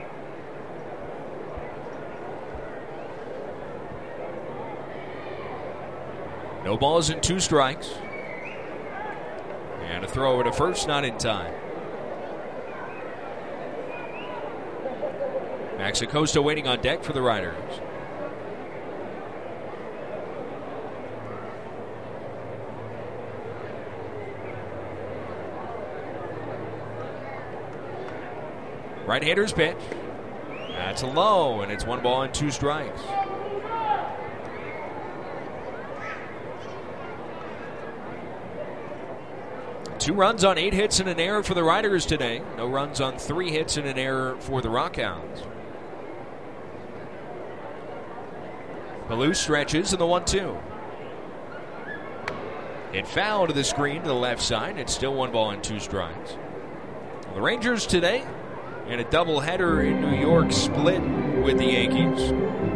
No balls and 2 strikes. And a throw over to first, not in time. Max Acosta waiting on deck for the Riders. Right-hander's pitch. That's a low, and it's 1 ball and 2 strikes. Two runs on 8 hits and an error for the Riders today. No runs on 3 hits and an error for the Rockhounds. Palouse stretches in the 1-2. Hit foul to the screen to the left side. It's still 1 ball and 2 strikes. The Rangers today in a doubleheader in New York split with the Yankees.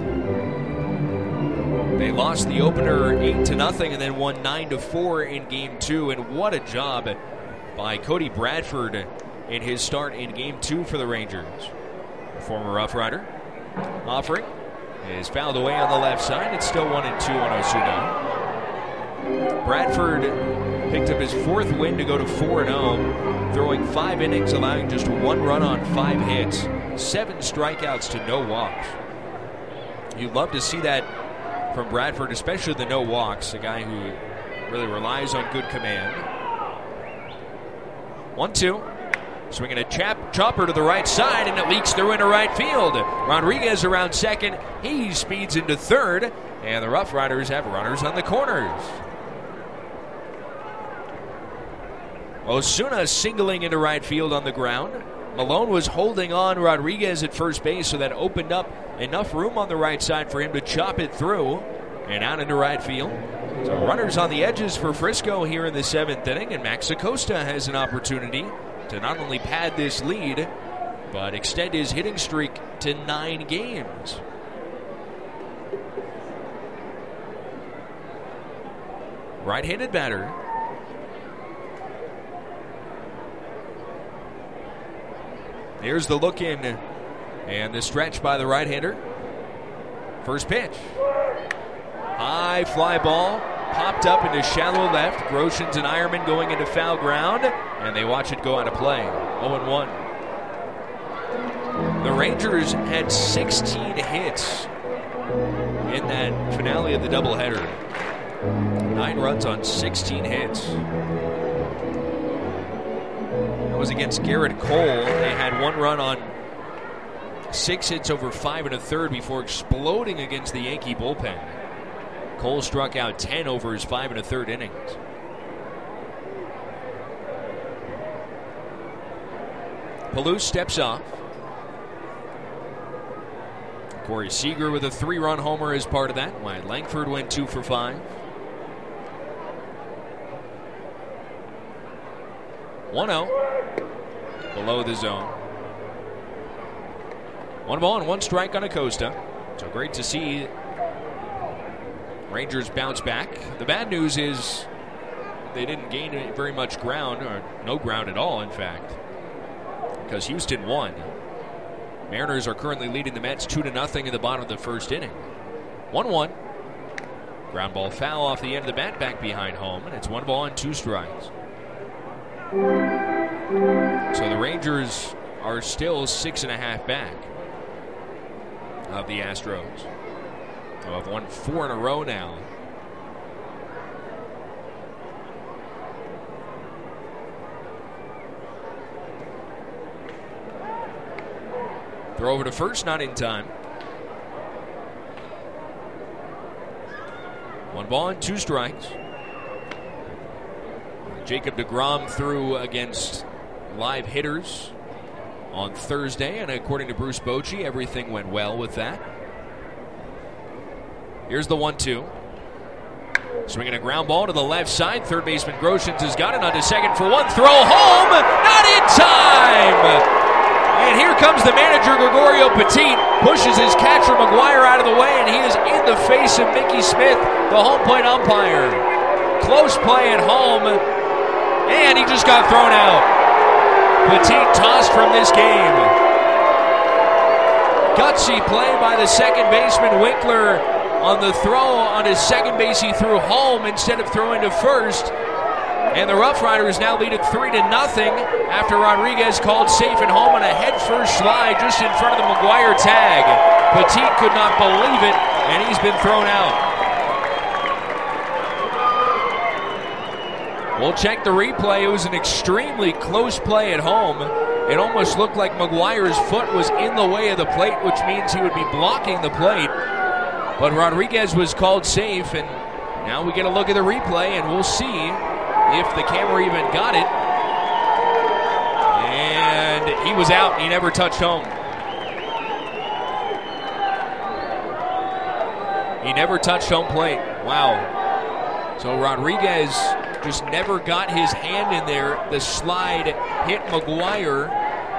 They lost the opener 8-0 and then won 9-4 in Game 2. And what a job by Cody Bradford in his start in Game 2 for the Rangers. The former Rough Rider. Offering is fouled away on the left side. It's still 1-2 on Osuna. Bradford picked up his 4th win to go to 4-0, throwing 5 innings, allowing just 1 run on 5 hits, 7 strikeouts to no walks. You'd love to see that from Bradford, especially the no walks, a guy who really relies on good command. 1-2. Swinging a chopper to the right side, and it leaks through into right field. Rodriguez around second. He speeds into third, and the Rough Riders have runners on the corners. Osuna singling into right field on the ground. Malone was holding on Rodriguez at first base, so that opened up enough room on the right side for him to chop it through and out into right field. So runners on the edges for Frisco here in the 7th inning, and Max Acosta has an opportunity to not only pad this lead, but extend his hitting streak to 9 games. Right-handed batter. Here's the look in and the stretch by the right-hander. First pitch. High fly ball. Popped up into shallow left. Groshans and Ironman going into foul ground. And they watch it go out of play. 0-1. The Rangers had 16 hits in that finale of the doubleheader. 9 runs on 16 hits. That was against Garrett Cole. They had 1 run on 6 hits over 5 1/3 before exploding against the Yankee bullpen. Cole struck out 10 over his 5 1/3 innings. Palouse steps off. Corey Seager with a 3-run homer as part of that. Wyatt Langford went 2 for 5. 1-0. Below the zone. 1 ball and 1 strike on Acosta. So great to see Rangers bounce back. The bad news is they didn't gain very much ground, or no ground at all, in fact, because Houston won. Mariners are currently leading the Mets 2-0 in the bottom of the first inning. 1-1. Ground ball foul off the end of the bat back behind home, and it's 1 ball and 2 strikes. So the Rangers are still 6.5 back of the Astros. So have won 4 in a row now. Throw over to first, not in time. 1 ball and 2 strikes. Jacob deGrom threw against live hitters on Thursday, and according to Bruce Bochy, everything went well with that. Here's the 1-2. Swinging a ground ball to the left side. Third baseman Groshans has got it onto second for 1. Throw home, not in time! And here comes the manager, Gregorio Petit, pushes his catcher McGuire out of the way, and he is in the face of Mickey Smith, the home plate umpire. Close play at home, and he just got thrown out. Petit tossed from this game. Gutsy play by the second baseman Winkler on the throw on his second base. He threw home instead of throwing to first. And the Rough Riders now lead it 3-0 after Rodriguez called safe at home on a head-first slide just in front of the McGuire tag. Petit could not believe it, and he's been thrown out. We'll check the replay. It was an extremely close play at home. It almost looked like McGuire's foot was in the way of the plate, which means he would be blocking the plate. But Rodriguez was called safe, and now we get a look at the replay, and we'll see if the camera even got it. And he was out. He never touched home. He never touched home plate. Wow. So Rodriguez just never got his hand in there. The slide hit McGuire.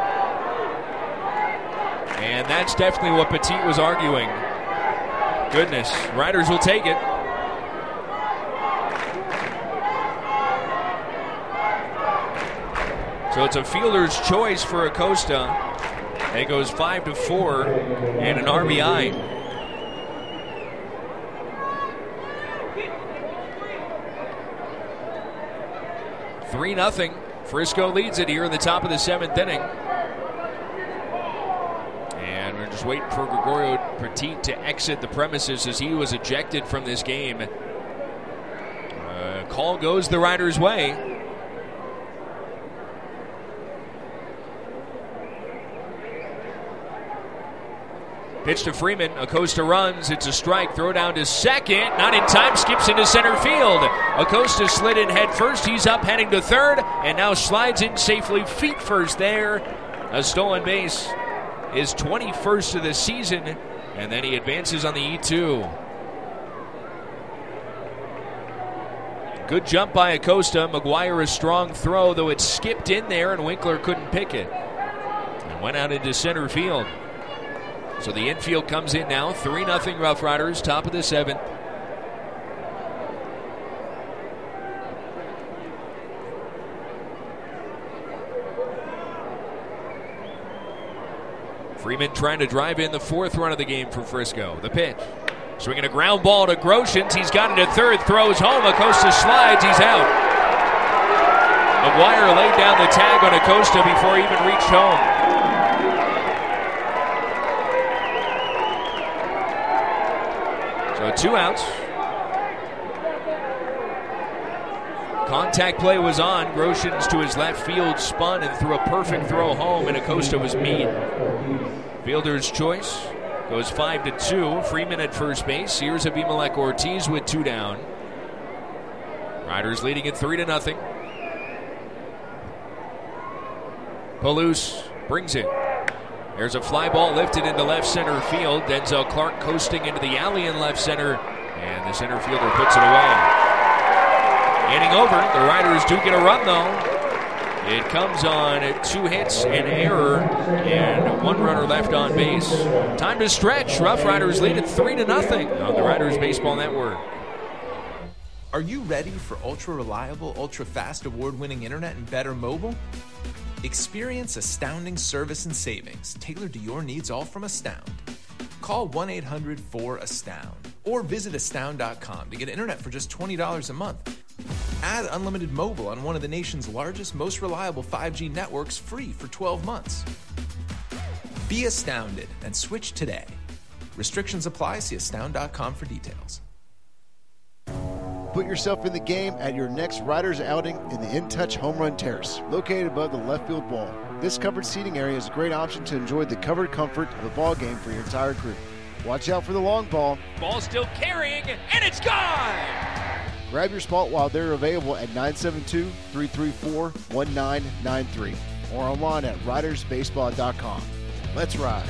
And that's definitely what Petit was arguing. Goodness. Riders will take it. So it's a fielder's choice for Acosta. And it goes 5-4 and an RBI. Three 3-0. Frisco leads it here in the top of the 7th inning. And we're just waiting for Gregorio Petit to exit the premises as he was ejected from this game. Call goes the Riders' way. Pitch to Freeman. Acosta runs. It's a strike. Throw down to second. Not in time. Skips into center field. Acosta slid in head first. He's up heading to third. And now slides in safely feet first there. A stolen base. His 21st of the season. And then he advances on the E2. Good jump by Acosta. McGuire a strong throw, though it skipped in there and Winkler couldn't pick it. And went out into center field. So the infield comes in now. 3-0 Rough Riders, top of the 7th. Freeman trying to drive in the fourth run of the game for Frisco. The pitch. Swinging a ground ball to Groshans. He's got it at third. Throws home. Acosta slides. He's out. McGuire laid down the tag on Acosta before he even reached home. So 2 outs. Contact play was on. Groshans to his left field spun and threw a perfect throw home, and Acosta was mean. Fielder's choice goes 5-2. Freeman at first base. Here's Abimelec Ortiz with 2 down. Riders leading it 3-0. Palouse brings it. There's a fly ball lifted into left center field. Denzel Clark coasting into the alley in left center, and the center fielder puts it away. Inning over. The Riders do get a run, though. It comes on 2 hits, an error, and 1 runner left on base. Time to stretch. Rough Riders lead it 3-0 on the Riders Baseball Network. Are you ready for ultra-reliable, ultra-fast, award-winning internet and better mobile? Experience astounding service and savings tailored to your needs, all from Astound. Call 1-800-4ASTOUND or visit astound.com to get internet for just $20 a month. Add unlimited mobile on one of the nation's largest, most reliable 5G networks free for 12 months. Be astounded and switch today. Restrictions apply. See astound.com for details. Put yourself in the game at your next Riders outing in the In Touch Home Run Terrace, located above the left field wall. This covered seating area is a great option to enjoy the covered comfort of a ball game for your entire group. Watch out for the long ball. Ball still carrying, and it's gone! Grab your spot while they're available at 972-334-1993 or online at ridersbaseball.com. Let's ride.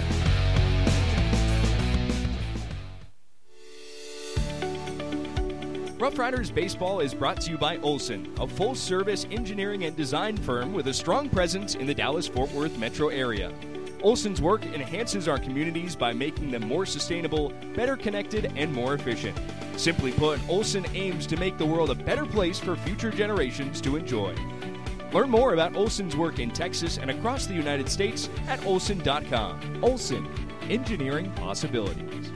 Rough Riders Baseball is brought to you by Olson, a full-service engineering and design firm with a strong presence in the Dallas-Fort Worth metro area. Olson's work enhances our communities by making them more sustainable, better connected, and more efficient. Simply put, Olson aims to make the world a better place for future generations to enjoy. Learn more about Olson's work in Texas and across the United States at olson.com. Olson, engineering possibilities.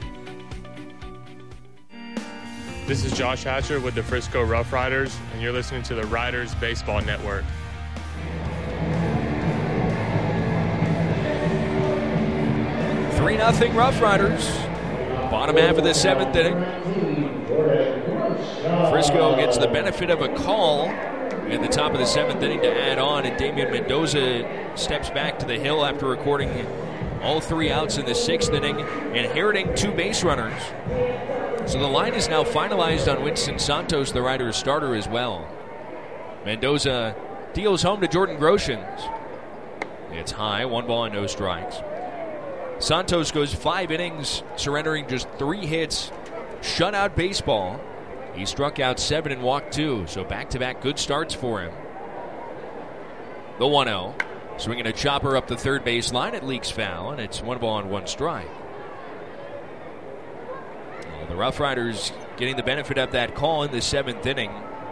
This is Josh Hatcher with the Frisco Rough Riders, and you're listening to the Riders Baseball Network. Three 3-0 Rough Riders. Bottom half of the 7th inning. Frisco gets the benefit of a call in the top of the 7th inning to add on, and Damian Mendoza steps back to the hill after recording all 3 outs in the 6th inning, inheriting 2 base runners. So the line is now finalized on Winston Santos, the Riders starter, as well. Mendoza deals home to Jordan Groshans. It's high, 1 ball and no strikes. Santos goes 5 innings, surrendering just 3 hits, shutout baseball. He struck out 7 and walked 2, so back-to-back good starts for him. The 1-0, swinging a chopper up the third base line. It leaks foul, and it's 1 ball and 1 strike. Well, the Rough Riders getting the benefit of that call in the 7th inning.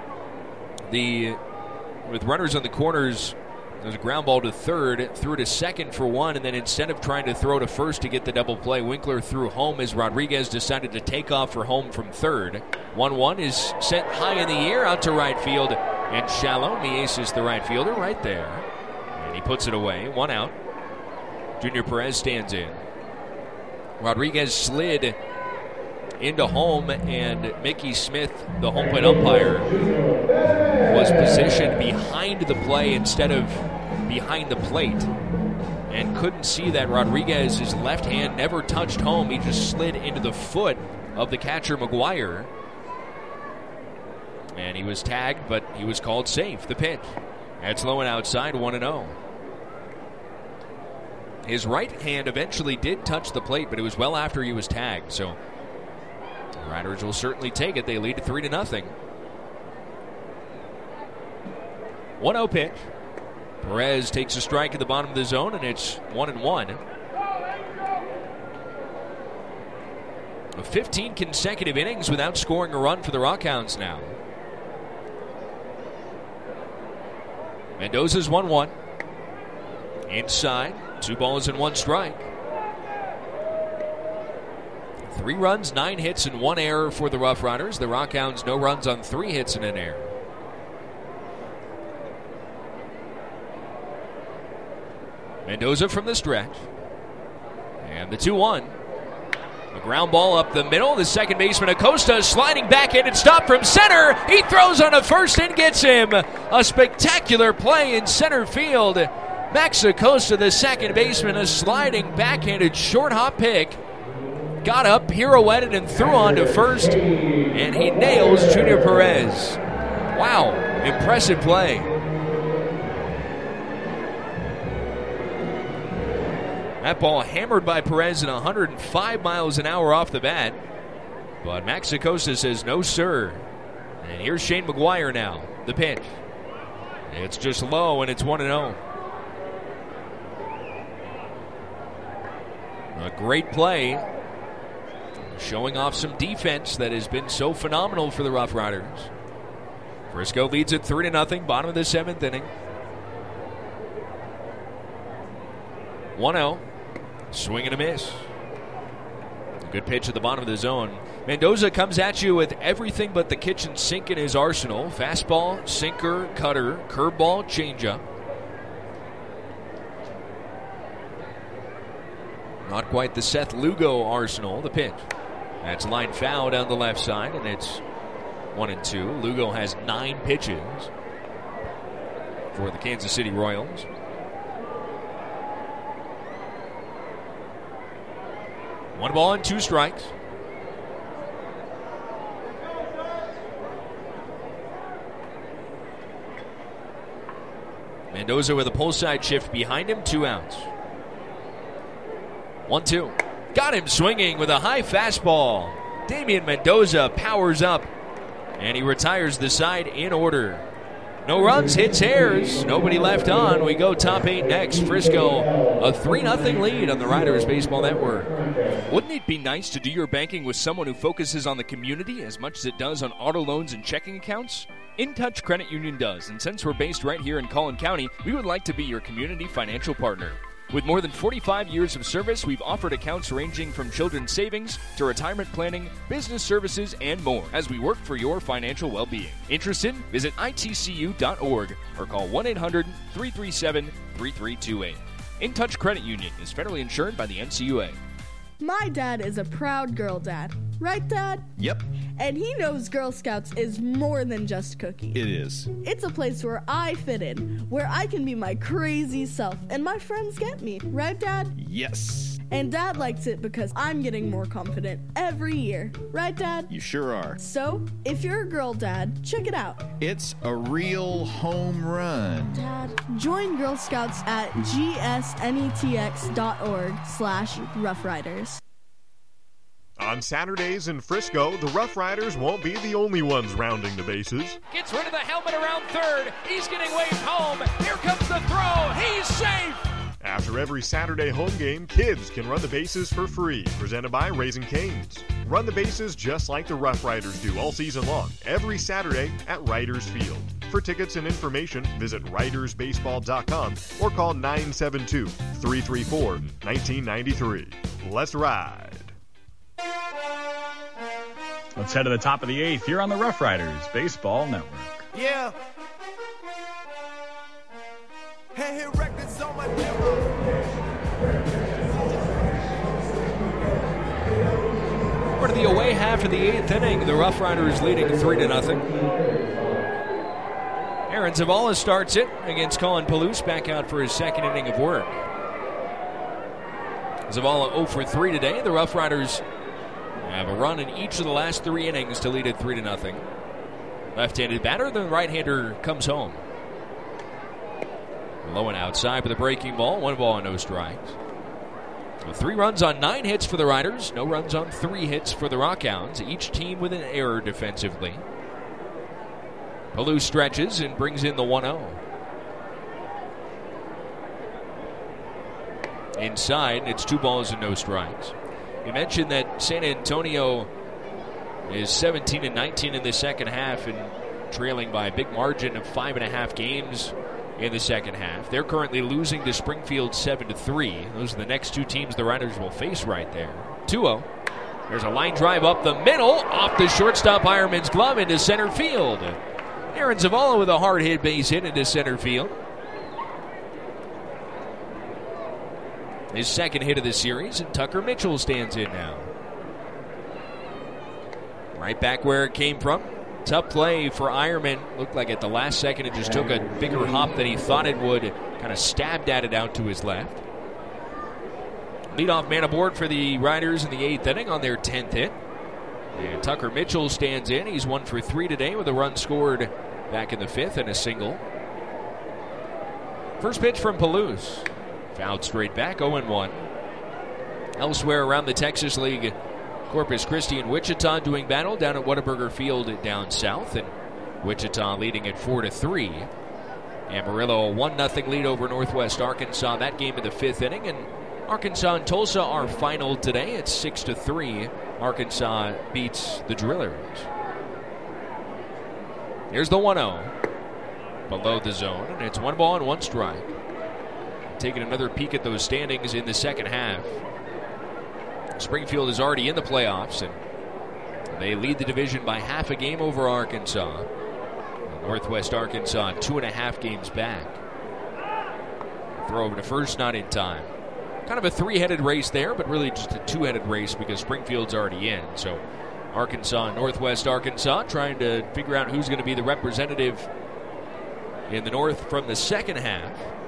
With runners on the corners, there's a ground ball to third, threw to second for 1, and then instead of trying to throw to first to get the double play, Winkler threw home as Rodriguez decided to take off for home from third. 1-1 is sent high in the air out to right field, and Shalom aces the right fielder right there. And he puts it away, 1 out. Junior Perez stands in. Rodriguez slid into home, and Mickey Smith, the home plate umpire, was positioned behind the play instead of behind the plate, and couldn't see that Rodriguez's left hand never touched home. He just slid into the foot of the catcher, McGuire, and he was tagged, but he was called safe. The pitch. That's low and outside, 1-0. His right hand eventually did touch the plate, but it was well after he was tagged, so the Riders will certainly take it. They lead 3-0. 1-0 pitch. Perez takes a strike at the bottom of the zone, and it's 1-1. 15 consecutive innings without scoring a run for the Rockhounds now. Mendoza's 1-1. Inside, 2 balls and 1 strike. 3 runs, 9 hits, and 1 error for the Rough Riders. The Rockhounds, no runs on 3 hits and an error. Mendoza from the stretch. And the 2-1. A ground ball up the middle. The second baseman, Acosta, sliding back-handed stop from center. He throws on a first and gets him. A spectacular play in center field. Max Acosta, the second baseman, a sliding backhanded short hop pick. Got up, pirouetted, and threw on to first. And he nails Junior Perez. Wow, impressive play. That ball hammered by Perez at 105 miles an hour off the bat. But Max Acosta says no, sir. And here's Shane McGuire now, the pitch. It's just low, and it's 1-0. A great play, showing off some defense that has been so phenomenal for the Rough Riders. Frisco leads it 3-0, bottom of the 7th inning. 1-0, swing and a miss. A good pitch at the bottom of the zone. Mendoza comes at you with everything but the kitchen sink in his arsenal. Fastball, sinker, cutter, curveball, changeup. Not quite the Seth Lugo arsenal, the pitch. That's line foul down the left side, and it's 1-2. Lugo has 9 pitches for the Kansas City Royals. One ball and 2 strikes. Mendoza with a pull side shift behind him, 2 outs. 1-2. Got him swinging with a high fastball. Damian Mendoza powers up, and he retires the side in order. No runs, hits, errors. Nobody left on. We go top 8 next. Frisco, a 3-0 lead on the Riders Baseball Network. Wouldn't it be nice to do your banking with someone who focuses on the community as much as it does on auto loans and checking accounts? InTouch Credit Union does, and since we're based right here in Collin County, we would like to be your community financial partner. With more than 45 years of service, we've offered accounts ranging from children's savings to retirement planning, business services, and more as we work for your financial well-being. Interested? Visit itcu.org or call 1-800-337-3328. InTouch Credit Union is federally insured by the NCUA. My dad is a proud girl dad. Right, Dad? Yep, And he knows Girl Scouts is more than just cookies. it is. It's a place where I fit in, where I can be my crazy self, and my friends get me. Right, Dad? Yes, And Dad likes it because I'm getting more confident every year. Right, Dad? you sure are. So, if you're a girl dad, check it out. It's a real home run. Dad, join Girl Scouts at gsnetx.org/roughriders. On Saturdays in Frisco, the Rough Riders won't be the only ones rounding the bases. Gets rid of the helmet around third. He's getting waved home. Here comes the throw. He's safe. After every Saturday home game, kids can run the bases for free. Presented by Raising Cane's. Run the bases just like the Rough Riders do all season long, every Saturday at Riders Field. For tickets and information, visit ridersbaseball.com or call 972-334-1993. Let's ride. Let's head to the top of the 8th here on the Rough Riders Baseball Network. Yeah. Hey, records on my Over to the away half of the 8th inning. The Rough Riders leading 3-0. Aaron Zavala starts it against Colin Palouse, back out for his second inning of work. Zavala 0 for 3 today. The Rough Riders have a run in each of the last 3 innings to lead it 3-0. Left-handed batter, the right-hander comes home. Low and outside with a breaking ball. 1 ball and no strikes. 3 runs on 9 hits for the Riders. No runs on 3 hits for the Rockhounds. Each team with an error defensively. Palouse stretches and brings in the 1-0. Inside, it's 2 balls and no strikes. You mentioned that San Antonio is 17-19 in the second half and trailing by a big margin of 5.5 games in the second half. They're currently losing to Springfield 7-3. Those are the next 2 teams the Riders will face right there. 2-0. There's a line drive up the middle, off the shortstop Eierman's glove into center field. Aaron Zavala with a hard hit base hit into center field. His second hit of the series, and Tucker Mitchell stands in now. Right back where it came from. Tough play for Eierman. Looked like at the last second it just took a bigger hop than he thought it would. Kind of stabbed at it out to his left. Leadoff man aboard for the Riders in the 8th inning on their 10th hit. And Tucker Mitchell stands in. He's 1 for 3 today with a run scored back in the 5th and a single. First pitch from Palouse. Fouled straight back, 0-1. Elsewhere around the Texas League, Corpus Christi and Wichita doing battle down at Whataburger Field down south, and Wichita leading at 4-3. Amarillo a 1-0 lead over Northwest Arkansas. That game in the 5th inning, and Arkansas and Tulsa are final today. It's 6-3. Arkansas beats the Drillers. Here's the 1-0 below the zone, and it's 1 ball and 1 strike. Taking another peek at those standings in the second half. Springfield is already in the playoffs, and they lead the division by half a game over Arkansas. Northwest Arkansas 2.5 games back. Throw over to first, not in time. Kind of a 3-headed race there, but really just a 2-headed race because Springfield's already in. So Arkansas and Northwest Arkansas trying to figure out who's going to be the representative in the North from the second half.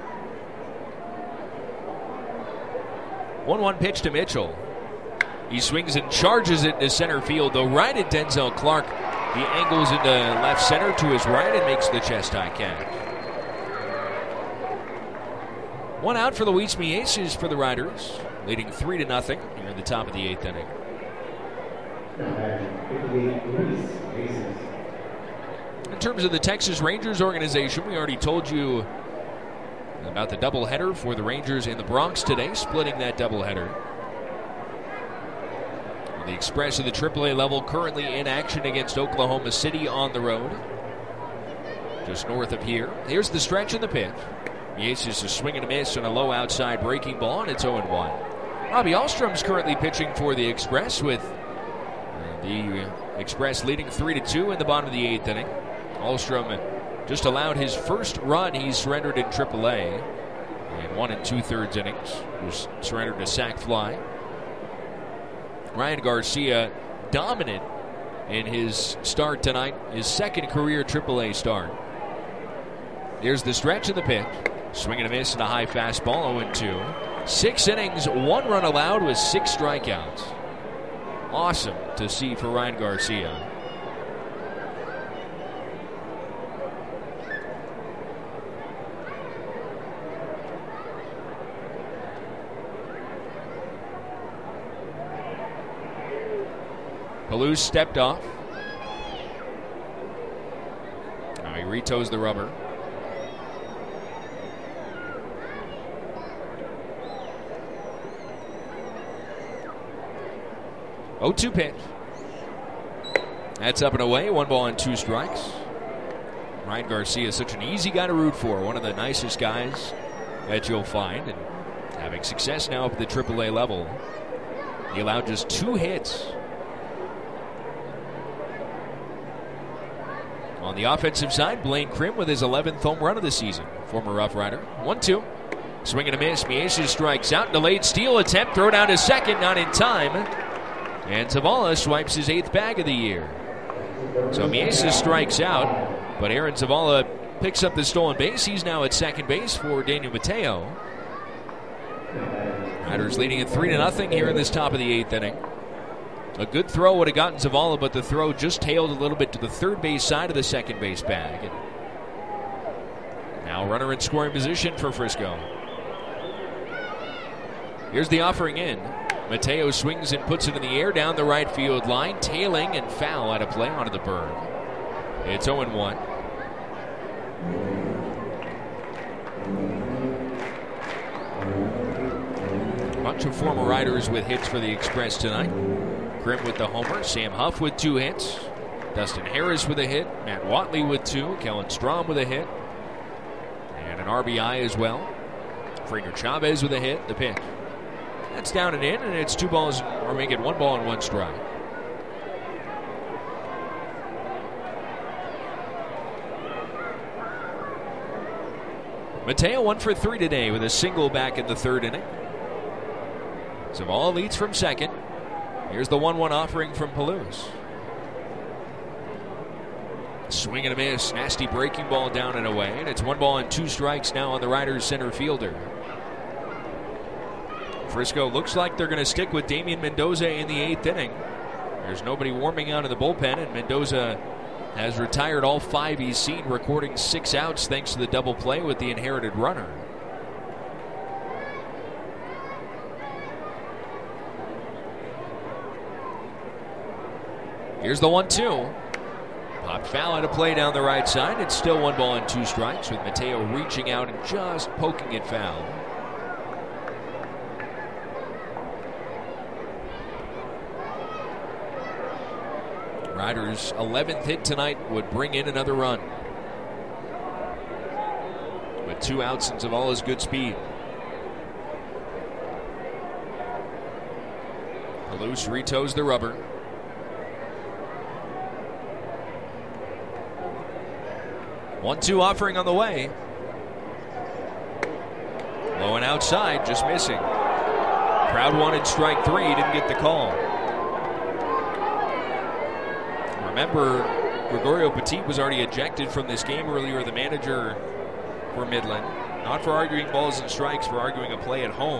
1-1 pitch to Mitchell. He swings and charges it into center field, though right at Denzel Clark. He angles into left center to his right and makes the chest-high catch. 1 out for the Luis Aces for the Riders, leading 3-0 here in the top of the 8th inning. In terms of the Texas Rangers organization, we already told you about the doubleheader for the Rangers in the Bronx today, splitting that doubleheader. The Express of the AAA level currently in action against Oklahoma City on the road, just north of here. Here's the stretch and the pitch. The Aces a swing and a miss on a low outside breaking ball, and it's 0-1. Robbie Ahlstrom's currently pitching for the Express, with the Express leading 3-2 in the bottom of the 8th inning. Ahlstrom just allowed his first run he's surrendered in AAA in 1 2/3 innings. Was surrendered a sac fly. Ryan Garcia dominant in his start tonight, his second career AAA start. Here's the stretch of the pitch. Swing and a miss and a high fastball, 0-2. 6 innings, 1 run allowed with 6 strikeouts. Awesome to see for Ryan Garcia. Palouse stepped off. Now he retoes the rubber. Oh, 2 pitch. That's up and away. 1 ball and 2 strikes. Ryan Garcia is such an easy guy to root for. One of the nicest guys that you'll find, and having success now at the AAA level. He allowed just 2 hits. On the offensive side, Blaine Krim with his 11th home run of the season. Former Rough Rider. 1-2. Swing and a miss. Mieses strikes out. Delayed steal attempt. Throw down to second. Not in time. And Zavala swipes his 8th bag of the year. So Mieses strikes out. But Aaron Zavala picks up the stolen base. He's now at second base for Daniel Mateo. Riders leading at 3-0 here in this top of the 8th inning. A good throw would have gotten Zavala, but the throw just tailed a little bit to the third base side of the second base bag. And now runner in scoring position for Frisco. Here's the offering in. Mateo swings and puts it in the air down the right field line, tailing and foul out of play onto the berm. It's 0-1. A bunch of former Riders with hits for the Express tonight. Krim with the homer, Sam Huff with 2 hits, Dustin Harris with a hit, Matt Watley with 2, Kellen Strom with a hit, and an RBI as well. Frager Chavez with a hit. The pitch. That's down and in, and it's 2 balls, or make it 1 ball and 1 strike. Mateo 1 for 3 today with a single back in the 3rd inning. Zavala leads from second. Here's the 1-1 offering from Palouse. Swing and a miss. Nasty breaking ball down and away. And it's 1 ball and 2 strikes now on the Riders center fielder. Frisco looks like they're going to stick with Damian Mendoza in the 8th inning. There's nobody warming out in the bullpen, and Mendoza has retired all 5 he's seen, recording 6 outs thanks to the double play with the inherited runner. Here's the 1-2. Popped foul out of play down the right side. It's still 1 ball and 2 strikes with Mateo reaching out and just poking it foul. Riders' 11th hit tonight would bring in another run. With 2 outs and Zavala's good speed. Palouse retoes the rubber. One-two offering on the way. Low and outside, just missing. Crowd wanted strike 3, didn't get the call. Remember, Gregorio Petit was already ejected from this game earlier, the manager for Midland. Not for arguing balls and strikes, for arguing a play at home.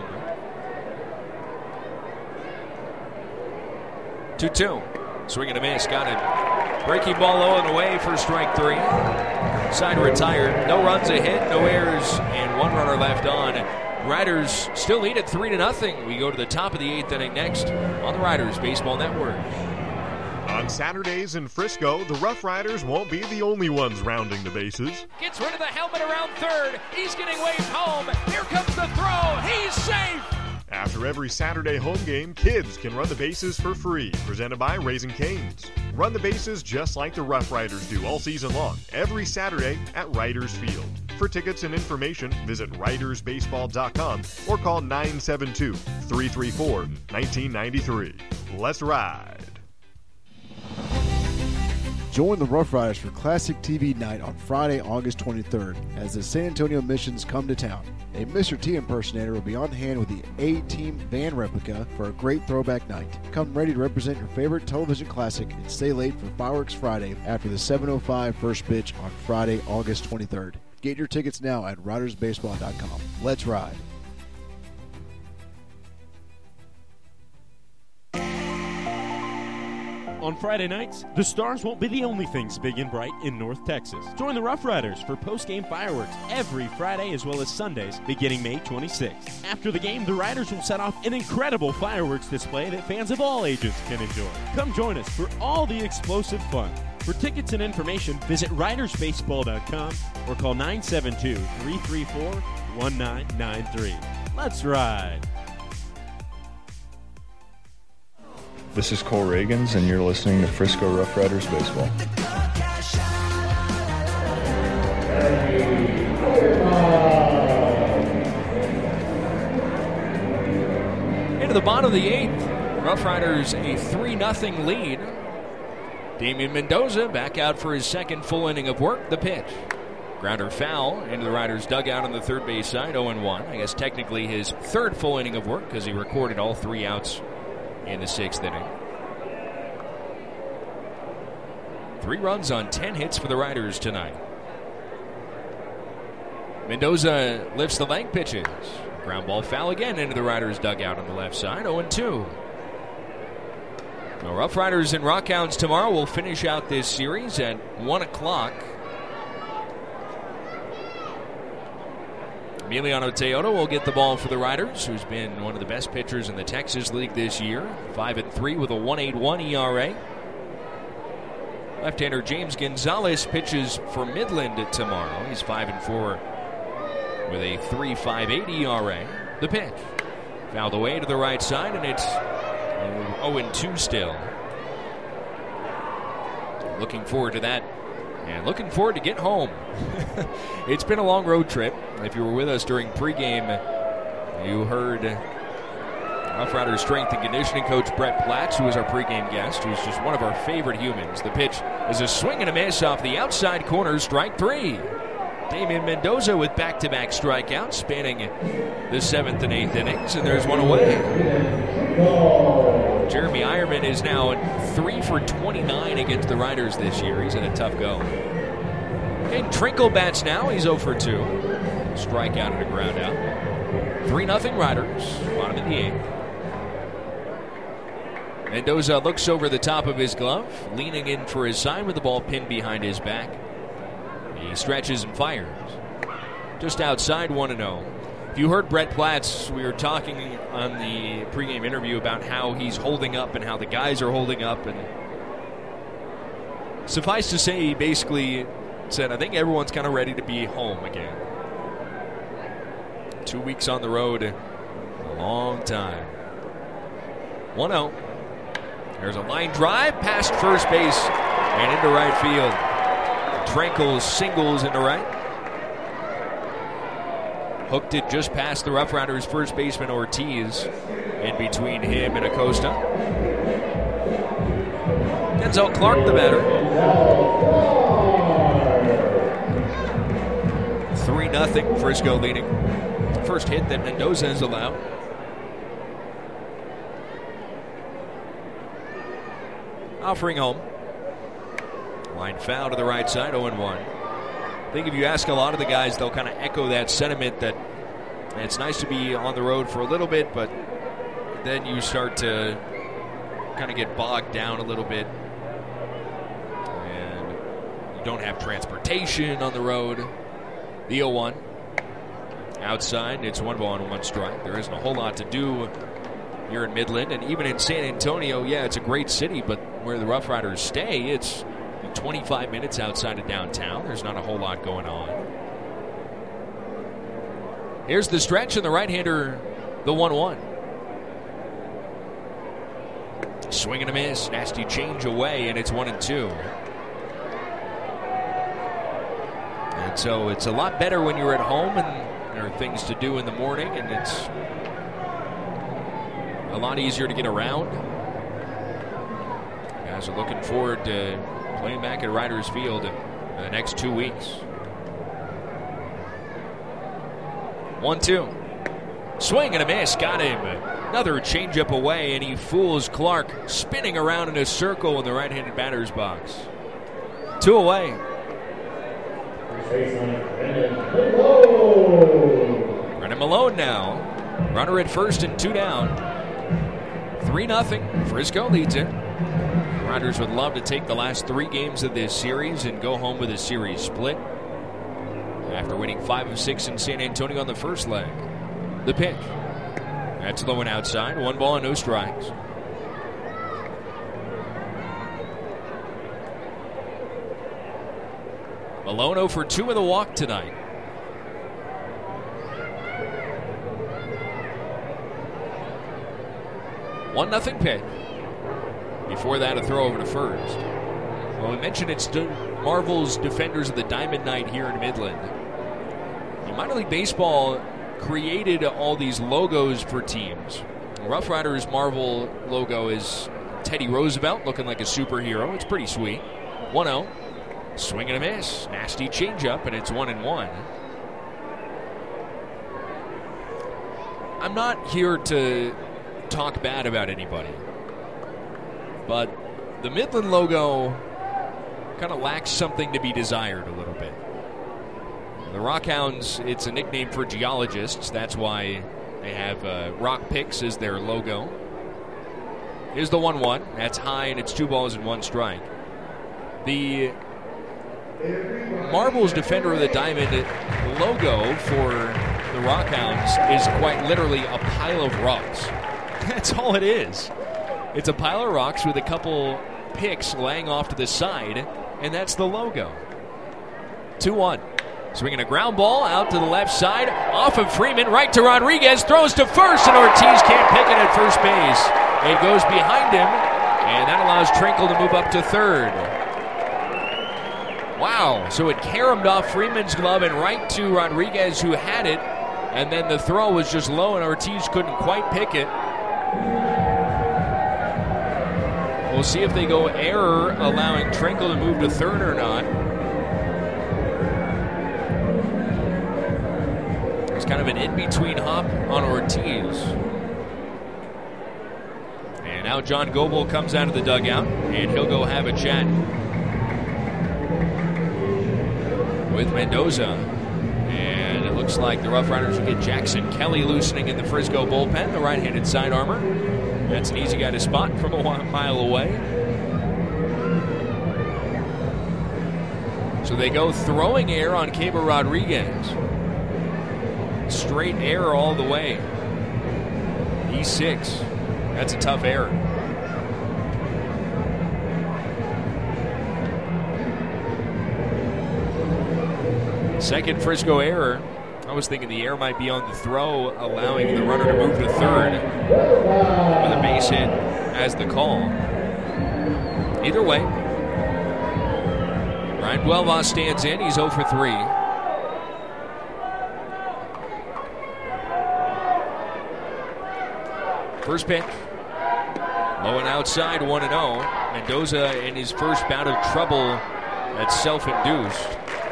2-2. Swing and a miss, got it. Breaking ball low and away for strike 3. Side retired. No runs ahead, no errors, and 1 runner left on. Riders still lead at 3-0. We go to the top of the 8th inning next on the Riders Baseball Network. On Saturdays in Frisco, the Rough Riders won't be the only ones rounding the bases. Gets rid of the helmet around third. He's getting waved home. Here comes the throw. He's safe. After every Saturday home game, kids can run the bases for free. Presented by Raising Cane's. Run the bases just like the Rough Riders do all season long, every Saturday at Riders Field. For tickets and information, visit RidersBaseball.com or call 972-334-1993. Let's ride. Join the Rough Riders for Classic TV Night on Friday, August 23rd as the San Antonio Missions come to town. A Mr. T impersonator will be on hand with the A-Team van replica for a great throwback night. Come ready to represent your favorite television classic and stay late for Fireworks Friday after the 7:05 first pitch on Friday, August 23rd. Get your tickets now at RidersBaseball.com. Let's ride. On Friday nights, the Stars won't be the only things big and bright in North Texas. Join the Rough Riders for post-game fireworks every Friday as well as Sundays beginning May 26th. After the game, the Riders will set off an incredible fireworks display that fans of all ages can enjoy. Come join us for all the explosive fun. For tickets and information, visit RidersBaseball.com or call 972-334-1993. Let's ride. This is Cole Reagans, and you're listening to Frisco Rough Riders Baseball. Into the bottom of the 8th. Rough Riders a 3-0 lead. Damian Mendoza back out for his second full inning of work. The pitch. Grounder foul into the Riders' dugout on the third base side, 0-1. I guess technically his third full inning of work because he recorded all 3 outs in the 6th inning. 3 runs on 10 hits for the Riders tonight. Mendoza lifts the leg, pitches. Ground ball foul again into the Riders' dugout on the left side, 0-2. The Rough Riders and Rockhounds tomorrow will finish out this series at 1 o'clock. Emiliano Teodo will get the ball for the Riders, who's been one of the best pitchers in the Texas League this year. 5-3 with a 1.81 ERA. Left-hander James Gonzalez pitches for Midland tomorrow. He's 5-4 with a 3.58 ERA. The pitch. Fouled away to the right side, and it's 0-2 still. Looking forward to that. And looking forward to get home. It's been a long road trip. If you were with us during pregame, you heard Rough Riders strength and conditioning coach Brett Platts, who is our pregame guest, who's just one of our favorite humans. The pitch is a swing and a miss off the outside corner, strike 3. Damian Mendoza with back-to-back strikeouts spanning the 7th and 8th innings, and there's one away. Jeremy Eierman is now 3 for 29 against the Riders this year. He's had a tough go. And Trinkle bats now. He's 0 for 2. Strikeout and a ground out. 3-0 Riders. Bottom of the 8th. Mendoza looks over the top of his glove, leaning in for his sign with the ball pinned behind his back. He stretches and fires. Just outside 1-0. If you heard Brett Platts, we were talking on the pregame interview about how he's holding up and how the guys are holding up. And suffice to say, he basically said, I think everyone's kind of ready to be home again. 2 weeks on the road, a long time. 1-0. There's a line drive past first base and into right field. Trinkle singles into right. Hooked it just past the Rough Riders' first baseman Ortiz. In between him and Acosta. Denzel Clark, the batter. 3-0 Frisco leading. First hit that Mendoza has allowed. Offering home. Line foul to the right side, 0-1. I think if you ask a lot of the guys, they'll kind of echo that sentiment that it's nice to be on the road for a little bit, but then you start to kind of get bogged down a little bit. And you don't have transportation on the road. The 0-1. Outside, it's 1 ball and 1 strike. There isn't a whole lot to do here in Midland. And even in San Antonio, yeah, it's a great city, but where the Rough Riders stay, it's 25 minutes outside of downtown. There's not a whole lot going on. Here's the stretch, and the right-hander, the 1-1. Swing and a miss. Nasty change away, and it's 1-2. And so it's a lot better when you're at home and there are things to do in the morning, and it's a lot easier to get around. Guys are looking forward to playing back at Riders Field in the next 2 weeks. 1-2. Swing and a miss. Got him. Another changeup away, and he fools Clark, spinning around in a circle in the right-handed batter's box. 2 away. Brennan Malone now. Runner at first and 2 down. 3-0. Frisco leads it. Riders would love to take the last 3 games of this series and go home with a series split. After winning 5 of 6 in San Antonio on the first leg. The pitch. That's low and outside. 1 ball and no strikes. Malone 0 for 2 with a walk tonight. One 1-0 pitch. Before that, a throw over to first. Well, we mentioned it's Marvel's Defenders of the Diamond Night here in Midland. Minor League Baseball created all these logos for teams. The Rough Riders Marvel logo is Teddy Roosevelt looking like a superhero. It's pretty sweet. 1-0. Swing and a miss. Nasty changeup, and it's 1-1. I'm not here to talk bad about anybody, but the Midland logo kind of lacks something to be desired a little bit. The Rockhounds, it's a nickname for geologists. That's why they have rock picks as their logo. Here's the 1-1. That's high, and it's 2 balls and 1 strike. The Marvel's Defender of the Diamond logo for the Rockhounds is quite literally a pile of rocks. That's all it is. It's a pile of rocks with a couple picks laying off to the side, and that's the logo. 2-1. Swinging a ground ball out to the left side, off of Freeman, right to Rodriguez, throws to first, and Ortiz can't pick it at first base. It goes behind him, and that allows Trinkle to move up to third. Wow, so it caromed off Freeman's glove and right to Rodriguez, who had it, and then the throw was just low, and Ortiz couldn't quite pick it. We'll see if they go error, allowing Trinkle to move to third or not. It's kind of an in-between hop on Ortiz. And now John Goebel comes out of the dugout, and he'll go have a chat with Mendoza. And it looks like the Rough Riders will get Jackson Kelly loosening in the Frisco bullpen, the right-handed side armor. That's an easy guy to spot from a mile away. So they go throwing air on Keibert Rodriguez. Straight air all the way. E6. That's a tough error. Second Frisco error. I was thinking the error might be on the throw, allowing the runner to move to third with a base hit as the call. Either way, Ryan Buelvas stands in. He's 0 for 3. First pitch. Low and outside, 1-0. Mendoza in his first bout of trouble that's self-induced.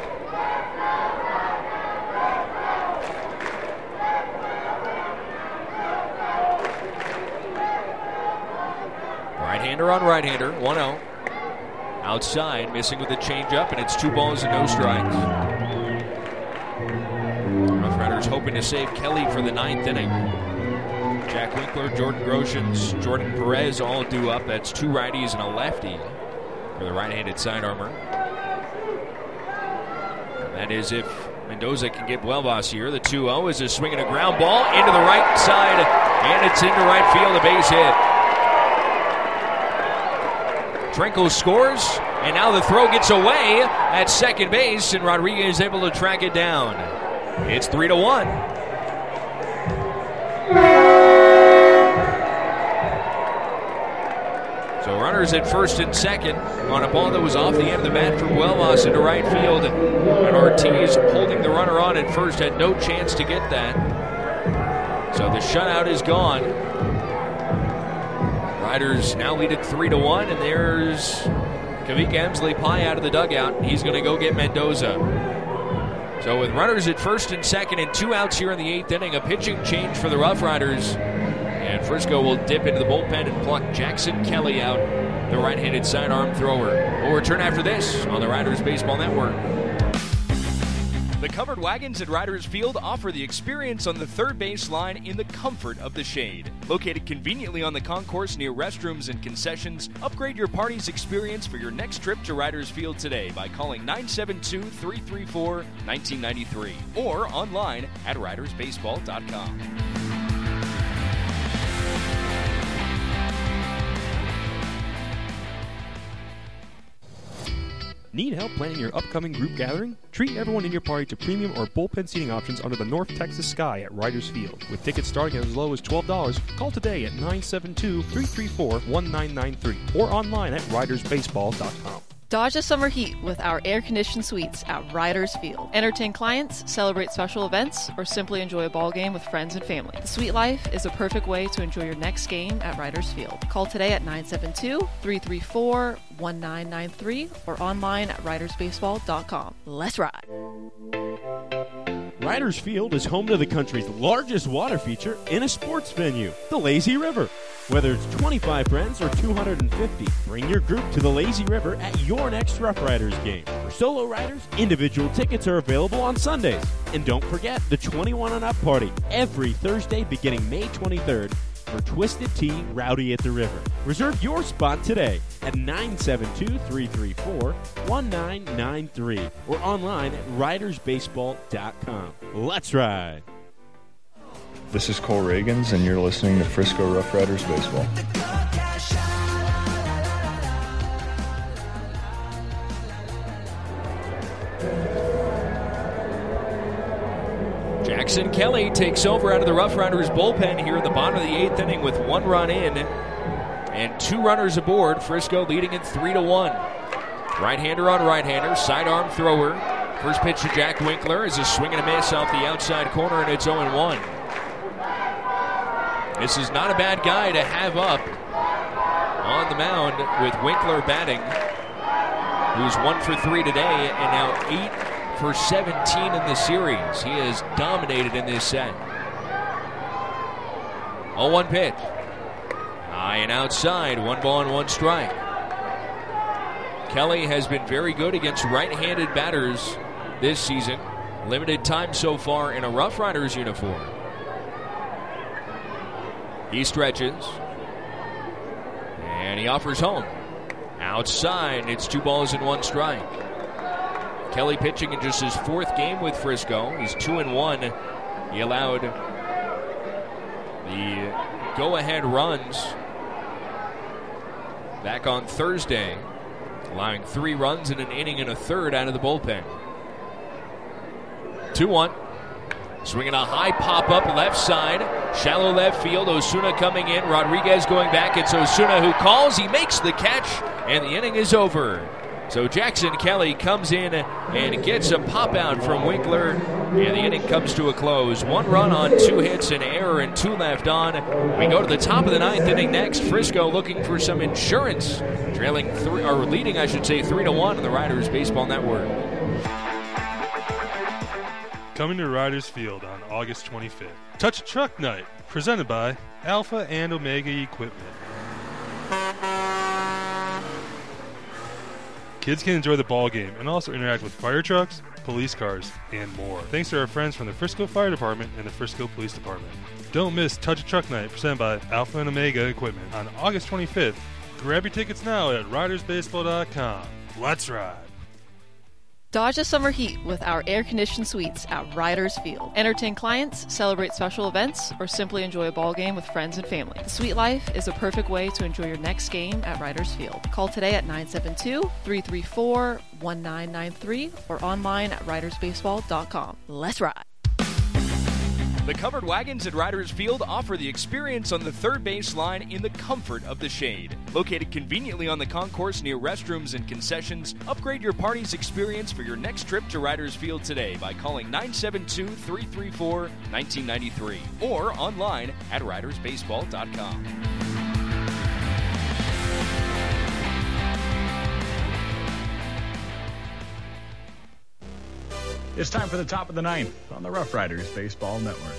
Right-hander on right-hander, 1-0. Outside, missing with the changeup, and it's 2 balls and no strikes. Rough Riders hoping to save Kelly for the 9th inning. Jack Winkler, Jordan Groshans, Jordan Perez all due up. That's 2 righties and a lefty for the right-handed side armor. That is if Mendoza can get Buelvas here. The 2-0 is a swing and a ground ball into the right side, and it's into right field, a base hit. Trinkle scores, and now the throw gets away at second base, and Rodriguez is able to track it down. It's 3-1. So runners at first and second on a ball that was off the end of the bat for Buelvas into right field, and Ortiz holding the runner on at first had no chance to get that. So the shutout is gone. Riders now lead it 3-1, and there's Kavika Emsley Pie out of the dugout. He's going to go get Mendoza. So with runners at first and second and 2 outs here in the 8th inning, a pitching change for the Rough Riders. And Frisco will dip into the bullpen and pluck Jackson Kelly out, the right-handed sidearm thrower. We'll return after this on the Riders Baseball Network. The covered wagons at Riders Field offer the experience on the third base line in the comfort of the shade. Located conveniently on the concourse near restrooms and concessions, upgrade your party's experience for your next trip to Riders Field today by calling 972-334-1993 or online at ridersbaseball.com. Need help planning your upcoming group gathering? Treat everyone in your party to premium or bullpen seating options under the North Texas sky at Riders Field. With tickets starting at as low as $12, call today at 972-334-1993 or online at ridersbaseball.com. Dodge the summer heat with our air-conditioned suites at Riders Field. Entertain clients, celebrate special events, or simply enjoy a ball game with friends and family. The suite life is a perfect way to enjoy your next game at Riders Field. Call today at 972-334-1993 or online at ridersbaseball.com. Let's ride! Riders Field is home to the country's largest water feature in a sports venue, the Lazy River. Whether it's 25 friends or 250, bring your group to the Lazy River at your next Rough Riders game. For solo riders, individual tickets are available on Sundays. And don't forget the 21 and up party every Thursday beginning May 23rd for Twisted Tea Rowdy at the River. Reserve your spot today at 972-334-1993 or online at ridersbaseball.com. Let's ride! This is Cole Reagans, and you're listening to Frisco Rough Riders Baseball. Jackson Kelly takes over out of the Rough Riders bullpen here in the bottom of the 8th inning with 1 run in and 2 runners aboard. Frisco leading it 3-1. Right-hander on right-hander, sidearm thrower. First pitch to Jack Winkler is a swing and a miss off the outside corner, and it's 0-1. This is not a bad guy to have up on the mound with Winkler batting, who's 1 for 3 today and now 8 for 17 in the series. He has dominated in this set. 0-1 pitch. High and outside, 1 ball and 1 strike. Kelly has been very good against right-handed batters this season. Limited time so far in a Rough Riders uniform. He stretches. And he offers home. Outside, it's 2 balls and 1 strike. Kelly pitching in just his 4th game with Frisco. He's 2-1. He allowed the go-ahead runs back on Thursday, allowing 3 runs in an inning and a third out of the bullpen. 2-1. Swinging a high pop-up left side. Shallow left field. Osuna coming in. Rodriguez going back. It's Osuna who calls. He makes the catch, and the inning is over. So Jackson Kelly comes in and gets a pop-out from Winkler, and the inning comes to a close. 1 run on 2 hits, an error, and 2 left on. We go to the top of the 9th inning next. Frisco looking for some insurance, leading 3-1 on the Riders Baseball Network. Coming to Riders Field on August 25th. Touch a Truck Night, presented by Alpha and Omega Equipment. Kids can enjoy the ball game and also interact with fire trucks, police cars, and more. Thanks to our friends from the Frisco Fire Department and the Frisco Police Department. Don't miss Touch a Truck Night, presented by Alpha and Omega Equipment on August 25th. Grab your tickets now at ridersbaseball.com. Let's ride. Dodge the summer heat with our air-conditioned suites at Riders Field. Entertain clients, celebrate special events, or simply enjoy a ball game with friends and family. The suite life is a perfect way to enjoy your next game at Riders Field. Call today at 972-334-1993 or online at ridersbaseball.com. Let's ride. The covered wagons at Riders Field offer the experience on the third base line in the comfort of the shade. Located conveniently on the concourse near restrooms and concessions, upgrade your party's experience for your next trip to Riders Field today by calling 972-334-1993 or online at ridersbaseball.com. It's time for the top of the 9th on the Rough Riders Baseball Network.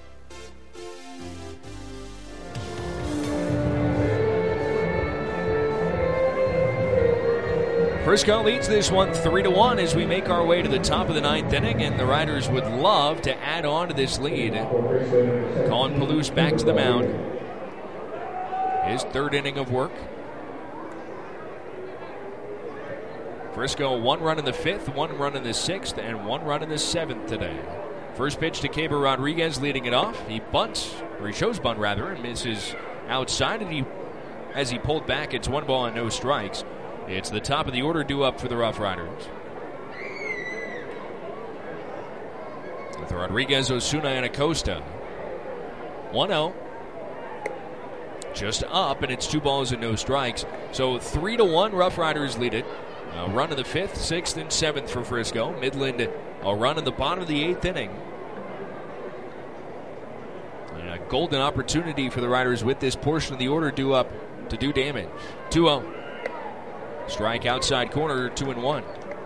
Frisco leads this one 3-1 as we make our way to the top of the 9th inning, and the Riders would love to add on to this lead. Colin Palouse back to the mound. His 3rd inning of work. Frisco 1 run in the 5th, 1 run in the 6th, and 1 run in the 7th today. First pitch to Keber Rodriguez leading it off. He bunts, or he shows bunt rather, and misses outside, and as he pulled back, it's 1 ball and no strikes. It's the top of the order due up for the Rough Riders. With Rodriguez, Osuna, and Acosta. 1-0. Just up, and it's 2 balls and no strikes. So 3-1, Rough Riders lead it. A run in the 5th, 6th, and 7th for Frisco. Midland, a run in the bottom of the 8th inning. And a golden opportunity for the Riders with this portion of the order due up to do damage. 2-0. Strike outside corner, 2-1.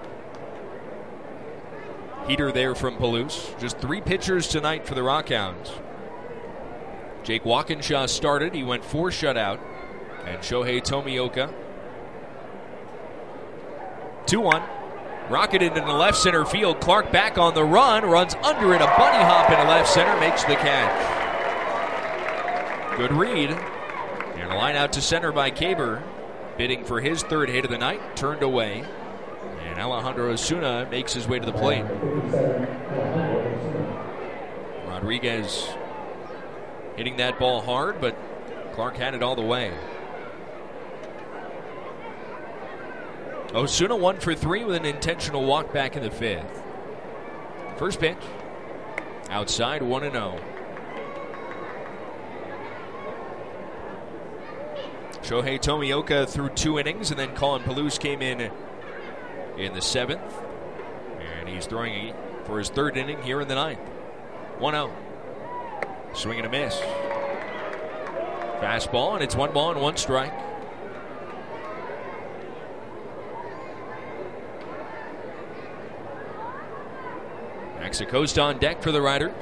Heater there from Palouse. Just 3 pitchers tonight for the Rockhounds. Jake Walkinshaw started. He went 4 shutout. And Shohei Tomioka. 2-1. Rocketed into left center field. Clark back on the run. Runs under it. A bunny hop into left center. Makes the catch. Good read. And a line out to center by Keber. Bidding for his 3rd hit of the night. Turned away. And Alejandro Osuna makes his way to the plate. Rodriguez hitting that ball hard, but Clark had it all the way. Osuna 1 for 3 with an intentional walk back in the 5th. First pitch. Outside, 1-0. Shohei Tomioka threw 2 innings, and then Colin Palouse came in the 7th. And he's throwing for his 3rd inning here in the 9th. 1-0. Swing and a miss. Fastball, and it's 1 ball and 1 strike. Coast on deck for the Riders.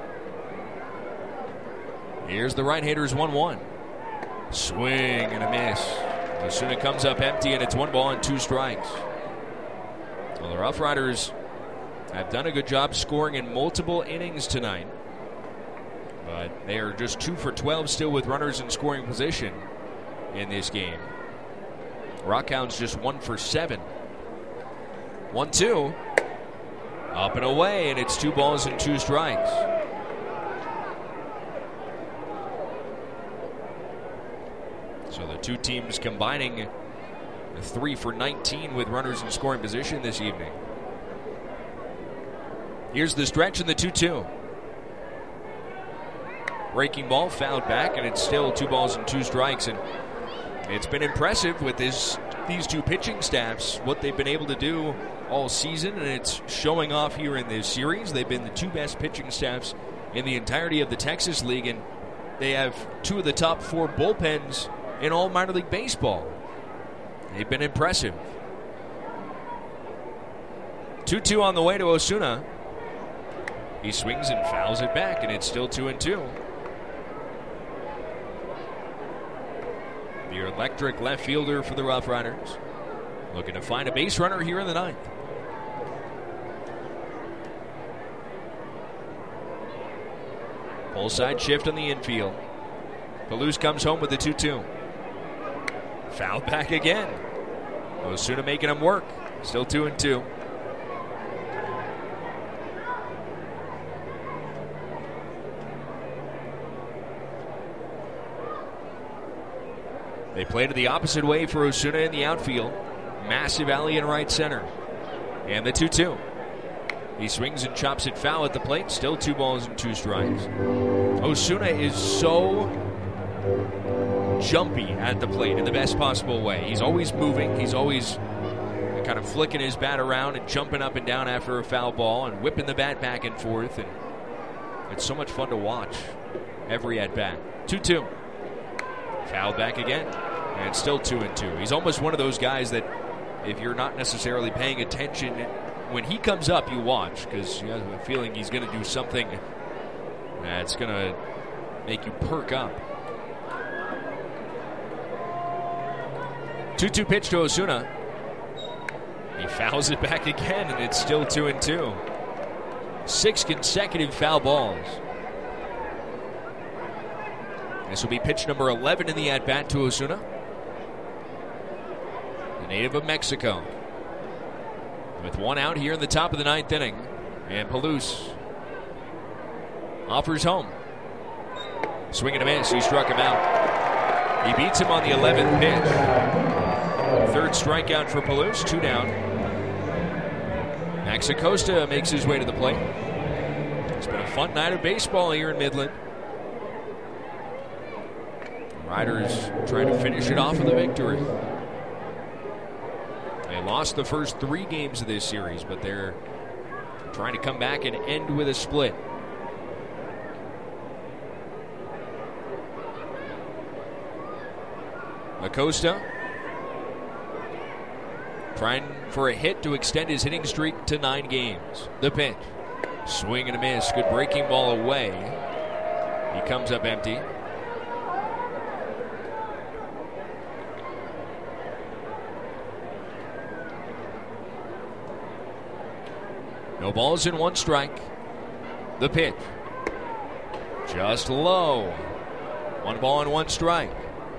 Here's the right-handers 1-1. Swing and a miss. Osuna comes up empty, and it's 1 ball and 2 strikes. Well, the Rough Riders have done a good job scoring in multiple innings tonight, but they are just 2 for 12 still with runners in scoring position in this game. Rockhounds just 1 for 7. 1-2. Up and away, and it's 2 balls and 2 strikes. So the two teams combining 3 for 19 with runners in scoring position this evening. Here's the stretch in the 2-2. Breaking ball fouled back, and it's still 2 balls and 2 strikes. And it's been impressive with these two pitching staffs, what they've been able to do all season, and it's showing off here in this series. They've been the 2 best pitching staffs in the entirety of the Texas League, and they have 2 of the top 4 bullpens in all minor league baseball. They've been impressive. 2-2 on the way to Osuna. He swings and fouls it back, and it's still 2-2. The electric left fielder for the Rough Riders, looking to find a base runner here in the 9th. Pull side shift on the infield. Palouse comes home with the 2-2. Fouled back again. Osuna making him work. Still 2-2. They play to the opposite way for Osuna in the outfield. Massive alley in right center. And the 2-2. He swings and chops it foul at the plate. Still 2 balls and 2 strikes. Osuna is so jumpy at the plate in the best possible way. He's always moving. He's always kind of flicking his bat around and jumping up and down after a foul ball and whipping the bat back and forth. And it's so much fun to watch every at-bat. 2-2. Fouled back again. And still 2-2. He's almost one of those guys that if you're not necessarily paying attention, when he comes up, you watch, because you have a feeling he's going to do something that's going to make you perk up. 2-2 pitch to Osuna. He fouls it back again, and it's still 2-2. 6 consecutive foul balls. This will be pitch number 11 in the at-bat to Osuna, the native of Mexico. With 1 out here in the top of the 9th inning. And Palouse offers home. Swing and a miss. He struck him out. He beats him on the 11th pitch. 3rd strikeout for Palouse. 2 down. Max Acosta makes his way to the plate. It's been a fun night of baseball here in Midland. Riders trying to finish it off with a victory. They lost the first 3 games of this series, but they're trying to come back and end with a split. Acosta trying for a hit to extend his hitting streak to 9 games. The pitch. Swing and a miss. Good breaking ball away. He comes up empty. No balls and 1 strike. The pitch. Just low. 1 ball and 1 strike.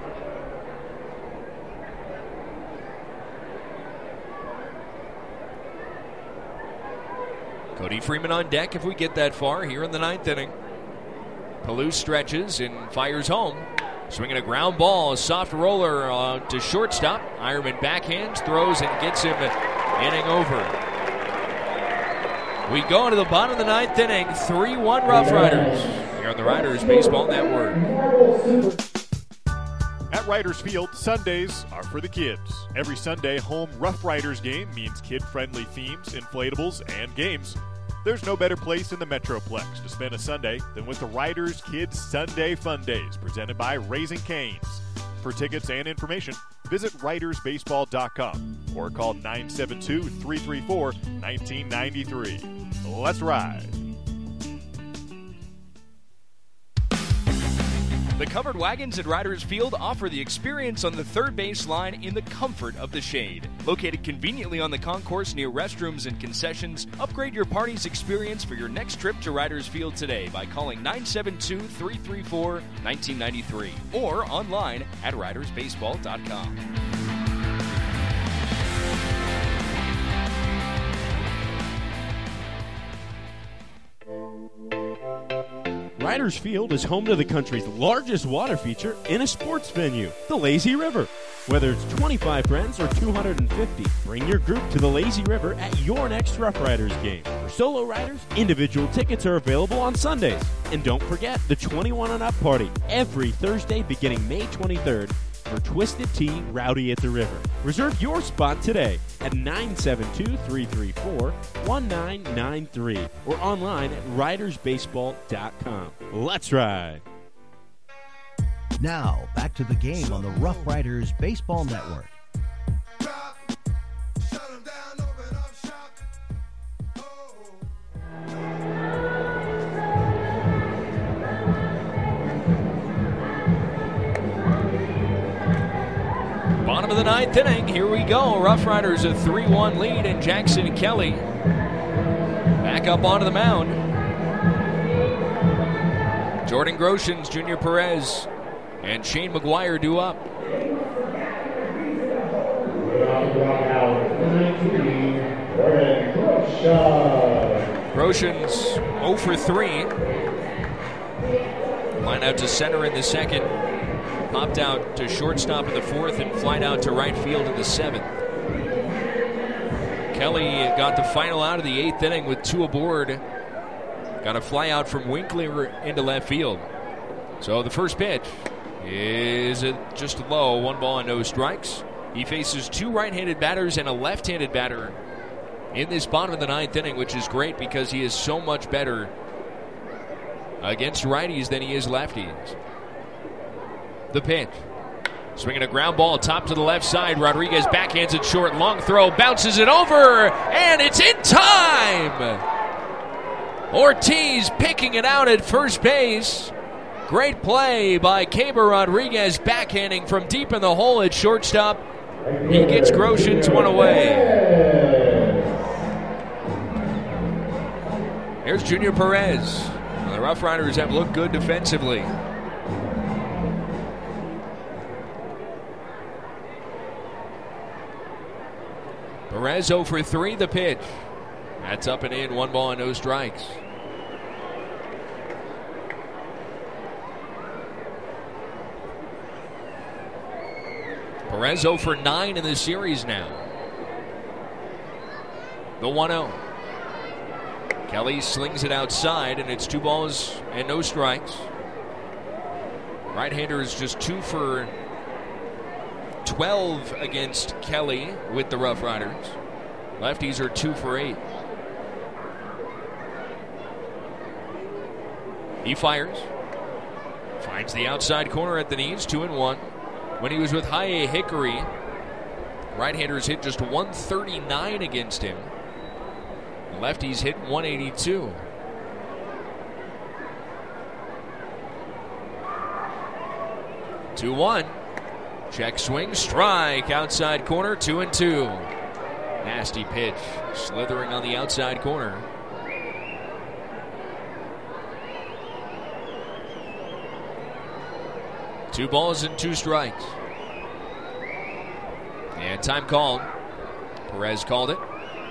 Cody Freeman on deck if we get that far here in the 9th inning. Palouse stretches and fires home. Swinging a ground ball, a soft roller to shortstop. Ironman backhands, throws, and gets him inning over. We go into the bottom of the 9th inning, 3-1 Rough Riders. Here on the Riders Baseball Network. At Riders Field, Sundays are for the kids. Every Sunday home Rough Riders game means kid-friendly themes, inflatables, and games. There's no better place in the Metroplex to spend a Sunday than with the Riders Kids Sunday Fun Days, presented by Raising Cane's. For tickets and information, visit RidersBaseball.com or call 972-334-1993. Let's ride. The covered wagons at Riders Field offer the experience on the third base line in the comfort of the shade. Located conveniently on the concourse near restrooms and concessions, upgrade your party's experience for your next trip to Riders Field today by calling 972-334-1993 or online at RidersBaseball.com. Riders Field is home to the country's largest water feature in a sports venue, the Lazy River. Whether it's 25 friends or 250, bring your group to the Lazy River at your next Rough Riders game. For solo riders, individual tickets are available on Sundays. And don't forget the 21 and up party every Thursday beginning May 23rd for Twisted Tea Rowdy at the River. Reserve your spot today at 972-334-1993 or online at RidersBaseball.com. Let's ride! Now, back to the game on the Rough Riders Baseball Network. Bottom of the ninth inning, here we go. Rough Riders a 3-1 lead, and Jackson Kelly back up onto the mound. Jordan Groshans, Junior Perez, and Shane McGuire due up. Groshans 0 for 3. Line out to center in the second. Popped out to shortstop in the fourth and flied out to right field in the seventh. Kelly got the final out of the eighth inning with 2 aboard. Got a fly out from Winkler into left field. So the first pitch is just low, 1 ball and no strikes. He faces 2 right-handed batters and a left-handed batter in this bottom of the ninth inning, which is great because he is so much better against righties than he is lefties. The pitch. Swinging a ground ball top to the left side. Rodriguez backhands it short. Long throw. Bounces it over. And it's in time. Ortiz picking it out at first base. Great play by Keber Rodriguez, backhanding from deep in the hole at shortstop. He gets Groshans 1 away. Here's Junior Perez. The Rough Riders have looked good defensively. Perez 0 for 3, the pitch. That's up and in, 1 ball and no strikes. Perez 0 for 9 in the series now. The 1-0. Kelly slings it outside, and it's 2 balls and no strikes. Right-hander is just 2 for 12 against Kelly with the Rough Riders. Lefties are 2 for 8. He fires. Finds the outside corner at the knees, 2-1. When he was with Haye Hickory, right-handers hit just 139 against him. Lefties hit 182. Two-1. Check swing, strike, outside corner, 2-2. Nasty pitch, slithering on the outside corner. Two balls and 2 strikes. And time called. Perez called it.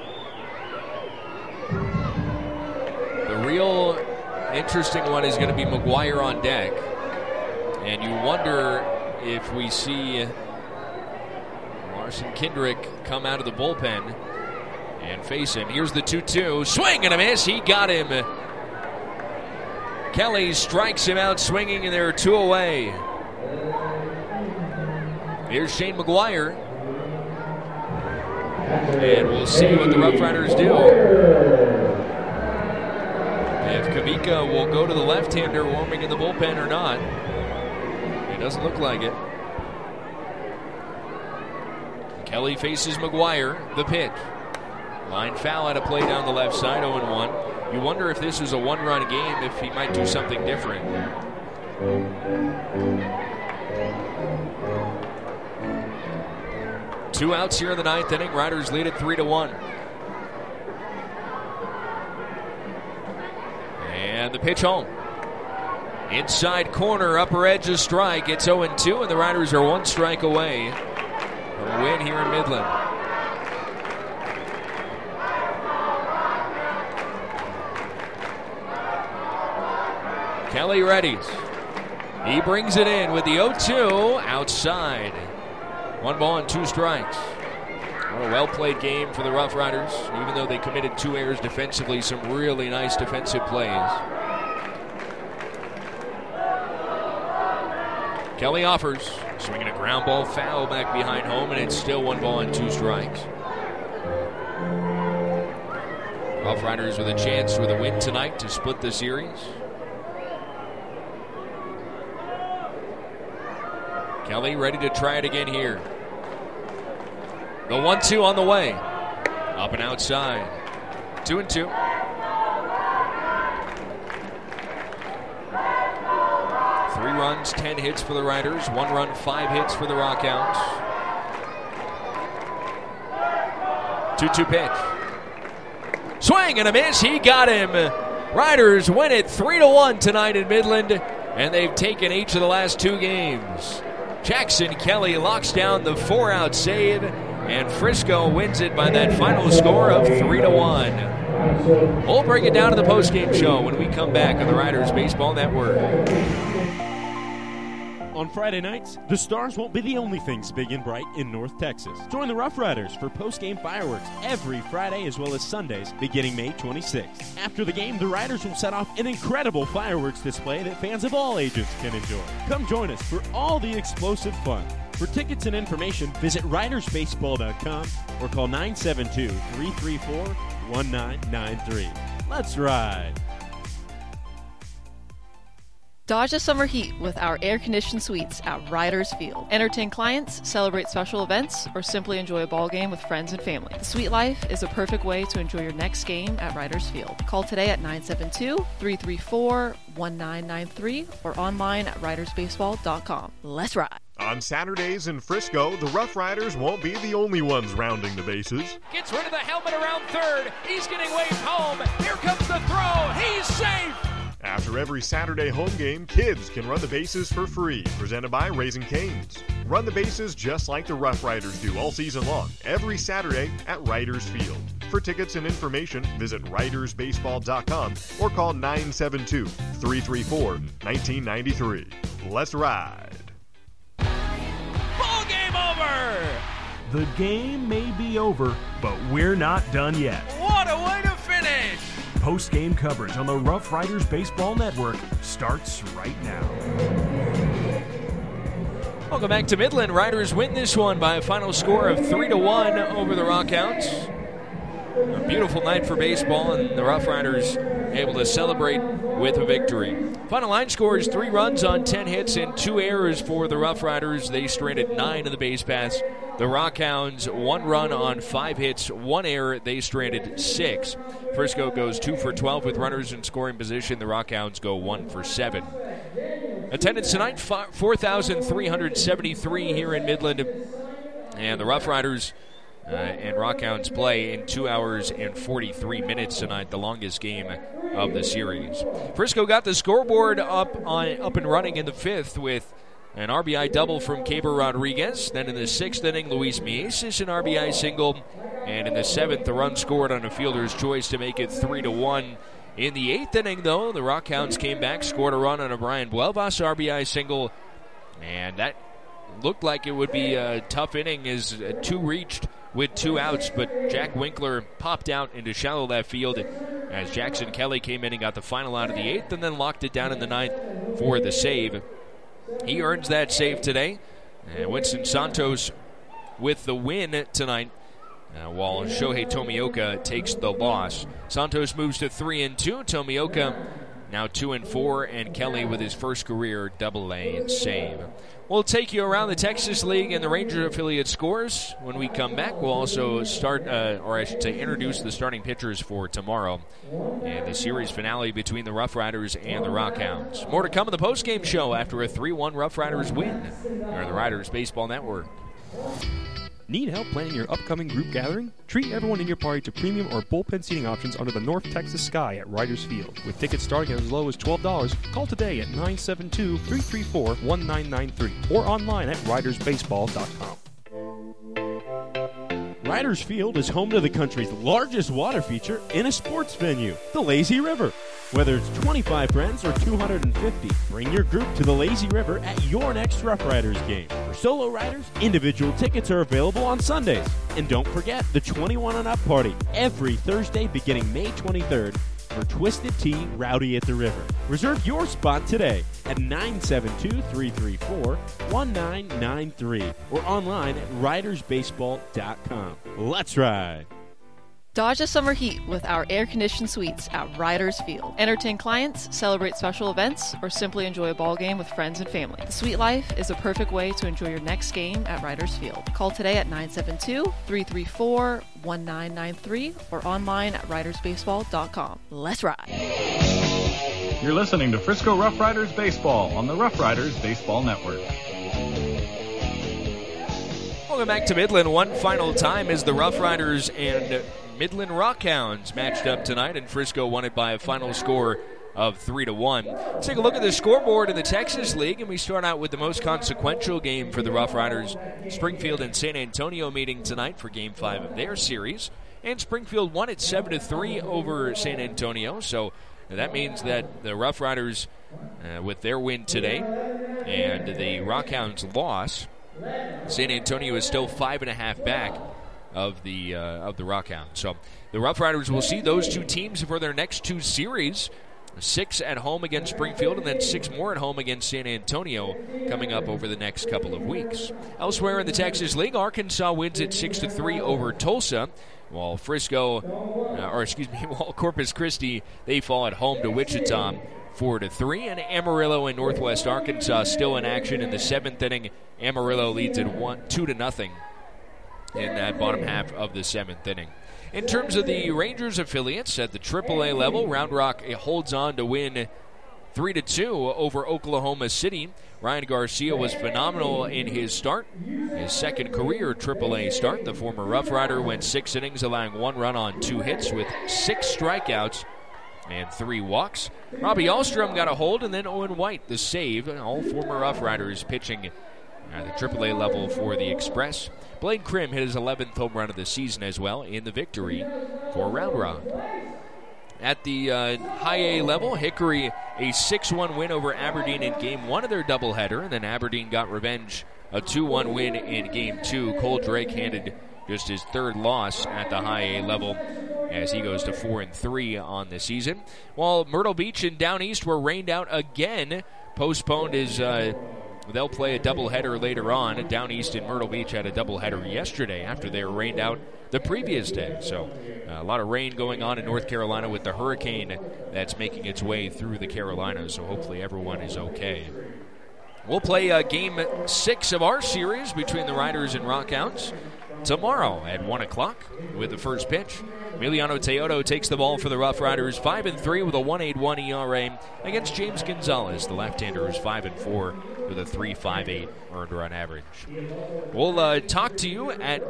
The real interesting one is going to be McGuire on deck. And you wonder if we see Larson Kendrick come out of the bullpen and face him. Here's the 2-2. Swing and a miss. He got him. Kelly strikes him out swinging, and there are 2 away. Here's Shane McGuire. And we'll see what the Rough Riders do. Tomioka will go to the left-hander warming in the bullpen or not. It doesn't look like it. Kelly faces McGuire. The pitch. Line foul at a play down the left side, 0-1. You wonder if this is a one-run game, if he might do something different. Two outs here in the ninth inning. Riders lead it 3-1. And the pitch home. Inside corner, upper edge of strike. It's 0-2, and the Riders are one strike away from a win here in Midland. Kelly readies. He brings it in with the 0-2 outside. 1 ball and 2 strikes. What a well-played game for the Rough Riders. Even though they committed 2 errors defensively, some really nice defensive plays. Kelly offers, swinging a ground ball foul back behind home, and it's still 1 ball and 2 strikes. Rough Riders with a chance with a win tonight to split the series. Kelly ready to try it again here. The 1-2 on the way. Up and outside. 2-2. Three runs, 10 hits for the Riders. 1 run, 5 hits for the Rockhounds. 2-2 pitch. Swing and a miss. He got him. Riders win it 3-1 tonight in Midland, and they've taken each of the last 2 games. Jackson Kelly locks down the 4-out save, and Frisco wins it by that final score of 3-1. We'll bring it down to the postgame show when we come back on the Riders Baseball Network. On Friday nights, the Stars won't be the only things big and bright in North Texas. Join the Rough Riders for post-game fireworks every Friday as well as Sundays beginning May 26th. After the game, the Riders will set off an incredible fireworks display that fans of all ages can enjoy. Come join us for all the explosive fun. For tickets and information, visit ridersbaseball.com or call 972-334-1993. Let's ride! Dodge the summer heat with our air-conditioned suites at Riders Field. Entertain clients, celebrate special events, or simply enjoy a ball game with friends and family. The suite life is a perfect way to enjoy your next game at Riders Field. Call today at 972-334-1993 or online at ridersbaseball.com. Let's ride. On Saturdays in Frisco, the Rough Riders won't be the only ones rounding the bases. Gets rid of the helmet around third. He's getting waved home. Here comes the throw. He's safe. After every Saturday home game, kids can run the bases for free, presented by Raising Cane's. Run the bases just like the Rough Riders do all season long, every Saturday at Riders Field. For tickets and information, visit ridersbaseball.com or call 972-334-1993. Let's ride. Ball game over! The game may be over, but we're not done yet. What a way to finish! Post-game coverage on the Rough Riders Baseball Network starts right now. Welcome back to Midland. Riders win this one by a final score of 3-1 over the Rockhounds. A beautiful night for baseball, and the Rough Riders able to celebrate with a victory. Final line score is 3 runs on 10 hits and 2 errors for the Rough Riders. They stranded 9 in the base paths. The Rockhounds, 1 run on 5 hits, 1 error. They stranded 6. Frisco goes 2 for 12 with runners in scoring position. The Rockhounds go 1 for 7. Attendance tonight, 4,373 here in Midland. And the Rough Riders and Rockhounds play in 2 hours and 43 minutes tonight, the longest game of the series. Frisco got the scoreboard up and running in the 5th with an RBI double from Caber Rodriguez. Then in the 6th inning, Luis Mieses an RBI single. And in the 7th, the run scored on a fielder's choice to make it 3-1. In the 8th inning, though, the Rockhounds came back, scored a run on a Brian Buelvas RBI single. And that looked like it would be a tough inning as 2 reached with 2 outs. But Jack Winkler popped out into shallow left field as Jackson Kelly came in and got the final out of the 8th and then locked it down in the 9th for the save. He earns that save today. And Winston Santos with the win tonight, while Shohei Tomioka takes the loss. Santos moves to 3-2. Tomioka now 2-4, and Kelly with his first career Double-A save. We'll take you around the Texas League and the Ranger affiliate scores. When we come back, we'll also introduce the starting pitchers for tomorrow and the series finale between the Rough Riders and the Rockhounds. More to come in the postgame show after a 3-1 Rough Riders win on the Riders Baseball Network. Need help planning your upcoming group gathering? Treat everyone in your party to premium or bullpen seating options under the North Texas sky at Riders Field. With tickets starting as low as $12, call today at 972-334-1993 or online at ridersbaseball.com. Riders Field is home to the country's largest water feature in a sports venue, the Lazy River. Whether it's 25 friends or 250, bring your group to the Lazy River at your next Rough Riders game. For solo riders, individual tickets are available on Sundays. And don't forget the 21 and up party every Thursday beginning May 23rd for Twisted Tea Rowdy at the River. Reserve your spot today at 972-334-1993 or online at ridersbaseball.com. Let's ride! Dodge the summer heat with our air-conditioned suites at Riders Field. Entertain clients, celebrate special events, or simply enjoy a ball game with friends and family. The suite life is a perfect way to enjoy your next game at Riders Field. Call today at 972-334-1993 or online at ridersbaseball.com. Let's ride! You're listening to Frisco Rough Riders Baseball on the Rough Riders Baseball Network. Welcome back to Midland. One final time as the Rough Riders and Midland Rockhounds matched up tonight, and Frisco won it by a final score of 3-1. Let's take a look at the scoreboard in the Texas League, and we start out with the most consequential game for the Rough Riders. Springfield and San Antonio meeting tonight for Game 5 of their series, and Springfield won it 7-3 over San Antonio, so that means that the Rough Riders, with their win today and the Rockhounds' loss, San Antonio is still 5.5 back of the Rockhounds. So the Rough Riders will see those two teams for their next two series, 6 at home against Springfield and then 6 more at home against San Antonio coming up over the next couple of weeks. Elsewhere in the Texas League, Arkansas wins it 6-3 over Tulsa, while while Corpus Christi, they fall at home to Wichita 4-3, and Amarillo and Northwest Arkansas still in action in the 7th inning. Amarillo leads at 2-0 in that bottom half of the 7th inning. In terms of the Rangers affiliates at the AAA level, Round Rock holds on to win 3-2 over Oklahoma City. Ryan Garcia was phenomenal in his start, his second career AAA start. The former Rough Rider went 6 innings, allowing 1 run on 2 hits with 6 strikeouts and 3 walks. Robbie Ahlstrom got a hold, and then Owen White the save. All former Rough Riders pitching at the AAA level for the Express. Blaine Krim hit his 11th home run of the season as well in the victory for Round Rock. At the High A level, Hickory a 6-1 win over Aberdeen in Game 1 of their doubleheader, and then Aberdeen got revenge, a 2-1 win in Game 2. Cole Drake handed just his 3rd loss at the High A level as he goes to 4-3 on the season. While Myrtle Beach and Down East were rained out again, postponed is they'll play a doubleheader later on. Down East and Myrtle Beach had a doubleheader yesterday after they were rained out the previous day. So a lot of rain going on in North Carolina with the hurricane that's making its way through the Carolinas, so hopefully everyone is okay. We'll play Game 6 of our series between the Riders and Rockhounds tomorrow at 1 o'clock with the first pitch. Emiliano Teodo takes the ball for the Rough Riders, 5-3 with a 1.81 ERA against James Gonzalez. The left-hander is 5-4 with a 3.58 earned run average. We'll talk to you at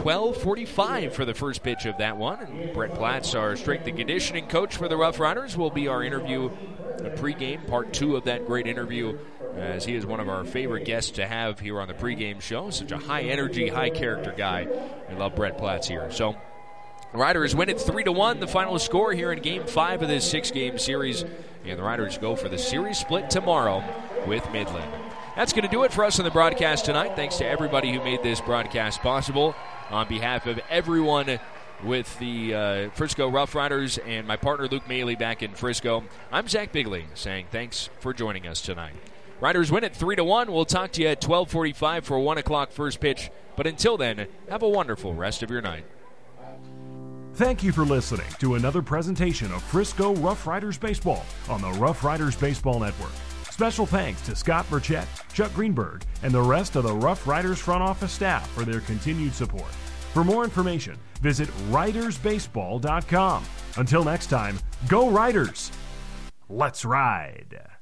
12:45 for the first pitch of that one. And Brett Platts, our strength and conditioning coach for the Rough Riders, will be our interview, the pregame, part 2 of that great interview, as he is one of our favorite guests to have here on the pregame show. Such a high-energy, high-character guy. I love Brett Platts here. So the Riders win it 3-1, the final score here in Game 5 of this 6-game series. And the Riders go for the series split tomorrow with Midland. That's going to do it for us on the broadcast tonight. Thanks to everybody who made this broadcast possible. On behalf of everyone with the Frisco Rough Riders and my partner Luke Maley back in Frisco, I'm Zach Bigley saying thanks for joining us tonight. Riders win it 3-1. We'll talk to you at 12:45 for 1 o'clock first pitch. But until then, have a wonderful rest of your night. Thank you for listening to another presentation of Frisco Rough Riders Baseball on the Rough Riders Baseball Network. Special thanks to Scott Burchett, Chuck Greenberg, and the rest of the Rough Riders front office staff for their continued support. For more information, visit ridersbaseball.com. Until next time, go Riders! Let's ride!